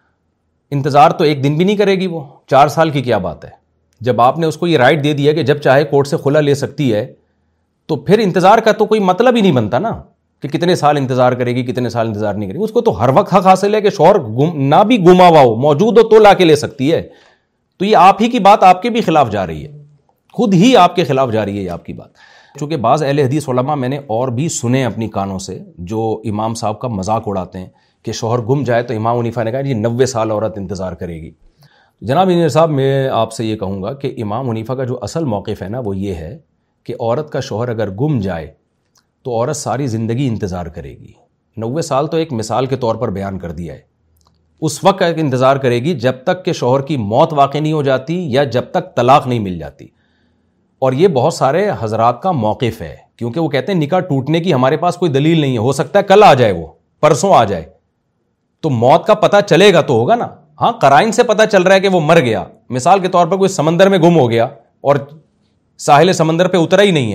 انتظار تو ایک دن بھی نہیں کرے گی وہ, 4 سال کی کیا بات ہے. جب آپ نے اس کو یہ رائٹ دے دیا کہ جب چاہے کورٹ سے خلا لے سکتی ہے, تو پھر انتظار کا تو کوئی مطلب ہی نہیں بنتا نا کہ کتنے سال انتظار کرے گی کتنے سال انتظار نہیں کرے گی. اس کو تو ہر وقت حق حاصل ہے کہ شوہر نہ بھی گما ہوا ہو, موجود ہو تو لا کے لے سکتی ہے. تو یہ آپ ہی کی بات آپ کے بھی خلاف جا رہی ہے, خود ہی آپ کے خلاف جا رہی ہے یہ آپ کی بات. چونکہ بعض اہل حدیث علماء میں نے اور بھی سنے اپنی کانوں سے جو امام صاحب کا مذاق اڑاتے ہیں کہ شوہر گم جائے تو امام حنیفہ نے کہا جی 90 سال عورت انتظار کرے گی. جناب انجینئر صاحب میں آپ سے یہ کہوں گا کہ امام حنیفہ کا جو اصل موقف ہے نا وہ یہ ہے کہ عورت کا شوہر اگر گم جائے تو عورت ساری زندگی انتظار کرے گی. 90 سال تو ایک مثال کے طور پر بیان کر دیا ہے. اس وقت انتظار کرے گی جب تک کہ شوہر کی موت واقع نہیں ہو جاتی یا جب تک طلاق نہیں مل جاتی. اور یہ بہت سارے حضرات کا موقف ہے, کیونکہ وہ کہتے ہیں نکاح ٹوٹنے کی ہمارے پاس کوئی دلیل نہیں ہے, ہو سکتا ہے کل آ جائے, وہ پرسوں آ جائے, تو موت کا پتہ چلے گا تو ہوگا نا. ہاں قرائن سے پتہ چل رہا ہے کہ وہ مر گیا, مثال کے طور پر کوئی سمندر میں گم ہو گیا اور ساحل سمندر پہ اترا ہی نہیں ہے,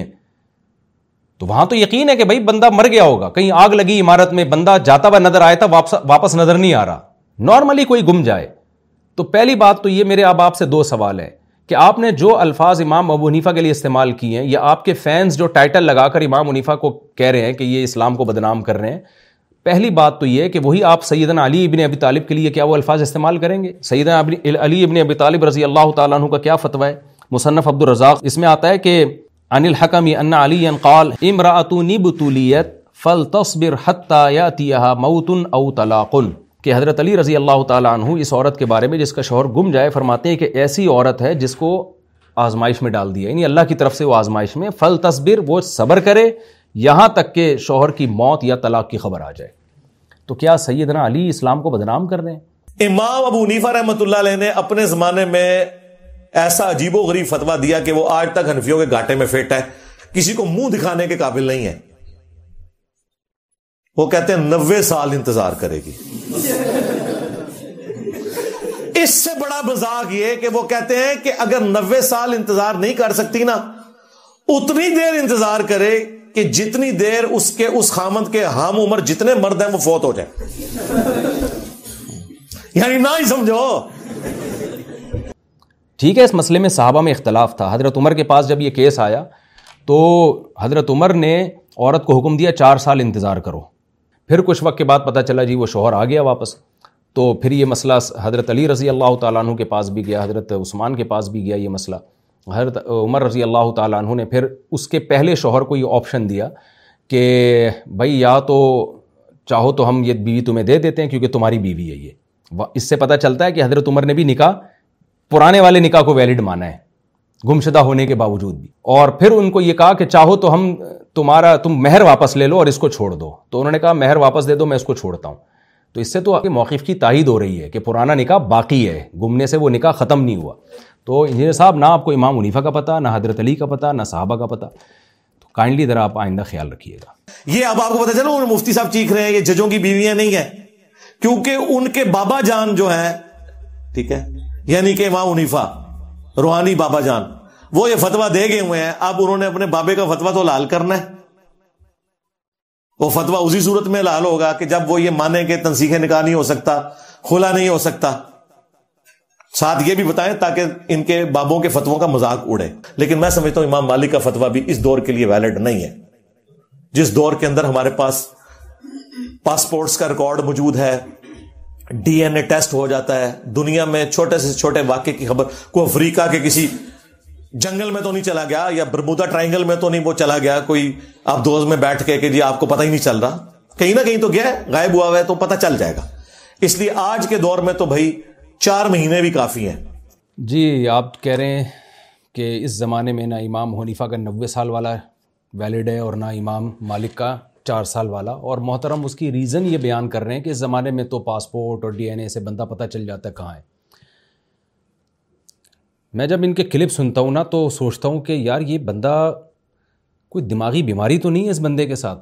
تو وہاں تو یقین ہے کہ بھائی بندہ مر گیا ہوگا. کہیں آگ لگی عمارت میں, بندہ جاتا ہوا نظر آیا تھا, واپس نظر نہیں آ رہا. نارملی کوئی گم جائے تو پہلی بات تو یہ میرے اب آپ سے 2 سوال ہے کہ آپ نے جو الفاظ امام ابو حنیفہ کے لیے استعمال کیے ہیں, یا آپ کے فینس جو ٹائٹل لگا کر امام حنیفہ کو کہہ رہے ہیں کہ یہ اسلام کو بدنام کر رہے ہیں, پہلی بات تو یہ کہ وہی آپ سیدنا علی ابن ابی طالب کے لیے کیا وہ الفاظ استعمال کریں گے؟ سیدنا علی ابن ابی طالب رضی اللہ تعالیٰ عنہ کا کیا فتویٰ ہے؟ مصنف عبد الرزاق اس میں آتا ہے کہ عن الحکم ان علی قال امرأۃ ابتلیت فلتصبر حتی یاتیہا موت او طلاق, کہ حضرت علی رضی اللہ تعالیٰ عنہ اس عورت کے بارے میں جس کا شوہر گم جائے فرماتے ہیں کہ ایسی عورت ہے جس کو آزمائش میں ڈال دیا, یعنی اللہ کی طرف سے وہ آزمائش میں, فلتصبر وہ صبر کرے یہاں تک کہ شوہر کی موت یا طلاق کی خبر آ جائے. تو کیا سیدنا علی اسلام کو بدنام کر رہے ہیں؟ امام ابو حنیفہ رحمۃ اللہ علیہ نے اپنے زمانے میں ایسا عجیب و غریب فتویٰ دیا کہ وہ آج تک حنفیوں کے گھاٹے میں فٹ ہے, کسی کو منہ دکھانے کے قابل نہیں ہے. وہ کہتے ہیں 90 سال انتظار کرے گی. اس سے بڑا مذاق یہ کہ وہ کہتے ہیں کہ اگر 90 سال انتظار نہیں کر سکتی نا, اتنی دیر انتظار کرے کہ جتنی دیر اس خامند کے ہم عمر جتنے مرد ہیں وہ فوت ہو جائے. یعنی نہ ہی سمجھو. ٹھیک ہے, اس مسئلے میں صحابہ میں اختلاف تھا. حضرت عمر کے پاس جب یہ کیس آیا تو حضرت عمر نے عورت کو حکم دیا 4 سال انتظار کرو. پھر کچھ وقت کے بعد پتہ چلا جی وہ شوہر آ گیا واپس, تو پھر یہ مسئلہ حضرت علی رضی اللہ تعالیٰ عنہ کے پاس بھی گیا, حضرت عثمان کے پاس بھی گیا یہ مسئلہ. حضرت عمر رضی اللہ تعالیٰ عنہ نے پھر اس کے پہلے شوہر کو یہ آپشن دیا کہ بھائی یا تو چاہو تو ہم یہ بیوی تمہیں دے دیتے ہیں کیونکہ تمہاری بیوی ہے یہ. اس سے پتہ چلتا ہے کہ حضرت عمر نے بھی نکاح پرانے والے نکاح کو ویلڈ مانا ہے گمشدہ ہونے کے باوجود بھی. اور پھر ان کو یہ کہا کہ چاہو تو ہم تم مہر واپس لے لو اور اس کو چھوڑ دو. تو انہوں نے کہا مہر واپس دے دو, میں اس کو چھوڑتا ہوں. تو اس سے تو آپ کے موقف کی تائید ہو رہی ہے کہ پرانا نکاح باقی ہے, گمنے سے وہ نکاح ختم نہیں ہوا. تو انجینئر صاحب نہ آپ کو امام حنیفہ کا پتہ, نہ حضرت علی کا پتہ, نہ صحابہ کا پتہ. تو کائنڈلی ذرا آپ آئندہ خیال رکھیے گا. یہ اب آپ کو پتہ چلا مفتی صاحب چیخ رہے ہیں یہ ججوں کی بیویاں نہیں ہیں, کیونکہ ان کے بابا جان جو ہیں ٹھیک ہے, یعنی کہ امام حنیفہ روحانی بابا جان وہ یہ فتویٰ دے گئے ہوئے ہیں, اب انہوں نے اپنے بابے کا فتویٰ تو لال کرنا ہے. وہ فتویٰ اسی صورت میں لال ہوگا کہ جب وہ یہ مانے کہ تنسیخ نکاح نہیں ہو سکتا, خلا نہیں ہو سکتا, ساتھ یہ بھی بتائیں تاکہ ان کے بابوں کے فتووں کا مذاق اڑے. لیکن میں سمجھتا ہوں امام مالک کا فتویٰ بھی اس دور کے لیے ویلڈ نہیں ہے, جس دور کے اندر ہمارے پاس پاسپورٹس کا ریکارڈ موجود ہے, ڈی این اے ٹیسٹ ہو جاتا ہے, دنیا میں چھوٹے سے چھوٹے واقعے کی خبر, کوئی افریقہ کے کسی جنگل میں تو نہیں چلا گیا, یا برمودا ٹرائنگل میں تو نہیں وہ چلا گیا کوئی آپ دوست میں بیٹھ کے کہ جی آپ کو پتہ ہی نہیں چل رہا, کہیں نہ کہیں تو گیا, غائب ہوا ہوا ہے تو پتہ چل جائے گا. اس لیے آج کے دور میں تو بھائی 4 مہینے بھی کافی ہیں. جی آپ کہہ رہے ہیں کہ اس زمانے میں نہ امام حنیفہ کا 90 سال والا ویلڈ ہے اور نہ امام مالک کا 4 سال والا, اور محترم اس کی ریزن یہ بیان کر رہے ہیں کہ اس زمانے میں تو پاسپورٹ اور ڈی این اے سے بندہ پتہ چل جاتا ہے کہاں ہے. میں جب ان کے کلپ سنتا ہوں نا تو سوچتا ہوں کہ یار یہ بندہ کوئی دماغی بیماری تو نہیں ہے اس بندے کے ساتھ,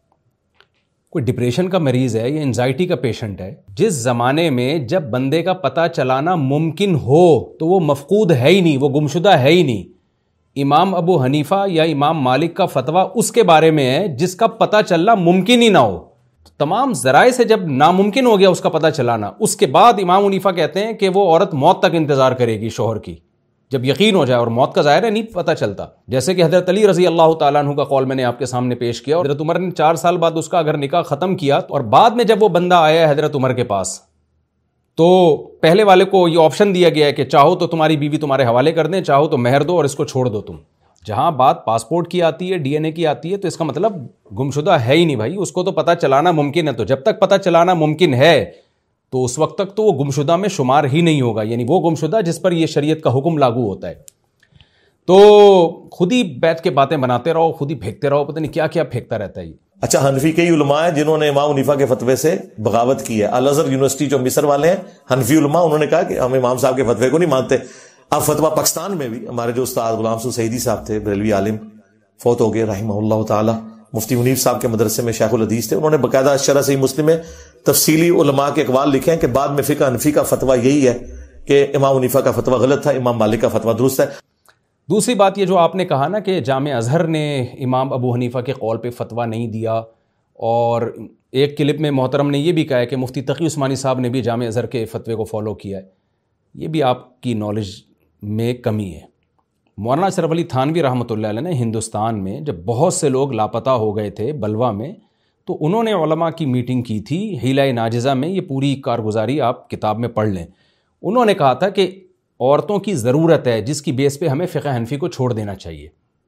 کوئی ڈپریشن کا مریض ہے یا انزائٹی کا پیشنٹ ہے. جس زمانے میں جب بندے کا پتہ چلانا ممکن ہو تو وہ مفقود ہے ہی نہیں, وہ گمشدہ ہے ہی نہیں. امام ابو حنیفہ یا امام مالک کا فتویٰ اس کے بارے میں ہے جس کا پتہ چلنا ممکن ہی نہ ہو. تمام ذرائع سے جب ناممکن ہو گیا اس کا پتہ چلانا, اس کے بعد امام حنیفہ کہتے ہیں کہ وہ عورت موت تک انتظار کرے گی شوہر کی, جب یقین ہو جائے, اور موت کا ظاہر ہے نہیں پتہ چلتا. جیسے کہ حضرت علی رضی اللہ تعالیٰ عنہ کا قول میں نے آپ کے سامنے پیش کیا, اور حضرت عمر نے 4 سال بعد اس کا اگر نکاح ختم کیا, اور بعد میں جب وہ بندہ آیا ہے حضرت عمر کے پاس تو پہلے والے کو یہ آپشن دیا گیا ہے کہ چاہو تو تمہاری بیوی تمہارے حوالے کر دیں, چاہو تو مہر دو اور اس کو چھوڑ دو تم. جہاں بات پاسپورٹ کی آتی ہے, ڈی این اے کی آتی ہے, تو اس کا مطلب گمشدہ ہے ہی نہیں بھائی, اس کو تو پتہ چلانا ممکن ہے. تو جب تک پتہ چلانا ممکن ہے تو اس وقت تک تو وہ گمشدہ میں شمار ہی نہیں ہوگا, یعنی وہ گمشدہ جس پر یہ شریعت کا حکم لاگو ہوتا ہے. تو خود ہی بیٹھ کے باتیں بناتے رہو, خود ہی پھینکتے رہو, پتہ نہیں کیا کیا پھینکتا رہتا ہے یہ. اچھا, حنفی کئی علماء ہیں جنہوں نے امام حنیفہ کے فتوے سے بغاوت کی ہے. الازہر یونیورسٹی جو مصر والے ہیں حنفی علماء, انہوں نے کہا کہ ہم امام صاحب کے فتوے کو نہیں مانتے. اب فتویٰ پاکستان میں بھی ہمارے جو استاد غلام حسن سعیدی صاحب تھے, بریلوی عالم, فوت ہو گئے رحمہ اللہ تعالی, مفتی منیف صاحب کے مدرسے میں شیخ الحدیث تھے. انہوں نے باقاعدہ شرح صحیح مسلم میں تفصیلی علماء کے اقوال لکھے ہیں کہ بعد میں فقہ حنفی کا فتویٰ یہی ہے کہ امام حنیفہ کا فتویٰ غلط تھا, امام مالک کا فتویٰ درست ہے. دوسری بات یہ جو آپ نے کہا نا کہ جامع ازہر نے امام ابو حنیفہ کے قول پہ فتویٰ نہیں دیا, اور ایک کلپ میں محترم نے یہ بھی کہا ہے کہ مفتی تقی عثمانی صاحب نے بھی جامع ازہر کے فتوے کو فالو کیا ہے. یہ بھی آپ کی نالج میں کمی ہے. مولانا اشرف علی تھانوی رحمۃ اللہ علیہ نے ہندوستان میں جب بہت سے لوگ لاپتہ ہو گئے تھے بلوا میں, تو انہوں نے علماء کی میٹنگ کی تھی حیلہ ناجزہ میں. یہ پوری کارگزاری آپ کتاب میں پڑھ لیں. انہوں نے کہا تھا کہ عورتوں کی ضرورت ہے جس کی بیس پہ ہمیں فقہ حنفی کو چھوڑ دینا چاہیے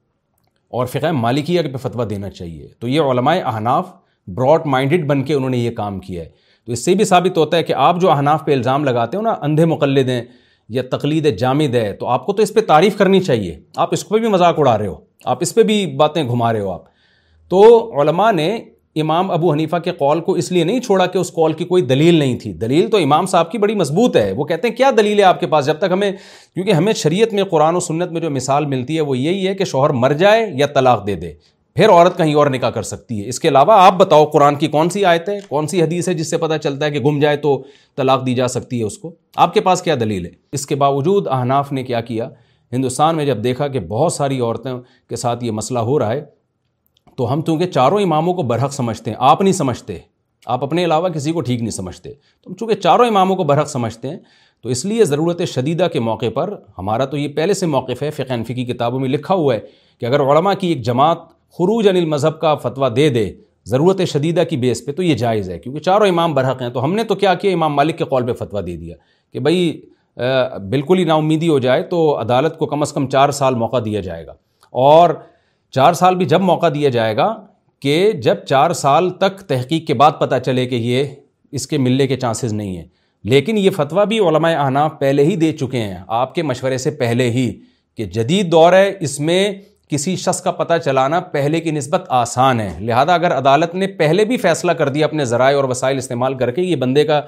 اور فقہ مالکیہ پہ فتویٰ دینا چاہیے. تو یہ علماء احناف براڈ مائنڈڈ بن کے انہوں نے یہ کام کیا ہے. تو اس سے بھی ثابت ہوتا ہے کہ آپ جو احناف پہ الزام لگاتے ہو نا, اندھے مقلد ہیں یا تقلید جامد ہے, تو آپ کو تو اس پہ تعریف کرنی چاہیے. آپ اس پہ بھی مذاق اڑا رہے ہو, آپ اس پہ بھی باتیں گھما رہے ہو آپ. تو علماء نے امام ابو حنیفہ کے قول کو اس لیے نہیں چھوڑا کہ اس قول کی کوئی دلیل نہیں تھی. دلیل تو امام صاحب کی بڑی مضبوط ہے. وہ کہتے ہیں کیا دلیل ہے آپ کے پاس, جب تک ہمیں, کیونکہ ہمیں شریعت میں قرآن و سنت میں جو مثال ملتی ہے وہ یہی ہے کہ شوہر مر جائے یا طلاق دے دے, پھر عورت کہیں اور نکاح کر سکتی ہے. اس کے علاوہ آپ بتاؤ قرآن کی کون سی آیت ہے, کون سی حدیث ہے جس سے پتہ چلتا ہے کہ گم جائے تو طلاق دی جا سکتی ہے اس کو. آپ کے پاس کیا دلیل ہے؟ اس کے باوجود احناف نے کیا کیا, ہندوستان میں جب دیکھا کہ بہت ساری عورتوں کے ساتھ یہ مسئلہ ہو رہا ہے, تو ہم چونکہ چاروں اماموں کو برحق سمجھتے ہیں, آپ نہیں سمجھتے, آپ اپنے علاوہ کسی کو ٹھیک نہیں سمجھتے, تو ہم چونکہ چاروں اماموں کو برحق سمجھتے ہیں, تو اس لیے ضرورت شدیدہ کے موقع پر ہمارا تو یہ پہلے سے موقف ہے, فقہ حنفی کی کتابوں میں لکھا ہوا ہے کہ اگر علماء کی ایک جماعت خروج عن المذہب کا فتویٰ دے دے ضرورت شدیدہ کی بیس پہ, تو یہ جائز ہے, کیونکہ چاروں امام برحق ہیں. تو ہم نے تو کیا کیا, امام مالک کے قول پہ فتویٰ دے دیا کہ بھائی بالکل ہی نا امیدی ہو جائے تو عدالت کو کم از کم 4 سال موقع دیا جائے گا, اور 4 سال بھی جب موقع دیا جائے گا کہ جب 4 سال تک تحقیق کے بعد پتہ چلے کہ یہ اس کے ملنے کے چانسز نہیں ہیں. لیکن یہ فتویٰ بھی علماء احناف پہلے ہی دے چکے ہیں, آپ کے مشورے سے پہلے ہی, کہ جدید دور ہے, اس میں کسی شخص کا پتہ چلانا پہلے کی نسبت آسان ہے. لہذا اگر عدالت نے پہلے بھی فیصلہ کر دیا اپنے ذرائع اور وسائل استعمال کر کے یہ بندے کا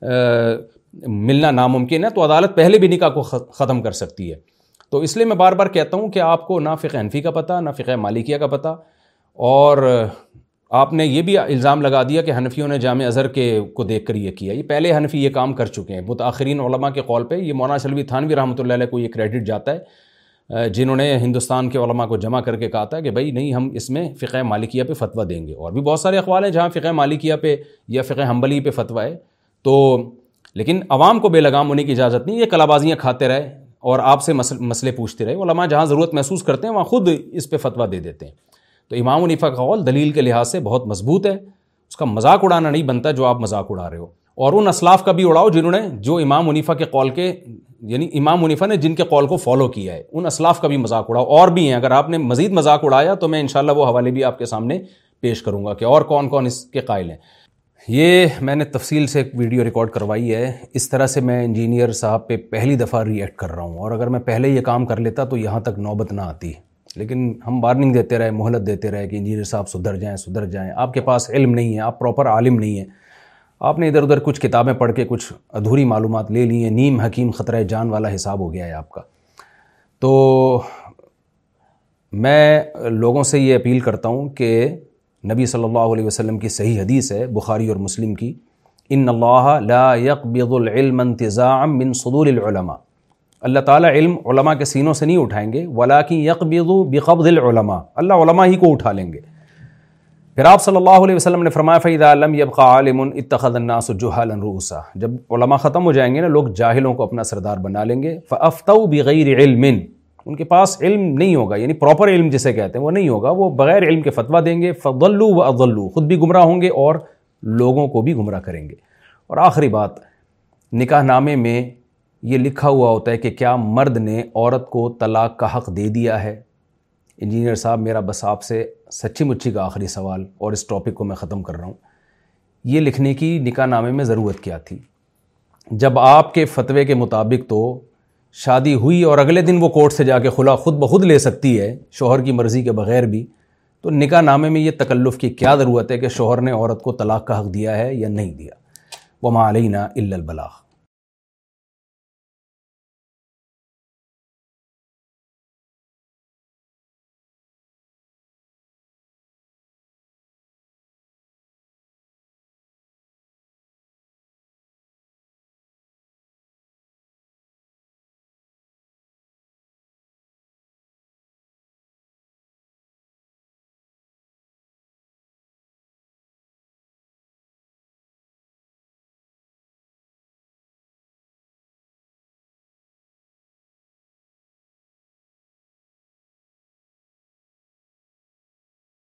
ملنا ناممکن ہے, تو عدالت پہلے بھی نکاح کو ختم کر سکتی ہے. تو اس لیے میں بار بار کہتا ہوں کہ آپ کو نہ فقہ حنفی کا پتہ, نہ فقہ مالکیہ کا پتہ, اور آپ نے یہ بھی الزام لگا دیا کہ حنفیوں نے جامع ازہر کو دیکھ کر یہ کیا. یہ پہلے حنفی یہ کام کر چکے ہیں. متاخرین علماء کے قول پہ یہ مولانا شلوی تھانوی رحمۃ اللہ علیہ کو یہ کریڈٹ جاتا ہے، جنہوں نے ہندوستان کے علماء کو جمع کر کے کہا تھا کہ بھائی نہیں، ہم اس میں فقہ مالکیہ پہ فتویٰ دیں گے. اور بھی بہت سارے اقوال ہیں جہاں فقہ مالکیہ پہ یا فقہ حنبلی پہ فتویٰ ہے. تو لیکن عوام کو بے لگام ہونے کی اجازت نہیں. یہ کلا بازیاں کھاتے رہے اور آپ سے مسئلے پوچھتے رہے. علماء جہاں ضرورت محسوس کرتے ہیں وہاں خود اس پہ فتویٰ دے دیتے ہیں. تو امام حنیفہ کا قول دلیل کے لحاظ سے بہت مضبوط ہے. اس کا مذاق اڑانا نہیں بنتا جو آپ مذاق اڑا رہے ہو. اور ان اسلاف کا بھی اڑاؤ جو امام حنیفہ کے قول کے، یعنی امام حنیفہ نے جن کے قول کو فالو کیا ہے، ان اسلاف کا بھی مذاق اڑاؤ. اور بھی ہیں، اگر آپ نے مزید مذاق اڑایا تو میں انشاءاللہ وہ حوالے بھی آپ کے سامنے پیش کروں گا کہ اور کون کون اس کے قائل ہیں. یہ میں نے تفصیل سے ایک ویڈیو ریکارڈ کروائی ہے. اس طرح سے میں انجینئر صاحب پہ پہلی دفعہ ری ایکٹ کر رہا ہوں، اور اگر میں پہلے یہ کام کر لیتا تو یہاں تک نوبت نہ آتی. لیکن ہم وارننگ دیتے رہے، مہلت دیتے رہے کہ انجینئر صاحب سدھر جائیں. آپ کے پاس علم نہیں ہے، آپ پراپر عالم نہیں ہیں، آپ نے ادھر ادھر کچھ کتابیں پڑھ کے کچھ ادھوری معلومات لے لی ہیں. نیم حکیم خطرہ جان والا حساب ہو گیا ہے آپ کا. تو میں لوگوں سے یہ اپیل کرتا ہوں کہ نبی صلی اللہ علیہ وسلم کی صحیح حدیث ہے بخاری اور مسلم کی، ان اللہ لا يقبض العلم انتزاعا من صدور العلماء. اللہ تعالیٰ علم علماء کے سینوں سے نہیں اٹھائیں گے، ولیکن یقبض بقبض العلماء، اللہ علماء ہی کو اٹھا لیں گے. پھر آپ صلی اللہ علیہ وسلم نے فرمایا فَإِذَا لَمْ يَبْقَ عَالِمٌ اتَّخَذَ النَّاسُ جُهَّالًا رُؤُوسًا. جب علماء ختم ہو جائیں گے نا، لوگ جاہلوں کو اپنا سردار بنا لیں گے. فَأَفْتَوْا بِغَيْرِ عِلْمٍ، ان کے پاس علم نہیں ہوگا، یعنی پراپر علم جسے کہتے ہیں وہ نہیں ہوگا، وہ بغیر علم کے فتویٰ دیں گے. فَضَلُّوا وَأَضَلُّوا، خود بھی گمراہ ہوں گے اور لوگوں کو بھی گمراہ کریں گے. اور آخری بات، نکاح نامے میں یہ لکھا ہوا ہوتا ہے کہ کیا مرد نے عورت کو طلاق کا حق دے دیا ہے. انجینئر صاحب، میرا بس آپ سے سچی مچی کا آخری سوال، اور اس ٹاپک کو میں ختم کر رہا ہوں، یہ لکھنے کی نکاح نامے میں ضرورت کیا تھی؟ جب آپ کے فتوے کے مطابق تو شادی ہوئی اور اگلے دن وہ کورٹ سے جا کے خلا خود بخود لے سکتی ہے شوہر کی مرضی کے بغیر بھی، تو نکاح نامے میں یہ تکلف کی کیا ضرورت ہے کہ شوہر نے عورت کو طلاق کا حق دیا ہے یا نہیں دیا؟ وما علینا الا البلاغ.